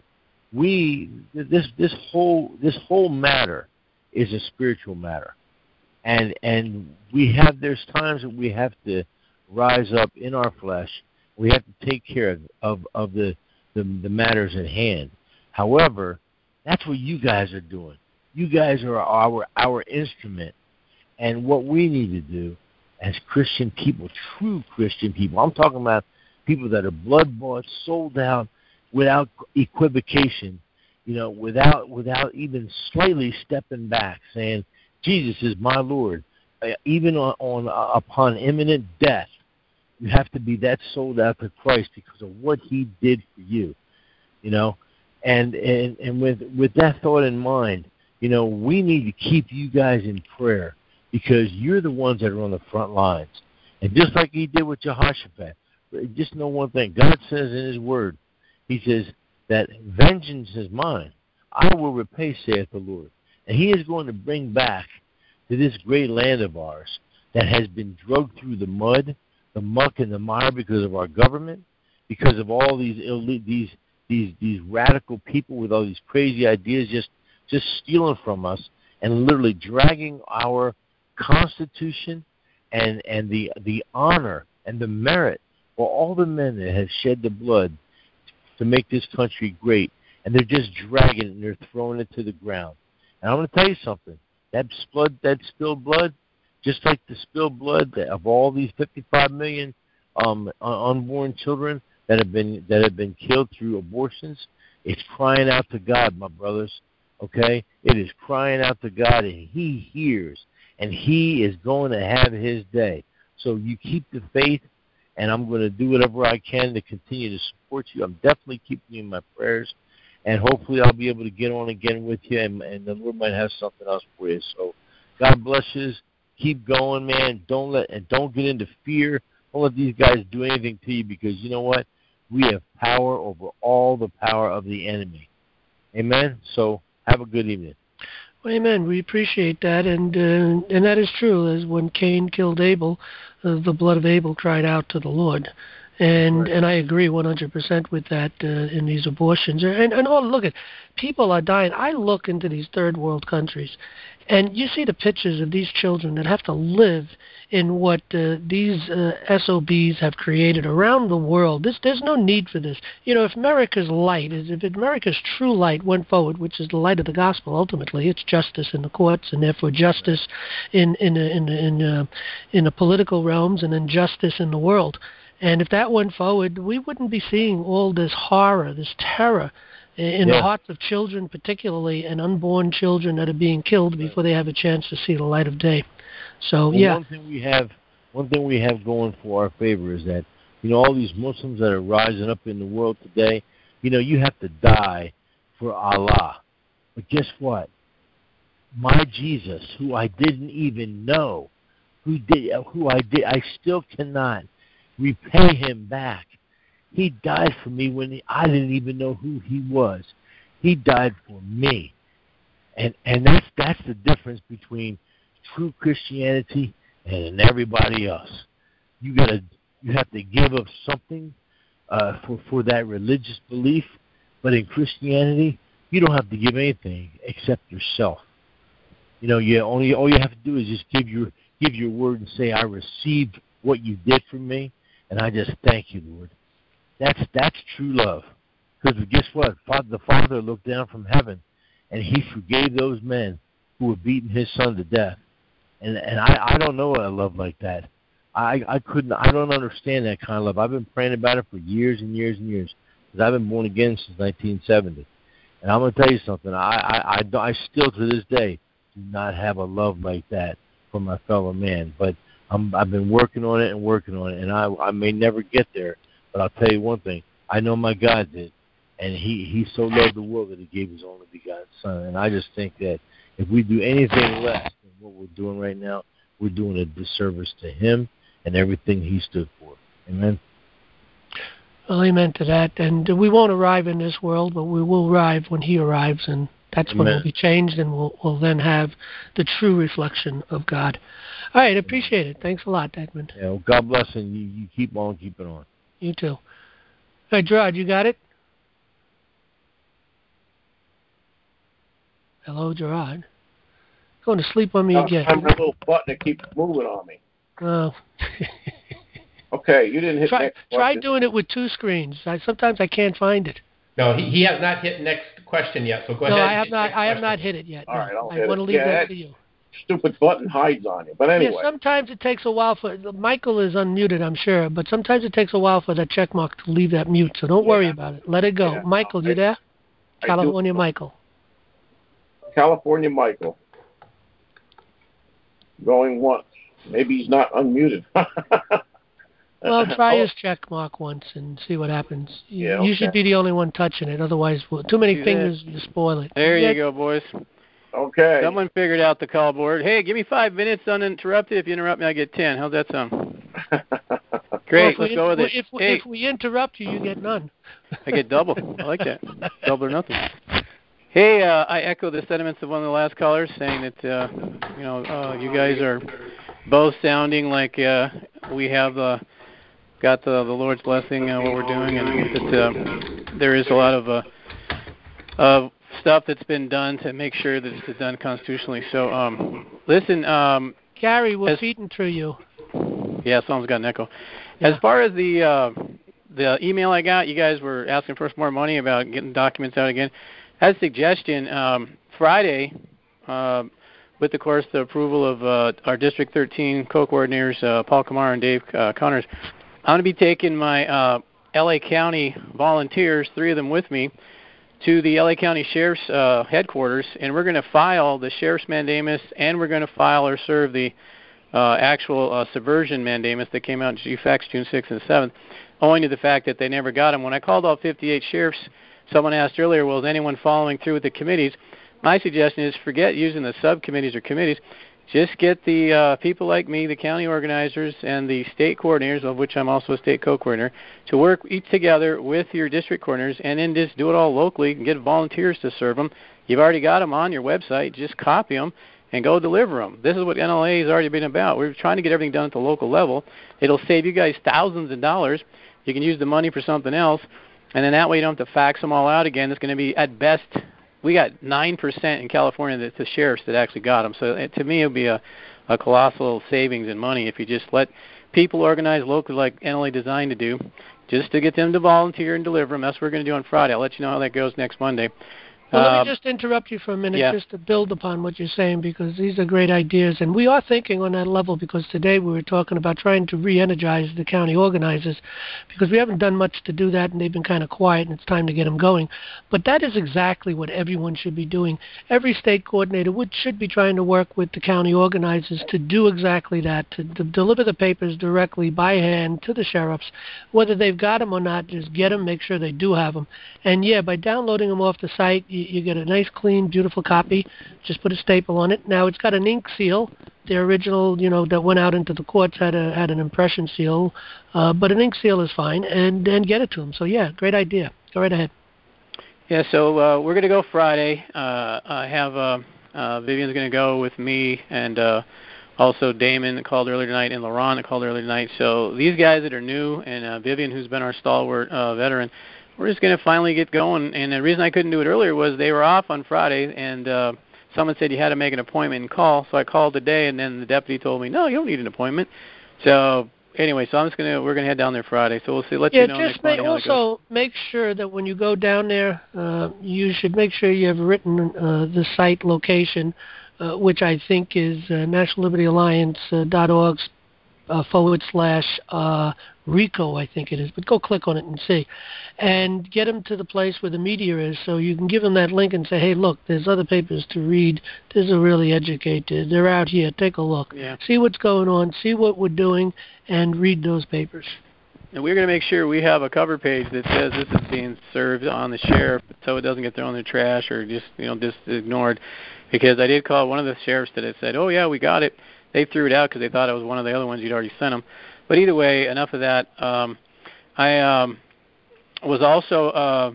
we this this whole this whole matter is a spiritual matter, and and we have there's times that we have to rise up in our flesh. We have to take care of of, of the, the the matters at hand. However, that's what you guys are doing. You guys are our our instrument, and what we need to do as Christian people, true Christian people, I'm talking about people that are blood bought, sold out, without equivocation. You know, without without even slightly stepping back, saying, Jesus is my Lord. Uh, even on, on uh, upon imminent death, you have to be that sold out to Christ because of what he did for you. You know, and and, and with, with that thought in mind, you know, we need to keep you guys in prayer because you're the ones that are on the front lines. And just like he did with Jehoshaphat, just know one thing. God says in his word, he says, that vengeance is mine. I will repay, saith the Lord. And he is going to bring back to this great land of ours that has been drugged through the mud, the muck, and the mire because of our government, because of all these elite, these these these radical people with all these crazy ideas just just stealing from us and literally dragging our Constitution and and the the honor and the merit for all the men that have shed the blood to make this country great, and they're just dragging it and they're throwing it to the ground. And I'm going to tell you something. That blood, that spilled blood, just like the spilled blood of all these fifty-five million um, unborn children that have been that have been killed through abortions, it's crying out to God, my brothers. Okay, it is crying out to God, and He hears, and He is going to have His day. So you keep the faith, and I'm going to do whatever I can to continue to support you. I'm definitely keeping you in my prayers, and hopefully I'll be able to get on again with you, and, and the Lord might have something else for you. So God bless you. Keep going, man. Don't let and don't get into fear. Don't let these guys do anything to you, because you know what? We have power over all the power of the enemy. Amen. So have a good evening. Well, amen. We appreciate that, and uh, and that is true. As when Cain killed Abel, uh, the blood of Abel cried out to the Lord, and right. and I agree one hundred percent with that uh, in these abortions. And and oh, look at people are dying. I look into these third world countries, and you see the pictures of these children that have to live in what uh, these uh, S O Bs have created around the world. This, there's no need for this. You know, if America's light, if America's true light went forward, which is the light of the gospel, ultimately, it's justice in the courts, and therefore justice in in in in, uh, in the political realms, and then justice in the world. And if that went forward, we wouldn't be seeing all this horror, this terror in yeah. the hearts of children, particularly, and unborn children that are being killed before they have a chance to see the light of day. So well, yeah. One thing we have, one thing we have going for our favor is that, you know, all these Muslims that are rising up in the world today, you know, you have to die for Allah. But guess what? My Jesus, who I didn't even know, who did, who I did, I still cannot repay him back. He died for me when he, I didn't even know who he was. He died for me, and and that's that's the difference between true Christianity and everybody else. You gotta, you have to give up something uh, for for that religious belief, but in Christianity, you don't have to give anything except yourself. You know, you only all you have to do is just give your give your word and say, I received what you did for me, and I just thank you, Lord. That's that's true love. Because guess what? The Father looked down from heaven, and He forgave those men who were beating His Son to death. And and I, I don't know a love like that. I I couldn't. I don't understand that kind of love. I've been praying about it for years and years and years, because I've been born again since nineteen seventy. And I'm going to tell you something. I I, I I still to this day do not have a love like that for my fellow man. But I'm I've been working on it and working on it, and I I may never get there. But I'll tell you one thing, I know my God did, and he, he so loved the world that He gave His only begotten Son. And I just think that if we do anything less than what we're doing right now, we're doing a disservice to Him and everything He stood for. Amen? Well, amen to that. And we won't arrive in this world, but we will arrive when He arrives, and that's amen. When we'll be changed, and we'll, we'll then have the true reflection of God. All right, appreciate it. Thanks a lot, Edmund. Yeah, well, God bless, and you, you keep on keeping on. You too. Hey, Gerard, you got it? Hello, Gerard. Going to sleep on me I again. I have a little button that keeps moving on me. Oh. Okay, you didn't hit try, next Try question. doing it with two screens. I, sometimes I can't find it. No, he, he has not hit next question yet, so go no, ahead. No, I have not. I have not hit it yet. All no. right, I'll I hit want it. to leave yeah, that to you. Stupid button hides on you. But anyway. Yeah, sometimes it takes a while for... Michael is unmuted, I'm sure, but sometimes it takes a while for that check mark to leave that mute, so don't yeah. worry about it. Let it go. Yeah, Michael, no, you I, there? I California do. Michael. California Michael. Going once. Maybe he's not unmuted. Well, try his check mark once and see what happens. You, yeah, okay. you should be the only one touching it, otherwise well, too many Do fingers that. will spoil it. There yeah. you go, boys. Okay. Someone figured out the call board. Hey, give me five minutes uninterrupted. If you interrupt me, I get ten. How's that sound? Great, well, let's go with it. If, hey. if we interrupt you, you get none. I get double. I like that. Double or nothing. Hey, uh, I echo the sentiments of one of the last callers, saying that uh, you know uh, you guys are both sounding like uh, we have uh, got the, the Lord's blessing uh, what we're doing, and that uh, there is a lot of uh, uh, stuff that's been done to make sure that it's done constitutionally. So, um, listen, um, Gary, we're as, feeding through you. Yeah, someone's got an echo. Yeah. As far as the uh, the email I got, you guys were asking for some more money about getting documents out again. As a suggestion, um, Friday, uh, with, of course, the approval of uh, our District thirteen co-coordinators, uh, Paul Kamar and Dave uh, Connors, I'm going to be taking my uh, L A County volunteers, three of them with me, to the L A County Sheriff's uh, headquarters, and we're going to file the Sheriff's mandamus, and we're going to file or serve the uh, actual uh, subversion mandamus that came out in G FACS June sixth and seventh, owing to the fact that they never got them. When I called all fifty-eight sheriffs, someone asked earlier, well, is anyone following through with the committees? My suggestion is forget using the subcommittees or committees. Just get the uh, people like me, the county organizers, and the state coordinators, of which I'm also a state co-coordinator, to work each together with your district coordinators, and then just do it all locally and get volunteers to serve them. You've already got them on your website. Just copy them and go deliver them. This is what N L A has already been about. We're trying to get everything done at the local level. It'll save you guys thousands of dollars. You can use the money for something else, and then that way you don't have to fax them all out again. It's going to be, at best, we got nine percent in California, that's the sheriffs that actually got them. So it, to me, it would be a, a colossal savings in money if you just let people organize locally like N L A designed to do, just to get them to volunteer and deliver them. That's what we're going to do on Friday. I'll let you know how that goes next Monday. Well, uh, let me just interrupt you for a minute, yeah. just to build upon what you're saying, because these are great ideas. And we are thinking on that level, because today we were talking about trying to re-energize the county organizers, because we haven't done much to do that, and they've been kind of quiet, and it's time to get them going. But that is exactly what everyone should be doing. Every state coordinator would should be trying to work with the county organizers to do exactly that, to, to deliver the papers directly by hand to the sheriffs. Whether they've got them or not, just get them, make sure they do have them. And, yeah, by downloading them off the site, you, you get a nice, clean, beautiful copy. Just put a staple on it. Now, it's got an ink seal. The original, you know, that went out into the courts had a had an impression seal, uh, but an ink seal is fine, and then get it to them. So, yeah, great idea. Go right ahead. Yeah, so uh, we're going to go Friday. Uh, I have uh, uh, Vivian's going to go with me, and uh, also Damon that called earlier tonight, and Laurent that called earlier tonight. So these guys that are new, and uh, Vivian, who's been our stalwart uh, veteran, we're just going to finally get going. And the reason I couldn't do it earlier was they were off on Friday, and uh, someone said you had to make an appointment and call. So I called today, and then the deputy told me, no, you don't need an appointment. So anyway, so I'm just gonna we're gonna head down there Friday. So we'll see. Let yeah, you know just next make, Monday how it goes. also make sure that when you go down there, uh, you should make sure you have written uh, the site location, uh, which I think is uh, National Liberty Alliance uh, dot org uh, forward slash uh, RICO, I think it is. But go click on it and see, and get them to the place where the media is, so you can give them that link and say, hey, look, there's other papers to read. This is really educated. They're out here. Take a look. Yeah. See what's going on. See what we're doing, and read those papers. And we're going to make sure we have a cover page that says this is being served on the sheriff, so it doesn't get thrown in the trash or just you know just ignored. Because I did call one of the sheriffs that had said, oh yeah, we got it. They threw it out because they thought it was one of the other ones you'd already sent them. But either way, enough of that. Um, I um, was also uh,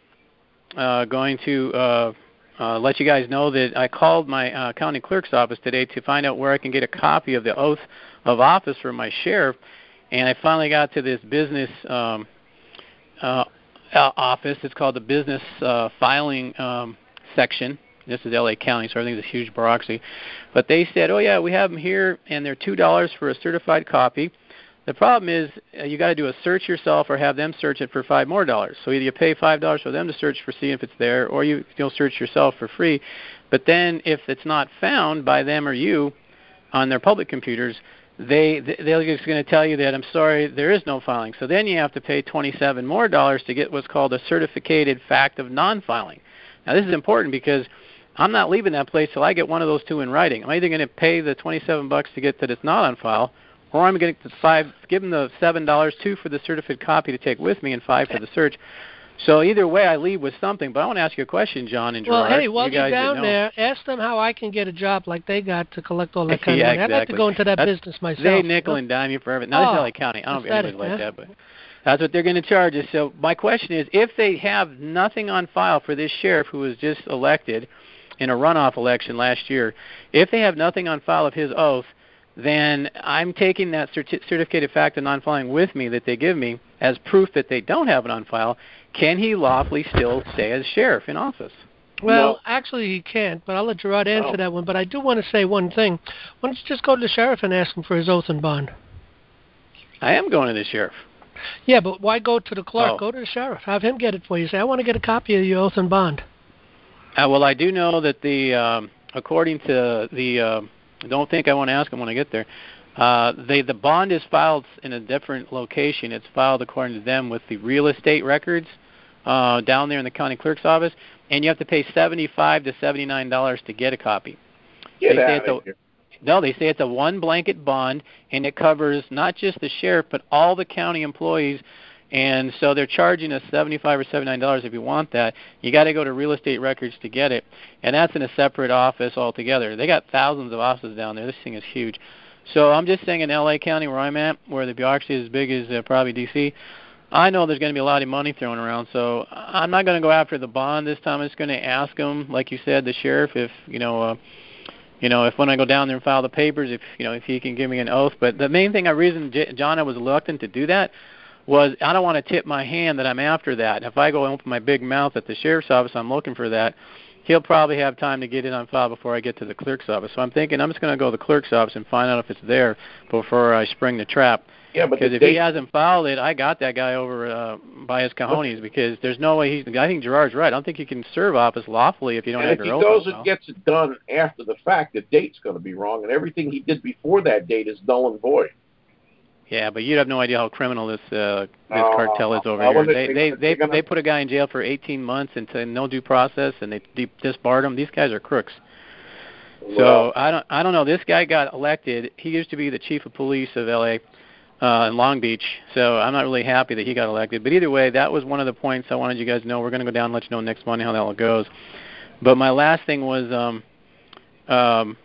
uh, going to uh, uh, let you guys know that I called my uh, county clerk's office today to find out where I can get a copy of the oath of office for my sheriff. And I finally got to this business um, uh, office. It's called the business uh, filing um, section. This is L A County, so everything's a huge bureaucracy. But they said, oh, yeah, we have them here, and they're two dollars for a certified copy. The problem is uh, you got to do a search yourself or have them search it for five more dollars. So either you pay five dollars for them to search for see if it's there, or you, you'll search yourself for free. But then if it's not found by them or you on their public computers, they they're just going to tell you that, I'm sorry, there is no filing. So then you have to pay twenty-seven more dollars to get what's called a certificated fact of non-filing. Now this is important because I'm not leaving that place till I get one of those two in writing. I'm either going to pay the twenty-seven bucks to get that it's not on file, or I'm going to five, give them the seven dollars, two for the certificate copy to take with me, and five for the search. So either way, I leave with something. But I want to ask you a question, John and Gerard. Well, hey, while you you're guys down know. there, ask them how I can get a job like they got to collect all that kind yeah, of money. exactly. I'd like to go into that That's, business myself. They nickel and dime you for everything. Now, oh, this is L A County. I don't know if anybody's like yeah? that, but That's what they're going to charge us. So my question is, if they have nothing on file for this sheriff who was just elected in a runoff election last year, if they have nothing on file of his oath, then I'm taking that certi- certificate of fact of non-filing with me that they give me as proof that they don't have it on file. Can he lawfully still stay as sheriff in office? Well, no. actually he can't, but I'll let Gerard answer Oh. that one. But I do want to say one thing. Why don't you just go to the sheriff and ask him for his oath and bond? I am going to the sheriff. Yeah, but why go to the clerk? Oh. Go to the sheriff. Have him get it for you. Say, I want to get a copy of your oath and bond. Uh, well, I do know that the, um, according to the, uh, don't think I want to ask him when I get there, uh, they, the bond is filed in a different location. It's filed, according to them, with the real estate records uh, down there in the county clerk's office, and you have to pay seventy-five to seventy-nine dollars to get a copy. Get they out say of it's a, here. No, they say it's a one blanket bond, and it covers not just the sheriff, but all the county employees. And so they're charging us seventy-five or seventy-nine dollars if you want that. You got to go to real estate records to get it, and that's in a separate office altogether. They got thousands of offices down there. This thing is huge. So I'm just saying in L A County, where I'm at, where the bureaucracy is as big as uh, probably D C, I know there's going to be a lot of money thrown around. So I'm not going to go after the bond this time. I'm just going to ask them, like you said, the sheriff, if you know. Uh, You know, if when I go down there and file the papers, if you know, if he can give me an oath. But the main thing, I reason, John, I was reluctant to do that was I don't want to tip my hand that I'm after that. If I go and open my big mouth at the sheriff's office, I'm looking for that. He'll probably have time to get it on file before I get to the clerk's office. So I'm thinking I'm just going to go to the clerk's office and find out if it's there before I spring the trap. Yeah, but because if date- he hasn't filed it, I got that guy over uh, by his cojones. Because there's no way he's. I think Gerard's right. I don't think you can serve office lawfully if you don't and have if your he oath on goes and file. gets it done after the fact, the date's going to be wrong, and everything he did before that date is null and void. Yeah, but you have no idea how criminal this uh, this Uh, cartel is over well, here. they- They they- they they're they, gonna- they put a guy in jail for eighteen months and to no due process, and they de- disbarred him. These guys are crooks. Well, So I don't I don't know. This guy got elected. He used to be the chief of police of L A uh, in Long Beach. So I'm not really happy that he got elected. But either way, that was one of the points I wanted you guys to know. We're going to go down and let you know next Monday how that all goes. But my last thing was um um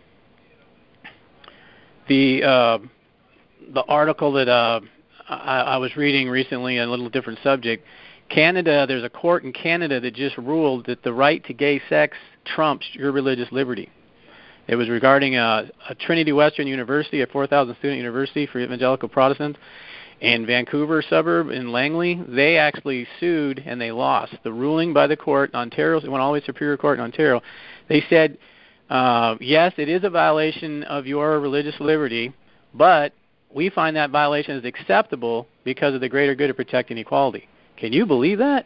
the uh, the article that uh, I, I was reading recently, a little different subject. Canada, there's a court in Canada that just ruled that the right to gay sex trumps your religious liberty. It was regarding a, a Trinity Western University, a four thousand student university for evangelical Protestants in Vancouver suburb in Langley. They actually sued and they lost. The ruling by the court in Ontario, it went all the way to Superior Court in Ontario. They said, uh, yes, it is a violation of your religious liberty, but we find that violation is acceptable because of the greater good of protecting equality. Can you believe that?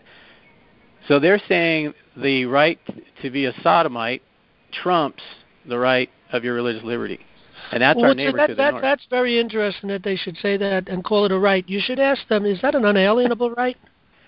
So they're saying the right to be a sodomite trumps the right of your religious liberty. And that's well, our so neighbor that, to the that, north. That's very interesting that they should say that and call it a right. You should ask them, is that an unalienable right?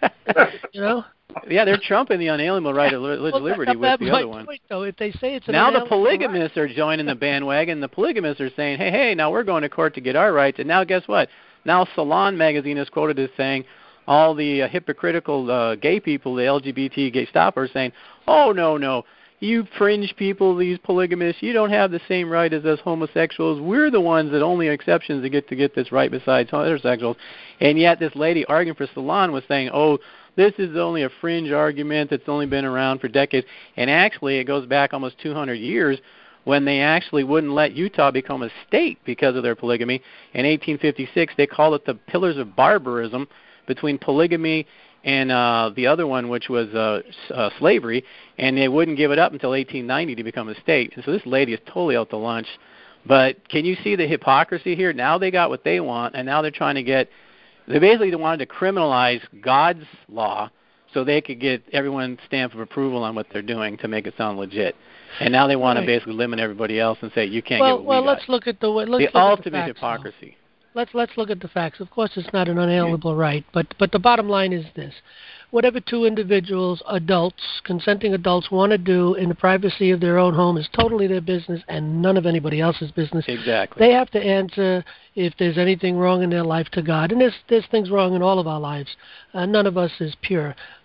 You know? Yeah, they're trumping the unalienable right of religious well, liberty that, with that's the my other one. Point, though. If they say it's an Now the unalienable polygamists right. are joining the bandwagon. The polygamists are saying, hey, hey, now we're going to court to get our rights. And now guess what? Now Salon magazine is quoted as saying all the uh, hypocritical uh, gay people, the L G B T gay stoppers, saying, oh, no, no, you fringe people, these polygamists, you don't have the same right as us homosexuals. We're the ones that only exceptions to get to get this right besides heterosexuals. And yet this lady arguing for Salon was saying, oh, this is only a fringe argument that's only been around for decades. And actually it goes back almost two hundred years when they actually wouldn't let Utah become a state because of their polygamy. In eighteen fifty-six, they called it the Pillars of Barbarism between polygamy and uh, the other one, which was uh, uh, slavery, and they wouldn't give it up until eighteen ninety to become a state. And so this lady is totally out to lunch. But can you see the hypocrisy here? Now they got what they want, and now they're trying to get – they basically wanted to criminalize God's law so they could get everyone's stamp of approval on what they're doing to make it sound legit. And now they want right. to basically limit everybody else and say, you can't well, get what well, we let's got. look at the let's the look ultimate at the facts, hypocrisy. Though. Let's let's look at the facts. Of course, it's not an unalienable right, but but the bottom line is this: whatever two individuals, adults, consenting adults, want to do in the privacy of their own home is totally their business and none of anybody else's business. Exactly. They have to answer if there's anything wrong in their life to God, and there's there's things wrong in all of our lives. Uh, none of us is pure.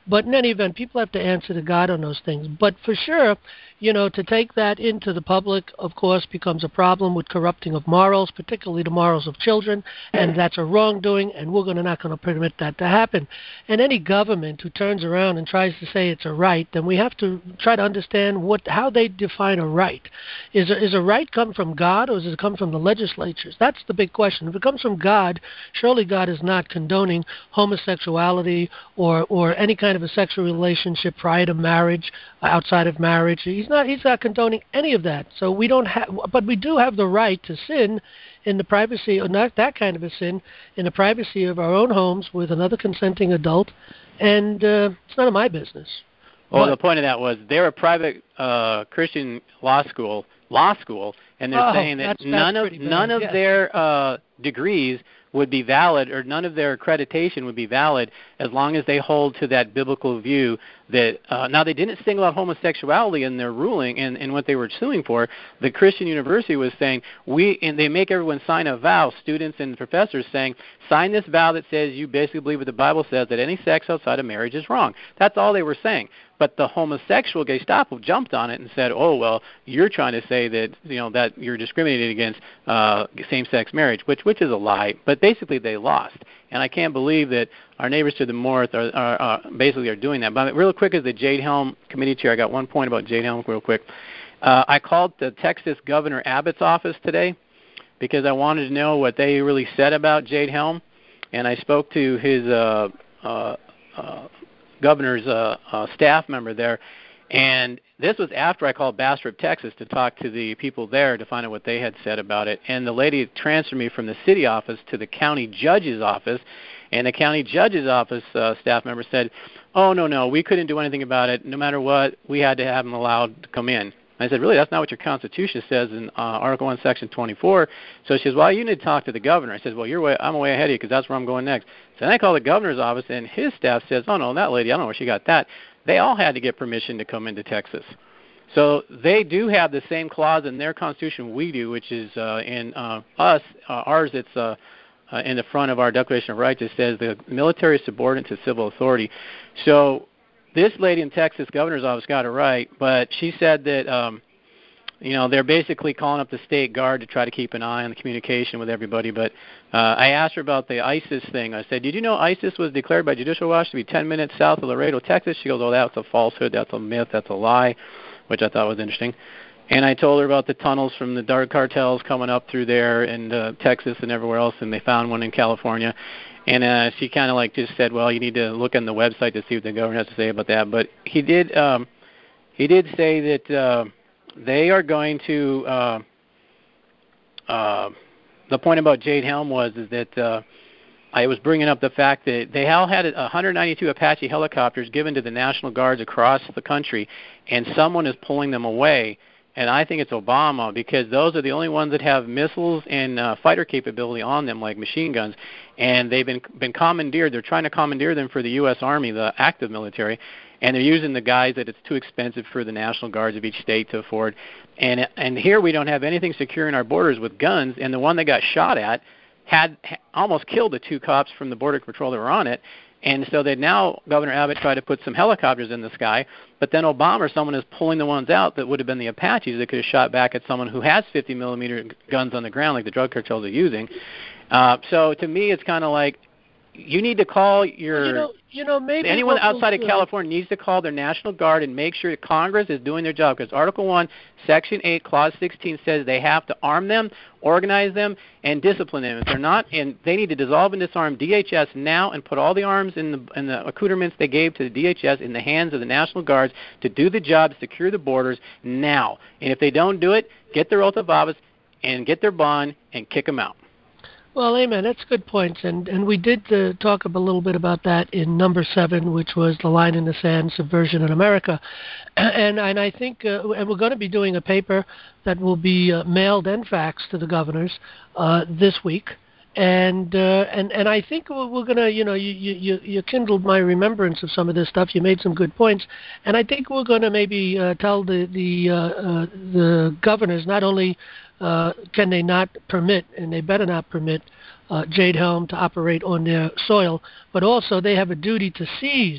But in any event, people have to answer to God on those things. But for sure, you know, to take that into the public, of course, becomes a problem with corrupting of morals, particularly the morals of children, and that's a wrongdoing, and we're gonna, not going to permit that to happen. And any government who turns around and tries to say it's a right, then we have to try to understand what how they define a right. Is a, is a right come from God, or does it come from the legislatures? That's the big question. If it comes from God, surely God is not condoning homosexuality or, or any kind of a sexual relationship prior to marriage, outside of marriage. He's not he's not condoning any of that. So we don't have, but we do have the right to sin in the privacy, or not that kind of a sin, in the privacy of our own homes with another consenting adult, and uh, it's none of my business. Well, but, the point of that was they're a private uh, Christian law school, law school, and they're oh, saying that that's, none that's of none bad, of yes. their uh, degrees would be valid, or none of their accreditation would be valid as long as they hold to that biblical view that, uh, now they didn't single out homosexuality in their ruling and, and what they were suing for. The Christian University was saying, we, and they make everyone sign a vow, students and professors saying, sign this vow that says you basically believe what the Bible says, that any sex outside of marriage is wrong. That's all they were saying. But the homosexual Gestapo jumped on it and said, "Oh well, you're trying to say that you know that you're discriminating against uh, same-sex marriage," which which is a lie. But basically, they lost, and I can't believe that our neighbors to the north are, are, are basically are doing that. But real quick, as the Jade Helm committee chair, I got one point about Jade Helm real quick. Uh, I called the Texas Governor Abbott's office today because I wanted to know what they really said about Jade Helm, and I spoke to his. Uh, uh, uh, governor's uh, uh, staff member there, and this was after I called Bastrop, Texas, to talk to the people there to find out what they had said about it. And the lady transferred me from the city office to the county judge's office, and the county judge's office uh, staff member said, "Oh no, no, we couldn't do anything about it. No matter what, we had to have them allowed to come in." I said, "Really? That's not what your Constitution says in uh, Article one, Section twenty-four." So she says, "Well, you need to talk to the governor." I said, "Well, you're way, I'm way ahead of you because that's where I'm going next." So then I called the governor's office, and his staff says, "Oh, no, that lady, I don't know where she got that." They all had to get permission to come into Texas. So they do have the same clause in their Constitution we do, which is uh, in uh, us, uh, ours, it's uh, uh, in the front of our Declaration of Rights. It says the military is subordinate to civil authority. So this lady in Texas governor's office got it right, but she said that, um, you know, they're basically calling up the state guard to try to keep an eye on the communication with everybody. But uh, I asked her about the ISIS thing. I said, "Did you know ISIS was declared by judicial watch to be ten minutes south of Laredo, Texas?" She goes, "Oh, that's a falsehood. That's a myth. That's a lie," which I thought was interesting. And I told her about the tunnels from the drug cartels coming up through there in uh, Texas and everywhere else, and they found one in California. And uh, she kind of like just said, "Well, you need to look on the website to see what the governor has to say about that." But he did, um, he did say that uh, they are going to. Uh, uh, the point about Jade Helm was is that uh, I was bringing up the fact that they all had one hundred ninety-two Apache helicopters given to the National Guards across the country, and someone is pulling them away. And I think it's Obama, because those are the only ones that have missiles and uh, fighter capability on them, like machine guns. And they've been been commandeered. They're trying to commandeer them for the U S Army, the active military, and they're using the guys that it's too expensive for the National Guards of each state to afford. And and here we don't have anything securing our borders with guns. And the one that got shot at had, had almost killed the two cops from the Border Patrol that were on it. And so they now, Governor Abbott tried to put some helicopters in the sky, but then Obama or someone is pulling the ones out that would have been the Apaches that could have shot back at someone who has fifty millimeter guns on the ground like the drug cartels are using. Uh, so to me, it's kind of like you need to call your... Well, you know, you know, maybe anyone outside we'll of California needs to call their National Guard and make sure that Congress is doing their job, because Article one, Section eight, Clause sixteen says they have to arm them, organize them, and discipline them. If they're not, and they need to dissolve and disarm D H S now and put all the arms and the, and the accoutrements they gave to the D H S in the hands of the National Guards to do the job, to secure the borders now. And if they don't do it, get their oath of office and get their bond and kick them out. Well, amen. That's good points, and and we did uh, talk a little bit about that in number seven, which was the line in the sand, subversion in America, and and I think, uh, and we're going to be doing a paper that will be uh, mailed and faxed to the governors uh, this week, and uh, and and I think we're, we're going to, you know, you, you you kindled my remembrance of some of this stuff. You made some good points, and I think we're going to maybe uh, tell the the uh, uh, the governors not only. Uh, can they not permit, and they better not permit, uh, Jade Helm to operate on their soil, but also they have a duty to seize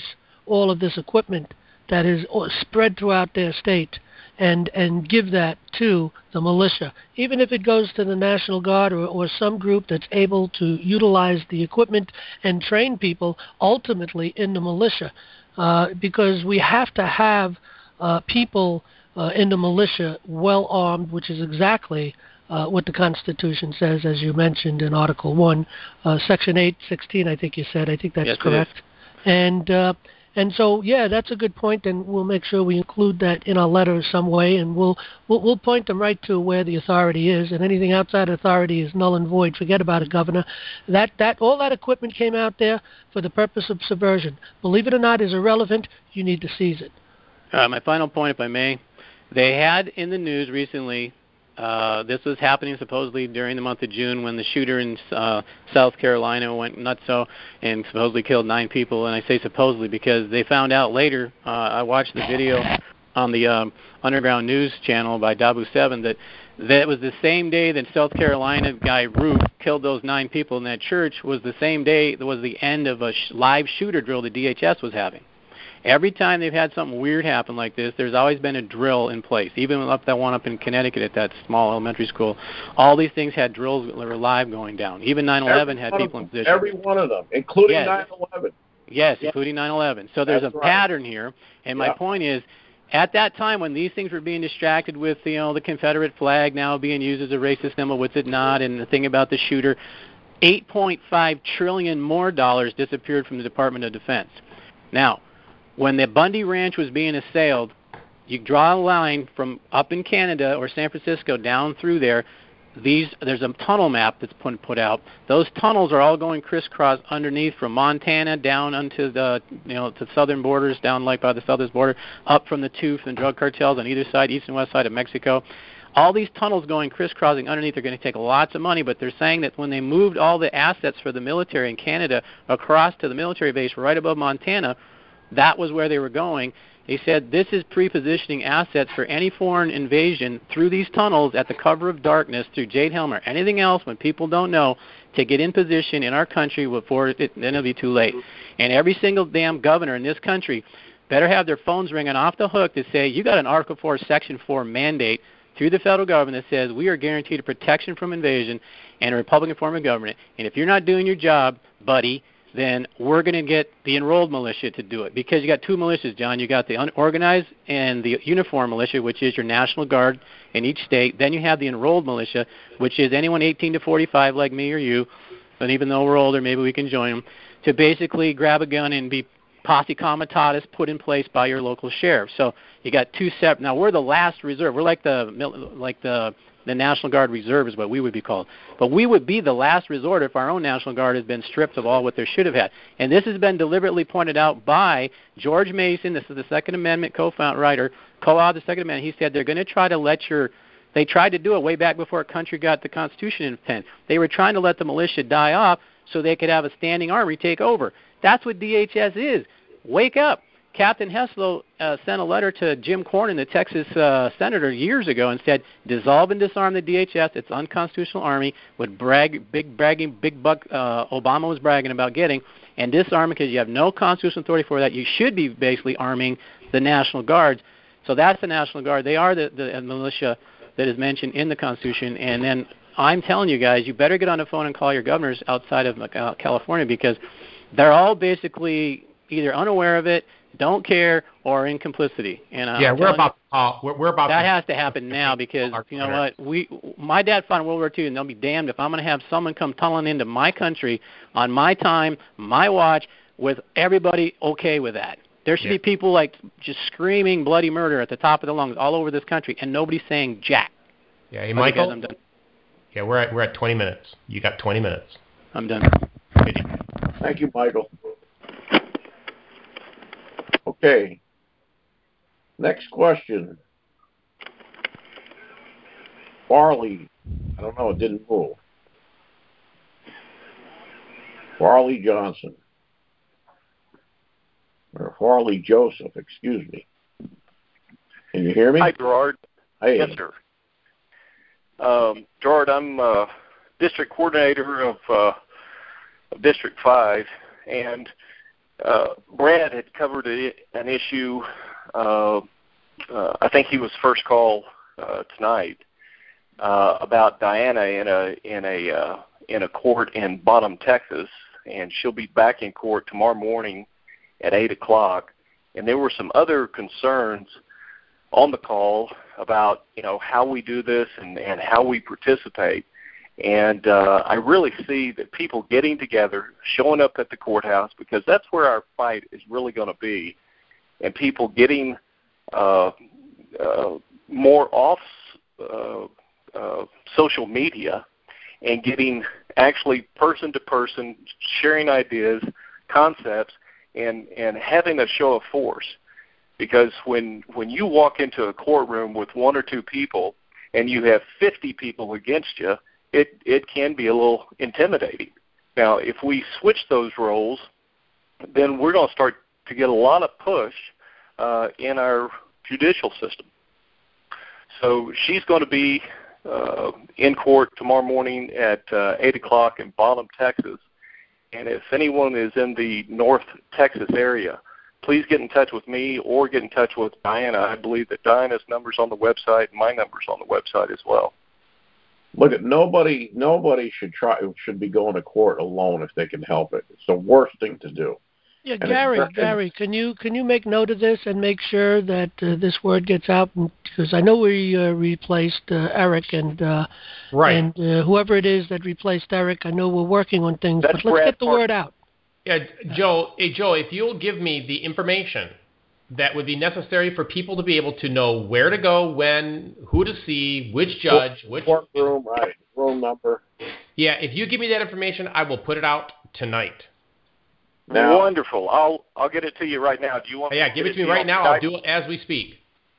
all of this equipment that is spread throughout their state and and give that to the militia, even if it goes to the National Guard or, or some group that's able to utilize the equipment and train people ultimately in the militia, uh, because we have to have uh, people uh, in the militia well armed, which is exactly uh, what the Constitution says, as you mentioned in Article One, uh, Section eight sixteen. I think you said. I think that's yes, correct. And uh, And so, yeah, that's a good point, and we'll make sure we include that in our letter some way, and we'll, we'll we'll point them right to where the authority is, and anything outside authority is null and void. Forget about it, Governor. That that all that equipment came out there for the purpose of subversion. Believe it or not, is irrelevant. You need to seize it. Uh, my final point, if I may, they had in the news recently. Uh, this was happening supposedly during the month of June when the shooter in uh, South Carolina went nutso and supposedly killed nine people. And I say supposedly because they found out later. Uh, I watched the video on the um, Underground News channel by Dabu seven that that was the same day that South Carolina guy Root killed those nine people in that church. Was the same day that was the end of a sh- live shooter drill that D H S was having. Every time they've had something weird happen like this, there's always been a drill in place. Even up that one up in Connecticut at that small elementary school, all these things had drills that were live going down. Even nine eleven had people in position. Every one of them, including yes. nine eleven. Yes, yes, including nine eleven. So there's That's a right. pattern here, and my yeah. point is, at that time when these things were being distracted with, you know, the Confederate flag now being used as a racist symbol, what's it not, and the thing about the shooter, eight point five trillion dollars more dollars disappeared from the Department of Defense. Now, when the Bundy Ranch was being assailed, you draw a line from up in Canada or San Francisco down through there. These there's a tunnel map that's put put out. Those tunnels are all going crisscross underneath from Montana down onto the you know to southern borders, down like by the southern border, up from the two from drug cartels on either side, east and west side of Mexico. All these tunnels going crisscrossing underneath are going to take lots of money, but they're saying that when they moved all the assets for the military in Canada across to the military base right above Montana, that was where they were going. They said this is pre-positioning assets for any foreign invasion through these tunnels at the cover of darkness through Jade Helm or anything else when people don't know to get in position in our country before it, then it'll be too late. And every single damn governor in this country better have their phones ringing off the hook to say you got an Article four, Section four mandate through the federal government that says we are guaranteed a protection from invasion and a Republican form of government. And if you're not doing your job, buddy, then we're going to get the enrolled militia to do it. Because you got two militias, John. You got the unorganized and the uniform militia, which is your National Guard in each state. Then you have the enrolled militia, which is anyone eighteen to forty-five like me or you, and even though we're older, maybe we can join them, to basically grab a gun and be posse comitatus put in place by your local sheriff. So you got two separate. Now, we're the last reserve. We're like the like the the National Guard Reserve is what we would be called. But we would be the last resort if our own National Guard has been stripped of all what they should have had. And this has been deliberately pointed out by George Mason. This is the Second Amendment co-founder, writer, co-author of the Second Amendment. He said they're going to try to let your – they tried to do it way back before our country got the Constitution in pen. They were trying to let the militia die off so they could have a standing army take over. That's what D H S is. Wake up. Captain Heslow uh, sent a letter to Jim Cornyn, the Texas uh, senator, years ago and said, dissolve and disarm the D H S. It's unconstitutional army. What brag, big bragging, big buck uh, Obama was bragging about getting, and disarm it because you have no constitutional authority for that. You should be basically arming the National Guards. So that's the National Guard. They are the, the militia that is mentioned in the Constitution. And then I'm telling you guys, you better get on the phone and call your governors outside of uh, California because they're all basically either unaware of it, don't care, or in complicity. And uh, yeah, we're about you, uh, we're, we're about that to, has to happen now because you know what we my dad fought in World War Two, and they'll be damned if I'm going to have someone come tunneling into my country on my time, my watch, with everybody okay with that. There should yeah. be people like just screaming bloody murder at the top of their lungs all over this country, and nobody's saying jack. Yeah, hey, Michael. I'm done. Yeah, we're at we're at twenty minutes. You got twenty minutes. I'm done. Thank you, Michael. Okay. Next question. Farley. I don't know. It didn't move. Farley Johnson. Or Farley Joseph, excuse me. Can you hear me? Hi, Gerard. Hey. Yes, sir. Um, Gerard, I'm uh, district coordinator of, uh, of District five, and uh, Brad had covered a, an issue. Uh, uh, I think he was first call uh, tonight uh, about Diana in a in a uh, in a court in Bottom, Texas, and she'll be back in court tomorrow morning at eight o'clock. And there were some other concerns on the call about, you know, how we do this and, and how we participate. And uh, I really see that people getting together, showing up at the courthouse, because that's where our fight is really going to be, and people getting uh, uh, more off uh, uh, social media and getting actually person-to-person, sharing ideas, concepts, and, and having a show of force. Because when when you walk into a courtroom with one or two people and you have fifty people against you, it, it can be a little intimidating. Now, if we switch those roles, then we're going to start to get a lot of push uh, in our judicial system. So she's going to be uh, in court tomorrow morning at uh, eight o'clock in Bottom, Texas. And if anyone is in the North Texas area, please get in touch with me or get in touch with Diana. I believe that Diana's number's on the website and my number's on the website as well. Look, at nobody nobody should try should be going to court alone if they can help it. It's the worst thing to do. Yeah, and Gary, and, Gary, can you can you make note of this and make sure that uh, this word gets out? Because I know we uh, replaced uh, Eric and uh, right. and uh, whoever it is that replaced Eric. I know we're working on things, That's but let's Brad get the Park. word out. Yeah, Joe. Hey, Joe, if you'll give me the information that would be necessary for people to be able to know where to go, when, who to see, which judge, which courtroom, right, room number. Yeah, if you give me that information, I will put it out tonight. Now, wonderful. I'll I'll get it to you right now. Do you want? Yeah, to give get it to me you right on now. Skype? I'll do it as we speak.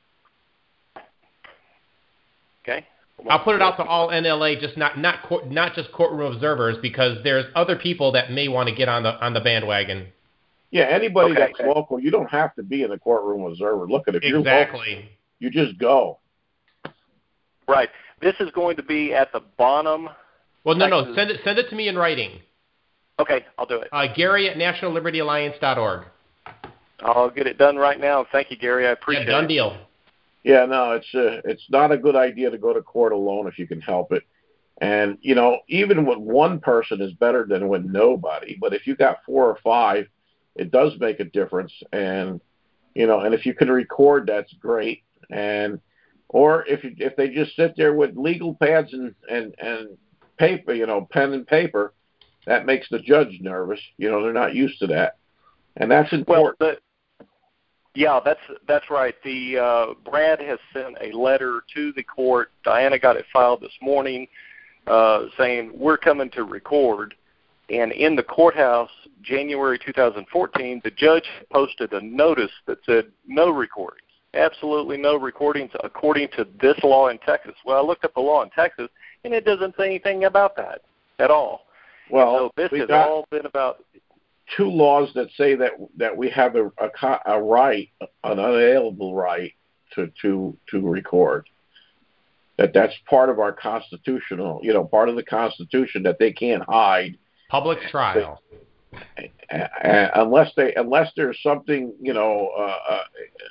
Okay. I'll put it out to all N L A, just not not court, not just courtroom observers, because there's other people that may want to get on the on the bandwagon. Yeah, anybody Okay. that's local, you don't have to be in the courtroom observer. Look at it. If you're Exactly. local, you just go. Right. This is going to be at the Bonham. Well, no, no. Texas. Send it send it to me in writing. Okay, I'll do it. Uh, Gary at national liberty alliance dot org. I'll get it done right now. Thank you, Gary. I appreciate yeah, done it. deal. Yeah, no, it's uh, it's not a good idea to go to court alone if you can help it. And, you know, even with one person is better than with nobody. But if you got four or five, it does make a difference. And, you know, and if you can record, that's great. And or if you, if they just sit there with legal pads and, and, and paper, you know, pen and paper, that makes the judge nervous. You know, they're not used to that. And that's important. Well, the, yeah, that's that's right. The uh, Brad has sent a letter to the court. Diana got it filed this morning uh, saying we're coming to record. And in the courthouse, January two thousand fourteen, the judge posted a notice that said no recordings, absolutely no recordings according to this law in Texas. Well, I looked up the law in Texas, and it doesn't say anything about that at all. Well, so this we has got all been about two laws that say that that we have a, a, a right, an unalienable right to, to to record. That that's part of our constitutional, you know, part of the Constitution that they can't hide. Public trial. They, uh, unless they unless there's something, you know, uh, uh,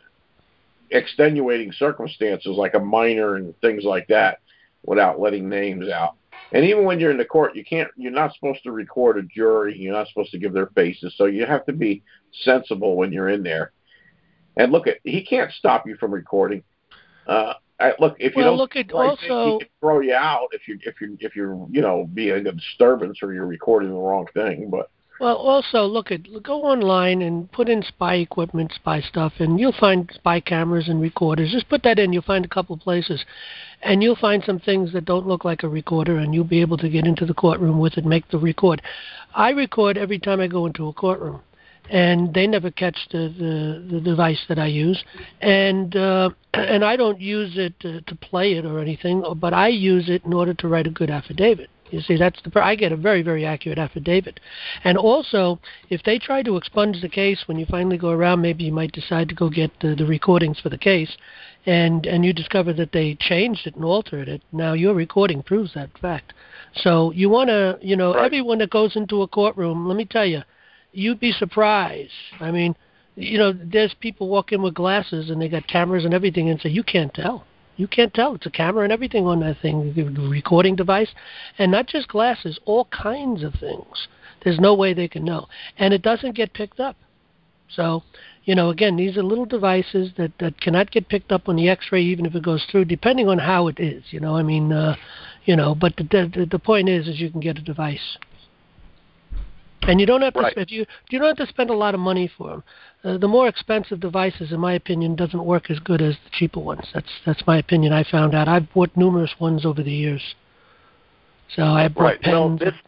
extenuating circumstances like a minor and things like that, without letting names out. And even when you're in the court, you can't. You're not supposed to record a jury. You're not supposed to give their faces. So you have to be sensible when you're in there. And look, at he can't stop you from recording. Uh, I, look, if you well, don't look at right also thing, he can throw you out if you if you if you're you know being a disturbance or you're recording the wrong thing. But well, also look at go online and put in spy equipment, spy stuff, and you'll find spy cameras and recorders. Just put that in, you'll find a couple places, and you'll find some things that don't look like a recorder, and you'll be able to get into the courtroom with it, make the record. I record every time I go into a courtroom, and they never catch the the, the device that I use, and uh, and I don't use it to, to play it or anything, but I use it in order to write a good affidavit. You see, that's the I get a very, very accurate affidavit. And also, if they try to expunge the case, when you finally go around, maybe you might decide to go get the, the recordings for the case, and, and you discover that they changed it and altered it. Now, your recording proves that fact. So you want to, you know, right. everyone that goes into a courtroom, let me tell you, you'd be surprised. I mean, you know, there's people walk in with glasses and they got cameras and everything and say, you can't tell. You can't tell. It's a camera and everything on that thing, the recording device. And not just glasses, all kinds of things. There's no way they can know. And it doesn't get picked up. So, you know, again, these are little devices that, that cannot get picked up on the X-ray even if it goes through, depending on how it is. You know, I mean, uh, you know, but the, the the point is, is you can get a device. And you don't have to right. spend, you you don't have to spend a lot of money for them. Uh, the more expensive devices, in my opinion, doesn't work as good as the cheaper ones. That's that's my opinion. I found out. I've bought numerous ones over the years. So I bought right. pens. Well, this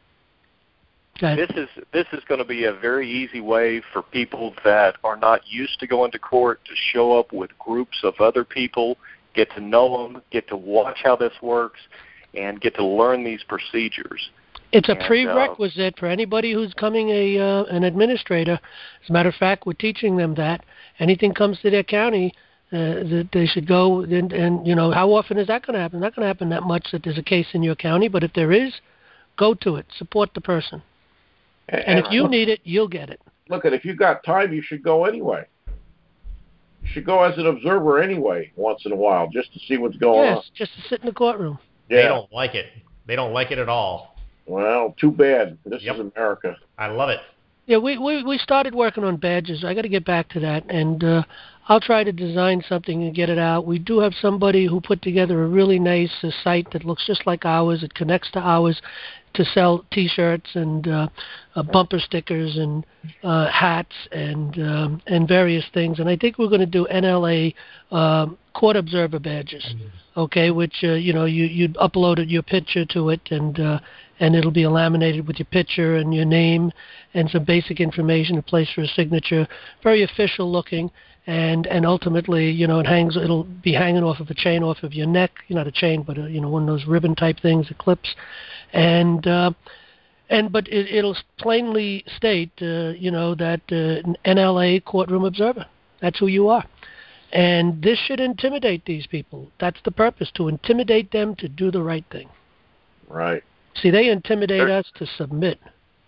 this is this is going to be a very easy way for people that are not used to going to court to show up with groups of other people, get to know them, get to watch how this works, and get to learn these procedures. It's a and, prerequisite uh, for anybody who's coming a uh, an administrator. As a matter of fact, we're teaching them that anything comes to their county, uh, that they should go and, and you know, how often is that going to happen? It's not going to happen that much that there's a case in your county, but if there is, go to it. Support the person. And, and if you look, need it, you'll get it. Look, and if you got time, you should go anyway. You should go as an observer anyway, once in a while, just to see what's going yes, on. Yes, just to sit in the courtroom. Yeah. They don't like it. They don't like it at all. Well, too bad. This yep. is America. I love it. Yeah, we, we, we started working on badges. I got to get back to that, and uh, I'll try to design something and get it out. We do have somebody who put together a really nice uh, site that looks just like ours. It connects to ours to sell T-shirts and uh, uh, bumper stickers and uh, hats and um, and various things. And I think we're going to do N L A uh, court observer badges. Okay, which uh, you know you you uploaded your picture to it and. Uh, and it'll be laminated with your picture and your name and some basic information, a place for a signature, very official looking, and and ultimately, you know, it hangs. It'll be hanging off of a chain off of your neck, not a chain, but a, you know, one of those ribbon type things, that clips, and uh, and but it, it'll plainly state, uh, you know, that uh, N L A courtroom observer. That's who you are. And this should intimidate these people. That's the purpose, to intimidate them to do the right thing. Right. See, they intimidate us to submit.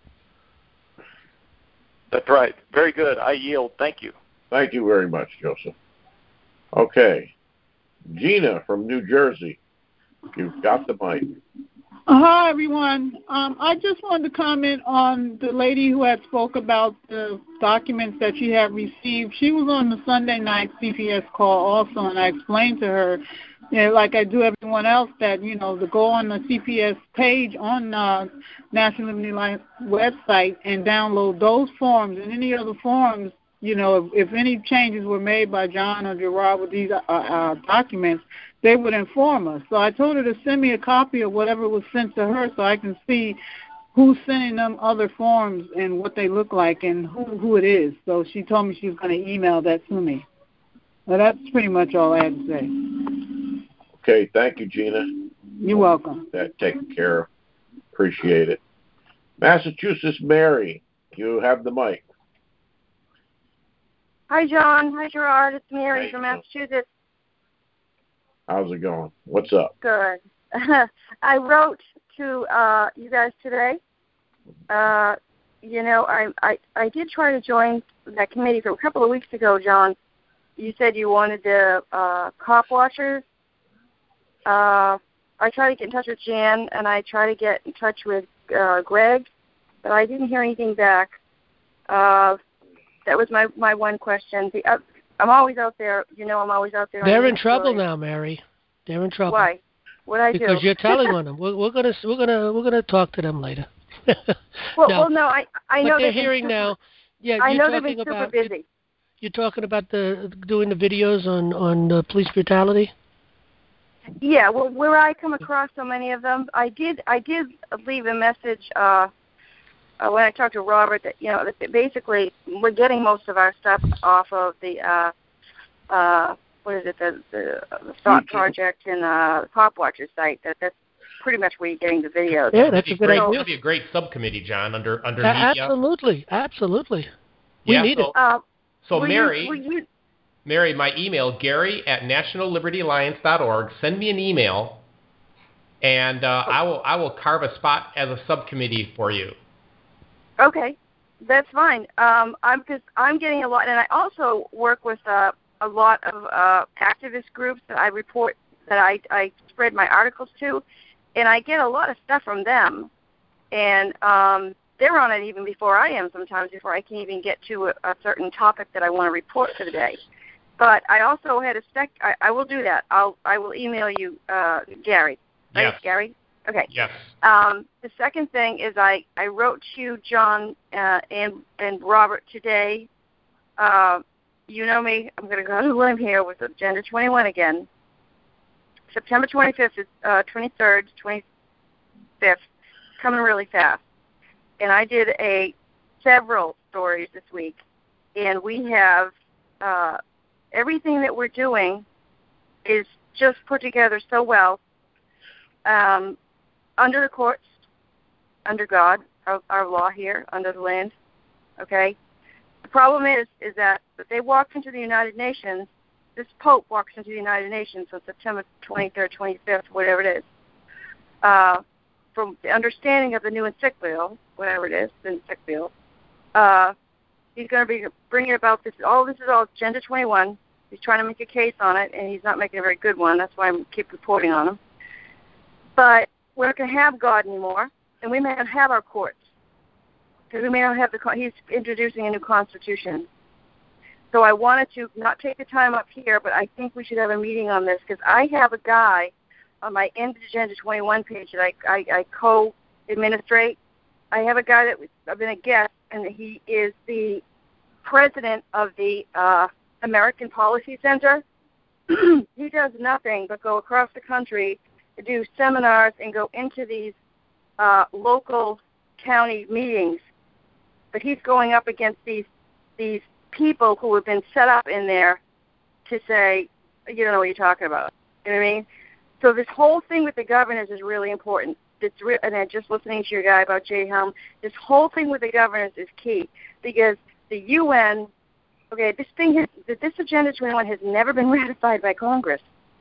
That's right. Very good. I yield. Thank you. Thank you very much, Joseph. Okay. Gina from New Jersey, you've got the mic. Hi, everyone. Um, I just wanted to comment on the lady who had spoke about the documents that she had received. She was on the Sunday night C P S call also, and I explained to her, you know, like I do everyone else, that, you know, to go on the C P S page on uh, National Liberty Alliance website and download those forms and any other forms. You know, if, if any changes were made by John or Gerard with these uh, uh, documents, they would inform us. So I told her to send me a copy of whatever was sent to her so I can see who's sending them other forms and what they look like and who, who it is. So she told me she was going to email that to me. Well, that's pretty much all I had to say. Okay, thank you, Gina. You're welcome. That taken care of. Appreciate it. Massachusetts Mary, you have the mic. Hi, John. Hi, Gerard. It's Mary Hey, from Massachusetts. How's it going? What's up? Good. I wrote to uh, you guys today. Uh, you know, I, I I did try to join that committee for a couple of weeks ago, John. You said you wanted the uh, cop watchers. Uh, I tried to get in touch with Jan, and I tried to get in touch with uh, Greg, but I didn't hear anything back. Uh, that was my, my one question. The, uh, I'm always out there. You know, I'm always out there. They're in trouble now, Mary. They're in trouble. Why? What I do? Because you're telling on them. We're, we're gonna we're gonna we're gonna talk to them later. well, no. well, no, I I know but they're they've hearing super, now. Yeah, I you're know they've talking been super about, busy. You're talking about the doing the videos on on uh, police brutality. Yeah, well, where I come across so many of them, I did I did leave a message uh, uh, when I talked to Robert that, you know, that basically we're getting most of our stuff off of the uh, uh, what is it the the, the Thought Project and uh, the Cop Watcher site. That that's pretty much where you're getting the videos. Yeah, that's a good great, idea. That'd be a great subcommittee, John, under under uh, media. Absolutely, absolutely. We yeah, need so, it. Uh, so were Mary. You, were you, Mary, my email, Gary at national liberty alliance dot org. Send me an email, and uh, I will I will carve a spot as a subcommittee for you. Okay. that's fine. Um, I'm because I'm getting a lot, and I also work with uh, a lot of uh, activist groups that I report that I, I spread my articles to, and I get a lot of stuff from them, and um, they're on it even before I am. Sometimes before I can even get to a, a certain topic that I want to report for the day. But I also had a sec. I, I will do that. I'll I will email you, uh, Gary. Right, Yes. Gary. Okay. Yes. Um, the second thing is I, I wrote to you, John, uh, and and Robert today. Uh, you know me. I'm going to go on a limb here with Agenda twenty-one again. September twenty-fifth, uh, twenty-third, twenty-fifth, coming really fast. And I did a several stories this week, and we have uh, everything that we're doing is just put together so well. Um, under the courts, under God, our, our law here, under the land, okay? The problem is is that if they walked into the United Nations, this Pope walks into the United Nations on September twenty-third, twenty-fifth, whatever it is, uh, from the understanding of the new encyclical, whatever it is, the encyclical, uh, he's going to be bringing about this, all this is all Agenda twenty-one. He's trying to make a case on it, and he's not making a very good one. That's why I keep reporting on him. But we're not going to have God anymore, and we may not have our courts, because we may not have the, he's introducing a new constitution. So I wanted to not take the time up here, but I think we should have a meeting on this, because I have a guy on my End Agenda twenty-one page that I, I, I co-administrate. I have a guy that I've been a guest, and he is the president of the uh, American Policy Center. He does nothing but go across the country to do seminars and go into these uh, local county meetings. But he's going up against these these people who have been set up in there to say, you don't know what you're talking about. You know what I mean? So this whole thing with the governors is really important. It's re- and then just listening to your guy about Jay Helm, this whole thing with the governors is key, because the U N, okay, this thing has, this Agenda twenty-one has never been ratified by Congress.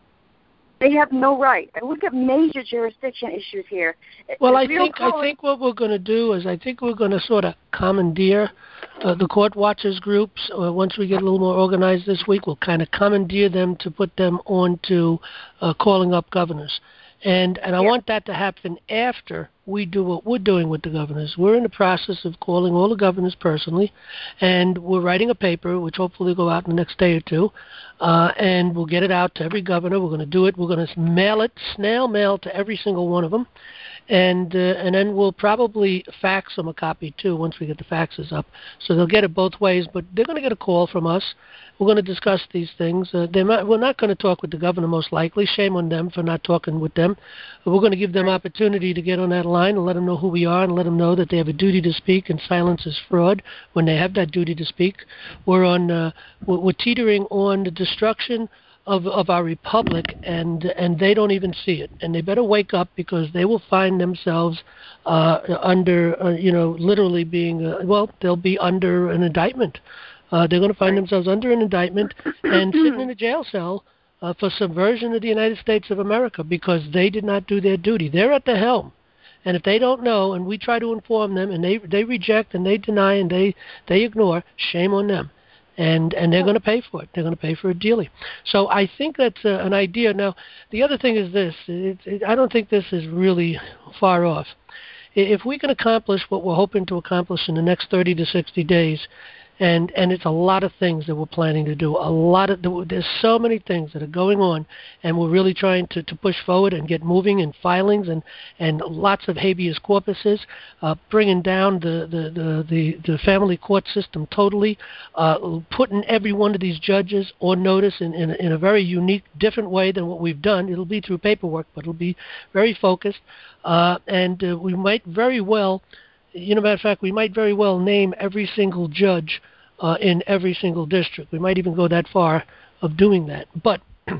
They have no right. And we've got major jurisdiction issues here. Well, If I we don't think I call it- think what we're going to do is I think we're going to sort of commandeer uh, the court watchers groups. Uh, once we get a little more organized this week, we'll kind of commandeer them to put them on to uh, calling up governors. And and I Yeah. want that to happen after we do what we're doing with the governors. We're in the process of calling all the governors personally, and we're writing a paper, which hopefully will go out in the next day or two, uh, and we'll get it out to every governor. We're going to do it. We're going to mail it, snail mail to every single one of them, and uh, and then we'll probably fax them a copy too once we get the faxes up. So they'll get it both ways, but they're going to get a call from us. We're going to discuss these things. Uh, they're not, we're not going to talk with the governor, most likely. Shame on them for not talking with them. But we're going to give them opportunity to get on that line and let them know who we are and let them know that they have a duty to speak, and silence is fraud when they have that duty to speak. We're on. Uh, we're, we're teetering on the destruction of of our republic, and and they don't even see it. And they better wake up, because they will find themselves uh, under, uh, you know, literally being, uh, well, they'll be under an indictment. Uh, they're going to find themselves under an indictment and sitting in a jail cell uh, for subversion of the United States of America, because they did not do their duty. They're at the helm. And if they don't know, and we try to inform them, and they they reject and they deny and they, they ignore, shame on them. And and they're going to pay for it. They're going to pay for it dearly. So I think that's uh, an idea. Now, the other thing is this. It, it, I don't think this is really far off. If we can accomplish what we're hoping to accomplish in the next thirty to sixty days, and and it's a lot of things that we're planning to do. A lot of there's so many things that are going on, and we're really trying to, to push forward and get moving in filings and, and lots of habeas corpuses, uh, bringing down the the, the, the the family court system totally, uh, putting every one of these judges on notice in, in, in a very unique, different way than what we've done. It'll be through paperwork, but it'll be very focused, uh, and uh, we might very well. You know, matter of fact, we might very well name every single judge uh, in every single district. We might even go that far of doing that. But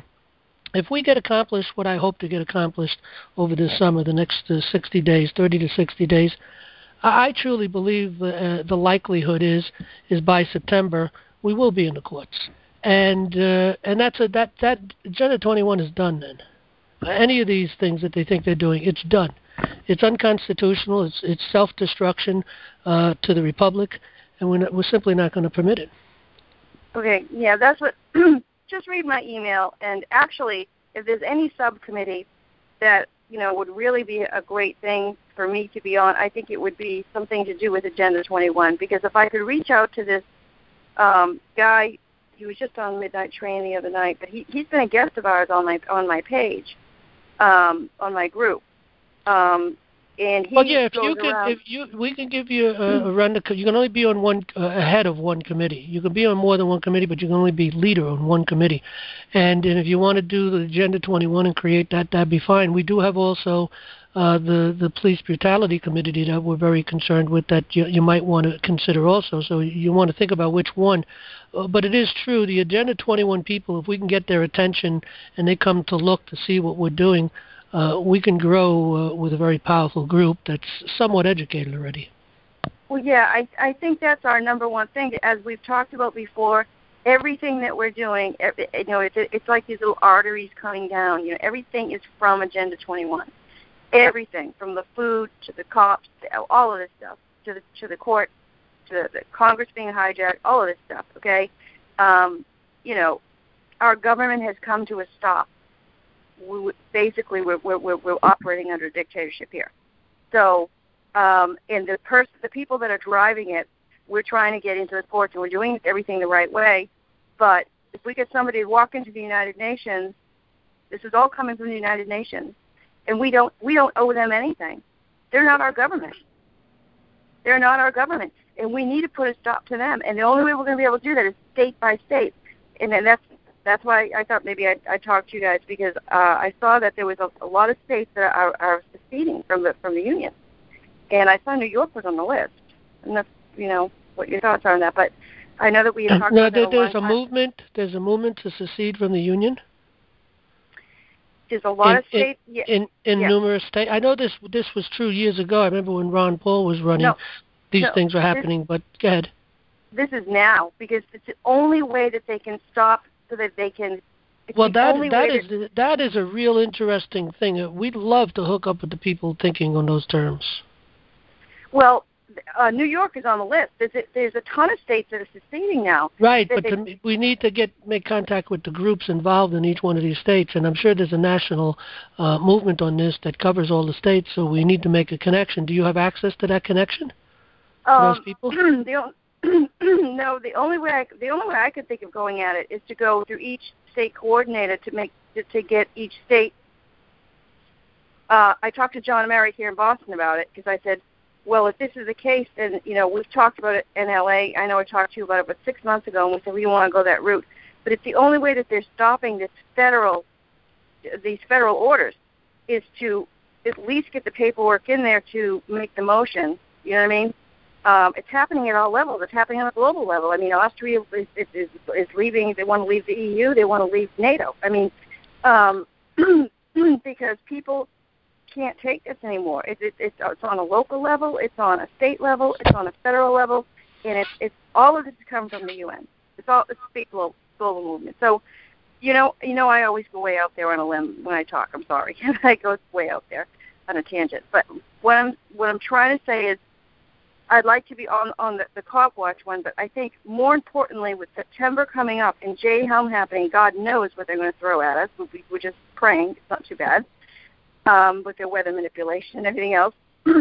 if we get accomplished what I hope to get accomplished over this summer, the next uh, sixty days, thirty to sixty days, I, I truly believe uh, the likelihood is is by September we will be in the courts, and uh, and that's a, that that Agenda twenty-one is done then. Uh, any of these things that they think they're doing, it's done. it's unconstitutional. It's it's self-destruction uh, to the republic, and we're, not, we're simply not going to permit it. Okay, yeah, that's what. Just read my email, and actually, if there's any subcommittee that you know would really be a great thing for me to be on, I think it would be something to do with Agenda twenty-one. Because if I could reach out to this um, guy, he was just on Midnight Train the other night, but he he's been a guest of ours on my on my page, um, on my group. Um, And he well, yeah, if goes you can, around. if you, we can give you a, a run. To, you can only be on one uh, ahead of one committee. You can be on more than one committee, but you can only be leader on one committee. And, and if you want to do the Agenda twenty-one and create that, that'd be fine. We do have also uh, the the police brutality committee that we're very concerned with that you, you might want to consider also. So you want to think about which one. Uh, but it is true, the Agenda twenty-one people, if we can get their attention and they come to look to see what we're doing, Uh, we can grow uh, with a very powerful group that's somewhat educated already. Well, yeah, I I think that's our number one thing. As we've talked about before, everything that we're doing, you know, it's it's like these little arteries coming down. You know, everything is from Agenda twenty-one. Everything, from the food to the cops, to all of this stuff, to the to the court, to the Congress being hijacked, all of this stuff. Okay, um, you know, our government has come to a stop. We, basically, we're, we're we're operating under dictatorship here. So, um, and the person, the people that are driving it, we're trying to get into the courts, and we're doing everything the right way. But if we get somebody to walk into the United Nations, this is all coming from the United Nations, and we don't we don't owe them anything. They're not our government. They're not our government, and we need to put a stop to them. And the only way we're going to be able to do that is state by state, and then that's. That's why I thought maybe I'd, I'd talk to you guys, because uh, I saw that there was a, a lot of states that are, are seceding from the from the union, and I saw New York was on the list. And that's, you know, what your thoughts are on that. But I know that we had talked now, about there, that a there's a long time. movement. There's a movement to secede from the union. There's a lot in, of states. In, yeah, in, in yeah. numerous states. I know this this was true years ago. I remember when Ron Paul was running. No, these no, things were this, happening. But go ahead. This is now, because it's the only way that they can stop, so that they can. It's Well, that that is that, that is a real interesting thing. We'd love to hook up with the people thinking on those terms. Well, uh, New York is on the list. There's a, there's a ton of states that are seceding now. Right, that but they, to, we need to get make contact with the groups involved in each one of these states, and I'm sure there's a national uh, movement on this that covers all the states. So we need to make a connection. Do you have access to that connection? Um, to those people? the, no, the only way I, the only way I could think of going at it is to go through each state coordinator to make to, to get each state. Uh, I talked to John Merrick here in Boston about it, because I said, well, if this is the case, then, you know, we've talked about it in L A. I know I talked to you about it, but six months ago, and we said we want to go that route. But it's the only way that they're stopping this federal, these federal orders, is to at least get the paperwork in there to make the motion. You know what I mean? Um, it's happening at all levels. It's happening on a global level. I mean, Austria is, is, is, is leaving. They want to leave the E U. They want to leave NATO. I mean, um, because people can't take this anymore. It, it, it's, it's on a local level. It's on a state level. It's on a federal level. And it's, it's all of this has come from the U N. It's all it's a big global, global movement. So, you know, you know, I always go way out there on a limb when I talk. I'm sorry, I go way out there on a tangent. But what I'm what I'm trying to say is, I'd like to be on, on the, the Cop Watch one, but I think more importantly, with September coming up and J Helm happening, God knows what they're going to throw at us. We, we're just praying. It's not too bad um, with their weather manipulation and everything else.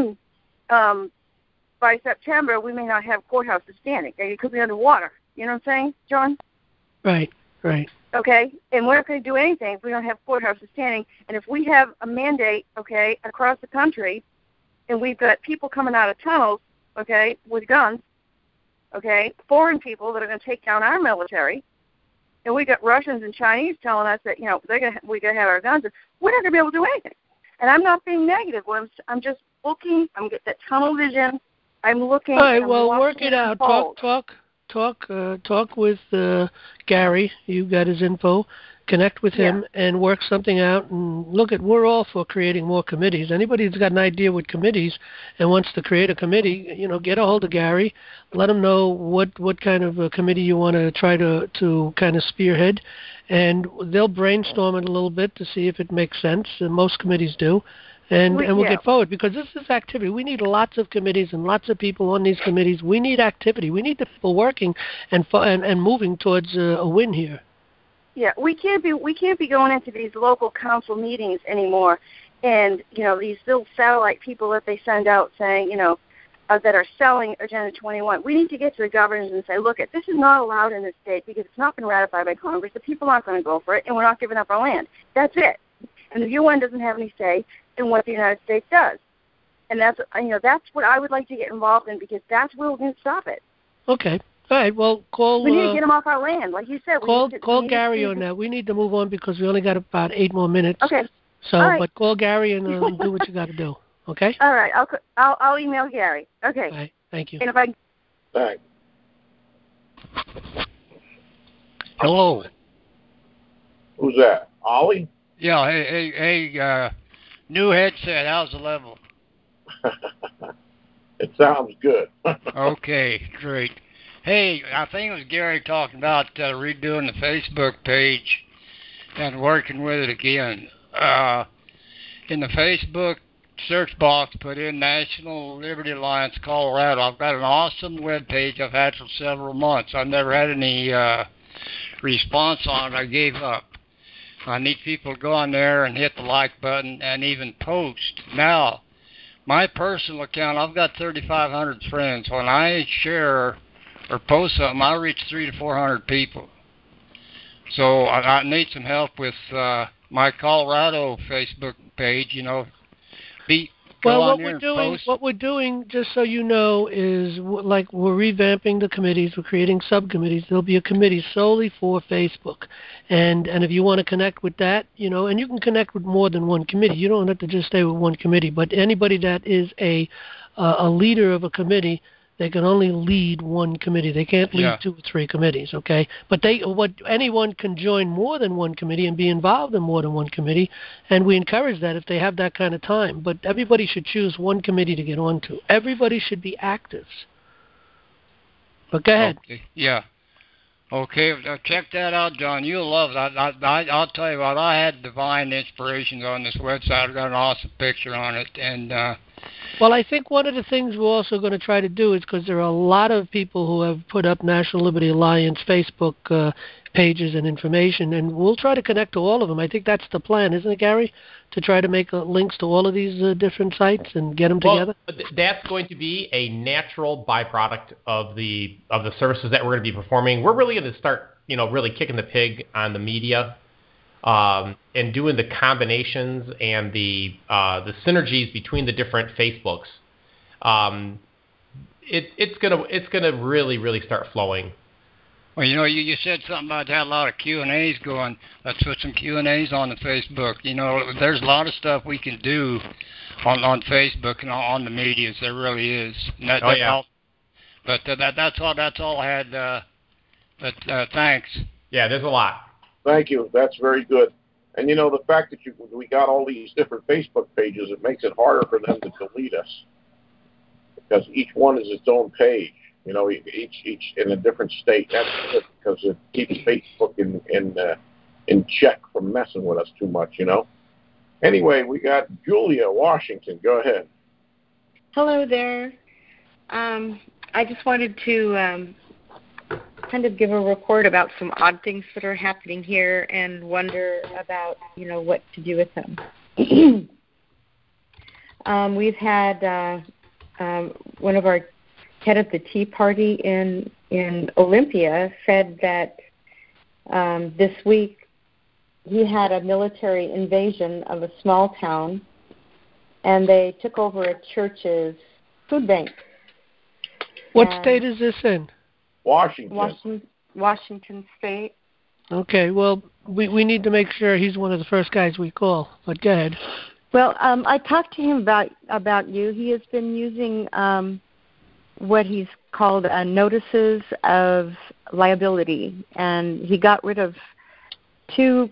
um, by September, we may not have courthouses standing. It could be underwater. You know what I'm saying, John? Right, right. Okay, and we're not going to do anything if we don't have courthouses standing. And if we have a mandate, okay, across the country, and we've got people coming out of tunnels, okay, with guns, okay, foreign people that are going to take down our military, and we got Russians and Chinese telling us that, you know, they're gonna we got to have our guns. We're not going to be able to do anything. And I'm not being negative. I'm, I'm just looking. I'm getting that tunnel vision. I'm looking. All right, and well, I'm work it out. Talk, talk, talk, uh, talk with uh, Gary. You got his info. Connect with him yeah. and work something out. And look at, we're all for creating more committees. Anybody who's got an idea with committees and wants to create a committee, you know, get a hold of Gary. Let him know what, what kind of a committee you want to try to, to kind of spearhead. And they'll brainstorm it a little bit to see if it makes sense. And most committees do. And, We- and we'll yeah. get forward because this is activity. We need lots of committees and lots of people on these committees. We need activity. We need the people working and fu- and, and moving towards uh, a win here. Yeah, we can't be we can't be going into these local council meetings anymore, and you know these little satellite people that they send out saying you know uh, that are selling Agenda twenty-one. We need to get to the governors and say, look, this is not allowed in this state because it's not been ratified by Congress. The people aren't going to go for it, and we're not giving up our land. That's it. And the U N doesn't have any say in what the United States does, and that's you know that's what I would like to get involved in because that's where we're going to stop it. Okay. All right. Well, call. We need uh, to get them off our land, like you said. We Call need to, call we need Gary to, on that. We need to move on because we only got about eight more minutes. Okay. So, All right. but call Gary and uh, do what you got to do. Okay. All right, I'll I'll, I'll email Gary. Okay. All right. Thank you. And if I Thanks. Hello. Who's that? Ollie? Yeah, hey, hey, hey, uh, new headset, how's the level? It sounds good. Okay, great. Hey, I think it was Gary talking about uh, redoing the Facebook page and working with it again. Uh, in the Facebook search box, put in National Liberty Alliance Colorado. I've got an awesome web page I've had for several months. I've never had any uh, response on it. I gave up. I need people to go on there and hit the like button and even post. Now, my personal account, I've got thirty-five hundred friends. When I share or post something, I reach three to four hundred people. So I, I need some help with uh, my Colorado Facebook page. You know, be go Well, on what there we're and doing, post. what we're doing, just so you know, is w- like we're revamping the committees. We're creating subcommittees. There'll be a committee solely for Facebook, and and if you want to connect with that, you know, and you can connect with more than one committee. You don't have to just stay with one committee. But anybody that is a uh, a leader of a committee, they can only lead one committee. They can't lead Yeah. two or three committees, okay? But they, what anyone can join more than one committee and be involved in more than one committee, and we encourage that if they have that kind of time. But everybody should choose one committee to get onto. Everybody should be active. But go ahead. Okay. Yeah. Okay, uh, check that out, John. You'll love it. I, I, I, I'll tell you what, I had divine inspirations on this website. I've got an awesome picture on it, and uh, Well, I think one of the things we're also going to try to do is because there are a lot of people who have put up National Liberty Alliance Facebook uh, pages and information, and we'll try to connect to all of them. I think that's the plan, isn't it, Gary? To try to make uh, links to all of these uh, different sites and get them Well, together? th- that's going to be a natural byproduct of the of the services that we're going to be performing. We're really going to start, you know, really kicking the pig on the media um, and doing the combinations and the uh, the synergies between the different Facebooks. Um, it, it's gonna it's gonna really really start flowing. well, you know, you, you said something about had a lot of Q and A's going. Let's put some Q and A's on the Facebook. You know, there's a lot of stuff we can do on on Facebook and on the medias. There really is. And that, Oh, that yeah. all, but uh, that that's all. That's all I had. Uh, but uh, thanks. Yeah, there's a lot. Thank you. That's very good. And you know, the fact that you we got all these different Facebook pages, it makes it harder for them to delete us because each one is its own page. You know, each each in a different state. That's good because it keeps Facebook in in uh, in check from messing with us too much. You know. Anyway, we got Julia Washington. Go ahead. Hello there. Um, I just wanted to um, kind of give a report about some odd things that are happening here and wonder about, you know, what to do with them. um, we've had uh, um, one of our head of the Tea Party in in Olympia said that um, this week he had a military invasion of a small town, and they took over a church's food bank. What And state is this in? Washington. Washington, Washington State. Okay, well, we, we need to make sure he's one of the first guys we call. But go ahead. Well, um, I talked to him about about you. He has been using um, what he's called uh, notices of liability, and he got rid of two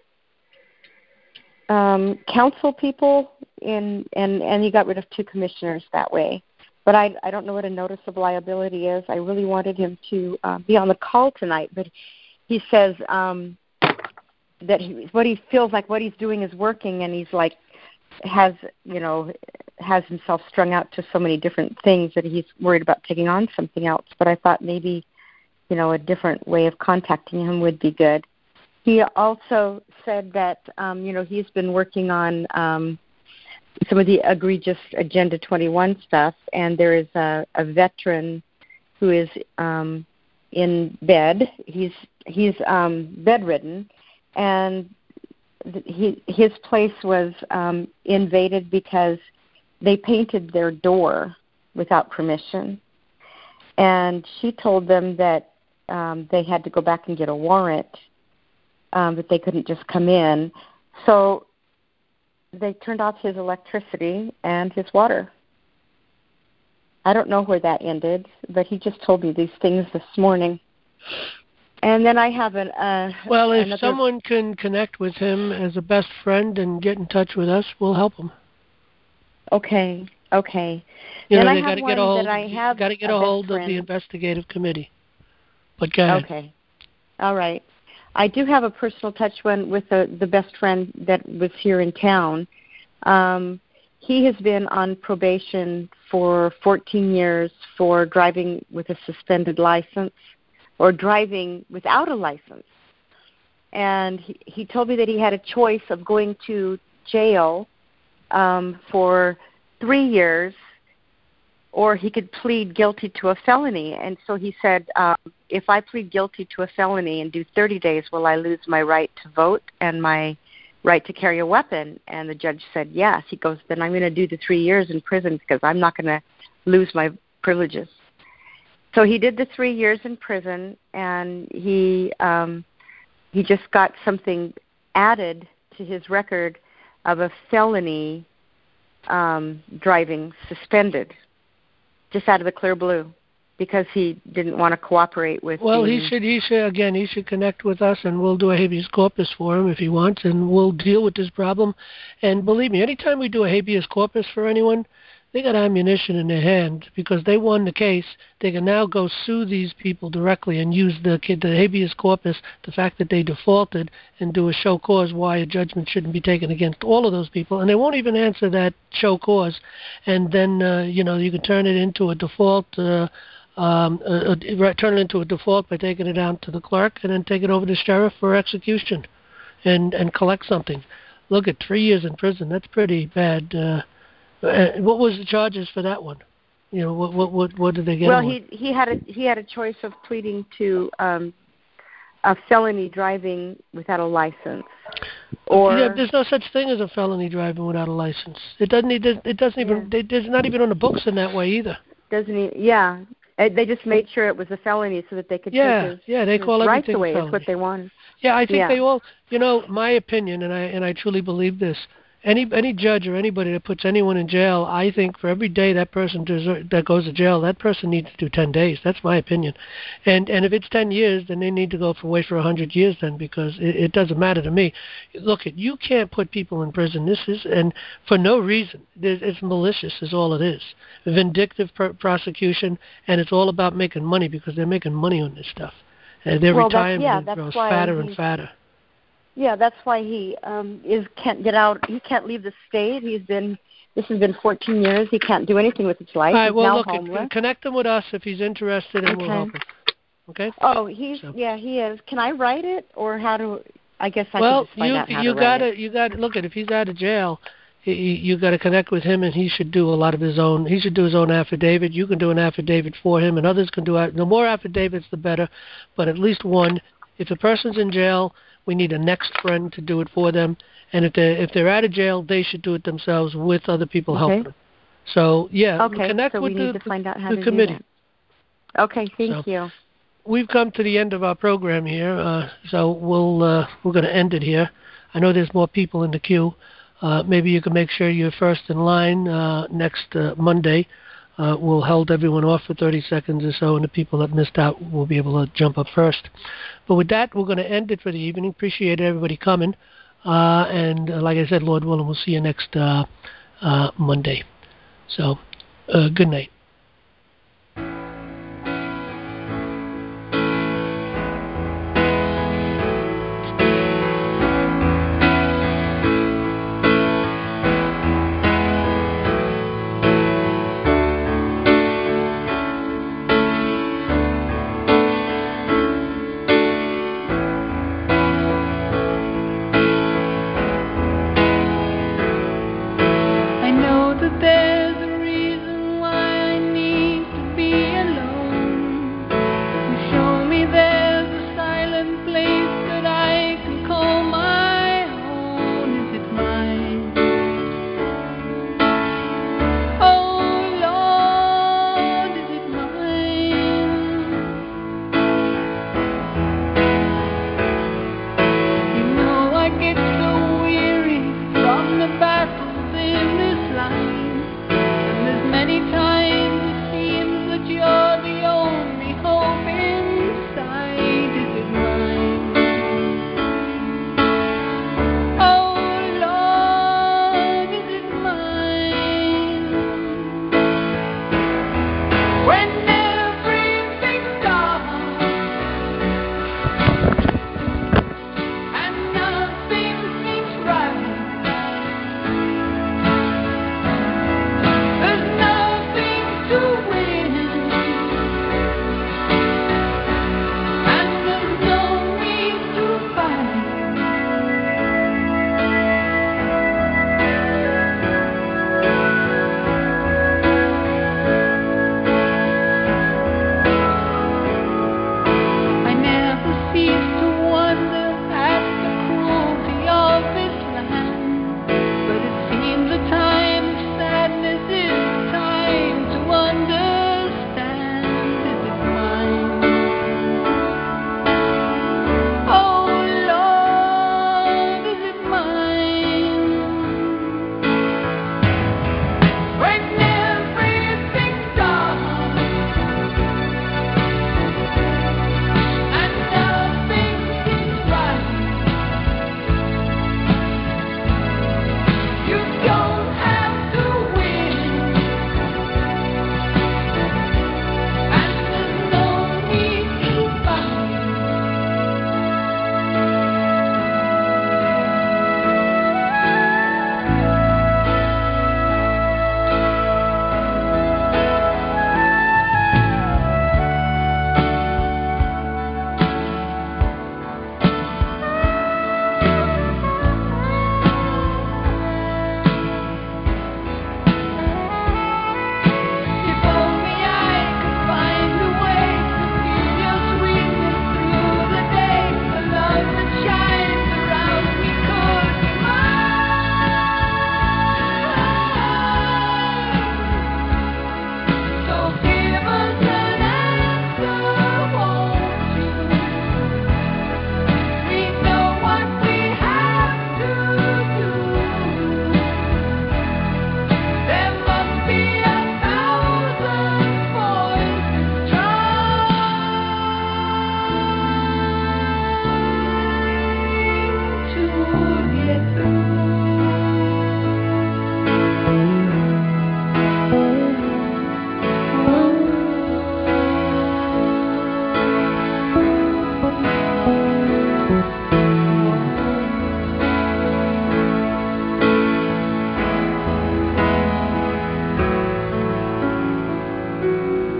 um, council people, in, and and he got rid of two commissioners that way. But I I don't know what a notice of liability is. I really wanted him to uh, be on the call tonight, but he says um, that he, what he feels like what he's doing is working, and he's like has, you know, has himself strung out to so many different things that he's worried about taking on something else. But I thought maybe, you know, a different way of contacting him would be good. He also said that, um, you know, he's been working on um, some of the egregious Agenda twenty-one stuff, and there is a, a veteran who is um, in bed. He's he's um, bedridden, and th- he, his place was um, invaded because they painted their door without permission. And she told them that um, they had to go back and get a warrant, um, that they couldn't just come in. So they turned off his electricity and his water. I don't know where that ended, but he just told me these things this morning. And then I have an uh, well, if another... someone can connect with him as a best friend and get in touch with us, we'll help him. Okay, okay. You then know, I they have got to one get a hold. that I have Got to get a a hold best of the friend. investigative committee. But go ahead. Okay, all right. I do have a personal touch one with the the best friend that was here in town. Um, he has been on probation for fourteen years for driving with a suspended license or driving without a license. And he, he told me that he had a choice of going to jail um, for three years or he could plead guilty to a felony. And so he said, um, if I plead guilty to a felony and do thirty days, will I lose my right to vote and my right to carry a weapon? And the judge said yes. He goes, then I'm going to do the three years in prison because I'm not going to lose my privileges. So he did the three years in prison, and he um, he just got something added to his record of a felony um, driving suspended, just out of the clear blue, because he didn't want to cooperate with. Well, the, he should. He should again. He should connect with us, and we'll do a habeas corpus for him if he wants, and we'll deal with this problem. And believe me, anytime we do a habeas corpus for anyone, they got ammunition in their hand because they won the case. They can now go sue these people directly and use the the habeas corpus, the fact that they defaulted, and do a show cause why a judgment shouldn't be taken against all of those people. And they won't even answer that show cause. And then uh, you know you can turn it into a default. Uh, um, uh, uh, turn it into a default by taking it down to the clerk, and then take it over to the sheriff for execution, and and collect something. Look at three years in prison. That's pretty bad. Uh, Uh, what was the charges for that one? You know, what what what, what did they get? Well, on? he he had a he had a choice of pleading to um, a felony driving without a license, or yeah, there's no such thing as a felony driving without a license. It doesn't. It, it doesn't even. Yeah. They, it's not even on the books in that way either. Doesn't he? Yeah, they just made sure it was a felony so that they could yeah, take his, yeah. They his call rights everything away. felony. Is what they wanted. Yeah, I think yeah. they all. You know, my opinion, and I and I truly believe this. Any any judge or anybody that puts anyone in jail, I think for every day that person deser- that goes to jail, that person needs to do ten days. That's my opinion. And and if it's ten years, then they need to go for away for a hundred years then, because it, it doesn't matter to me. Look, you can't put people in prison. This is and for no reason. There's, it's malicious, is all it is. Vindictive pr- prosecution, and it's all about making money because they're making money on this stuff. And their well, retirement that's, yeah, grows that's fatter and fatter. Yeah, that's why he um, is can't get out. He can't leave the state. He's been this has been fourteen years. He can't do anything with his life. All right, he's well, now look, homeless. connect him with us if he's interested, and okay. we'll help him. Okay. Oh, he's so. yeah, he is. Can I write it, or how do I guess I well, can just find you, out how you to gotta, write it. you got to look at if he's out of jail. He, you got to connect with him, and he should do a lot of his own. He should do his own affidavit. You can do an affidavit for him, and others can do. The more affidavits, the better. But at least one. If the person's in jail, we need a next friend to do it for them. And if they if they're out of jail, they should do it themselves with other people okay. helping them. So yeah, okay. connect so with we the, need to find out how the to committee. Do that. Okay, thank so, you. We've come to the end of our program here, uh, so we'll uh, we're going to end it here. I know there's more people in the queue. Uh, maybe you can make sure you're first in line uh, next uh, Monday. Uh, we'll hold everyone off for thirty seconds or so, and the people that missed out will be able to jump up first. But with that, we're going to end it for the evening. Appreciate everybody coming. Uh, and uh, like I said, Lord willing, we'll see you next uh, uh, Monday. So, uh, good night.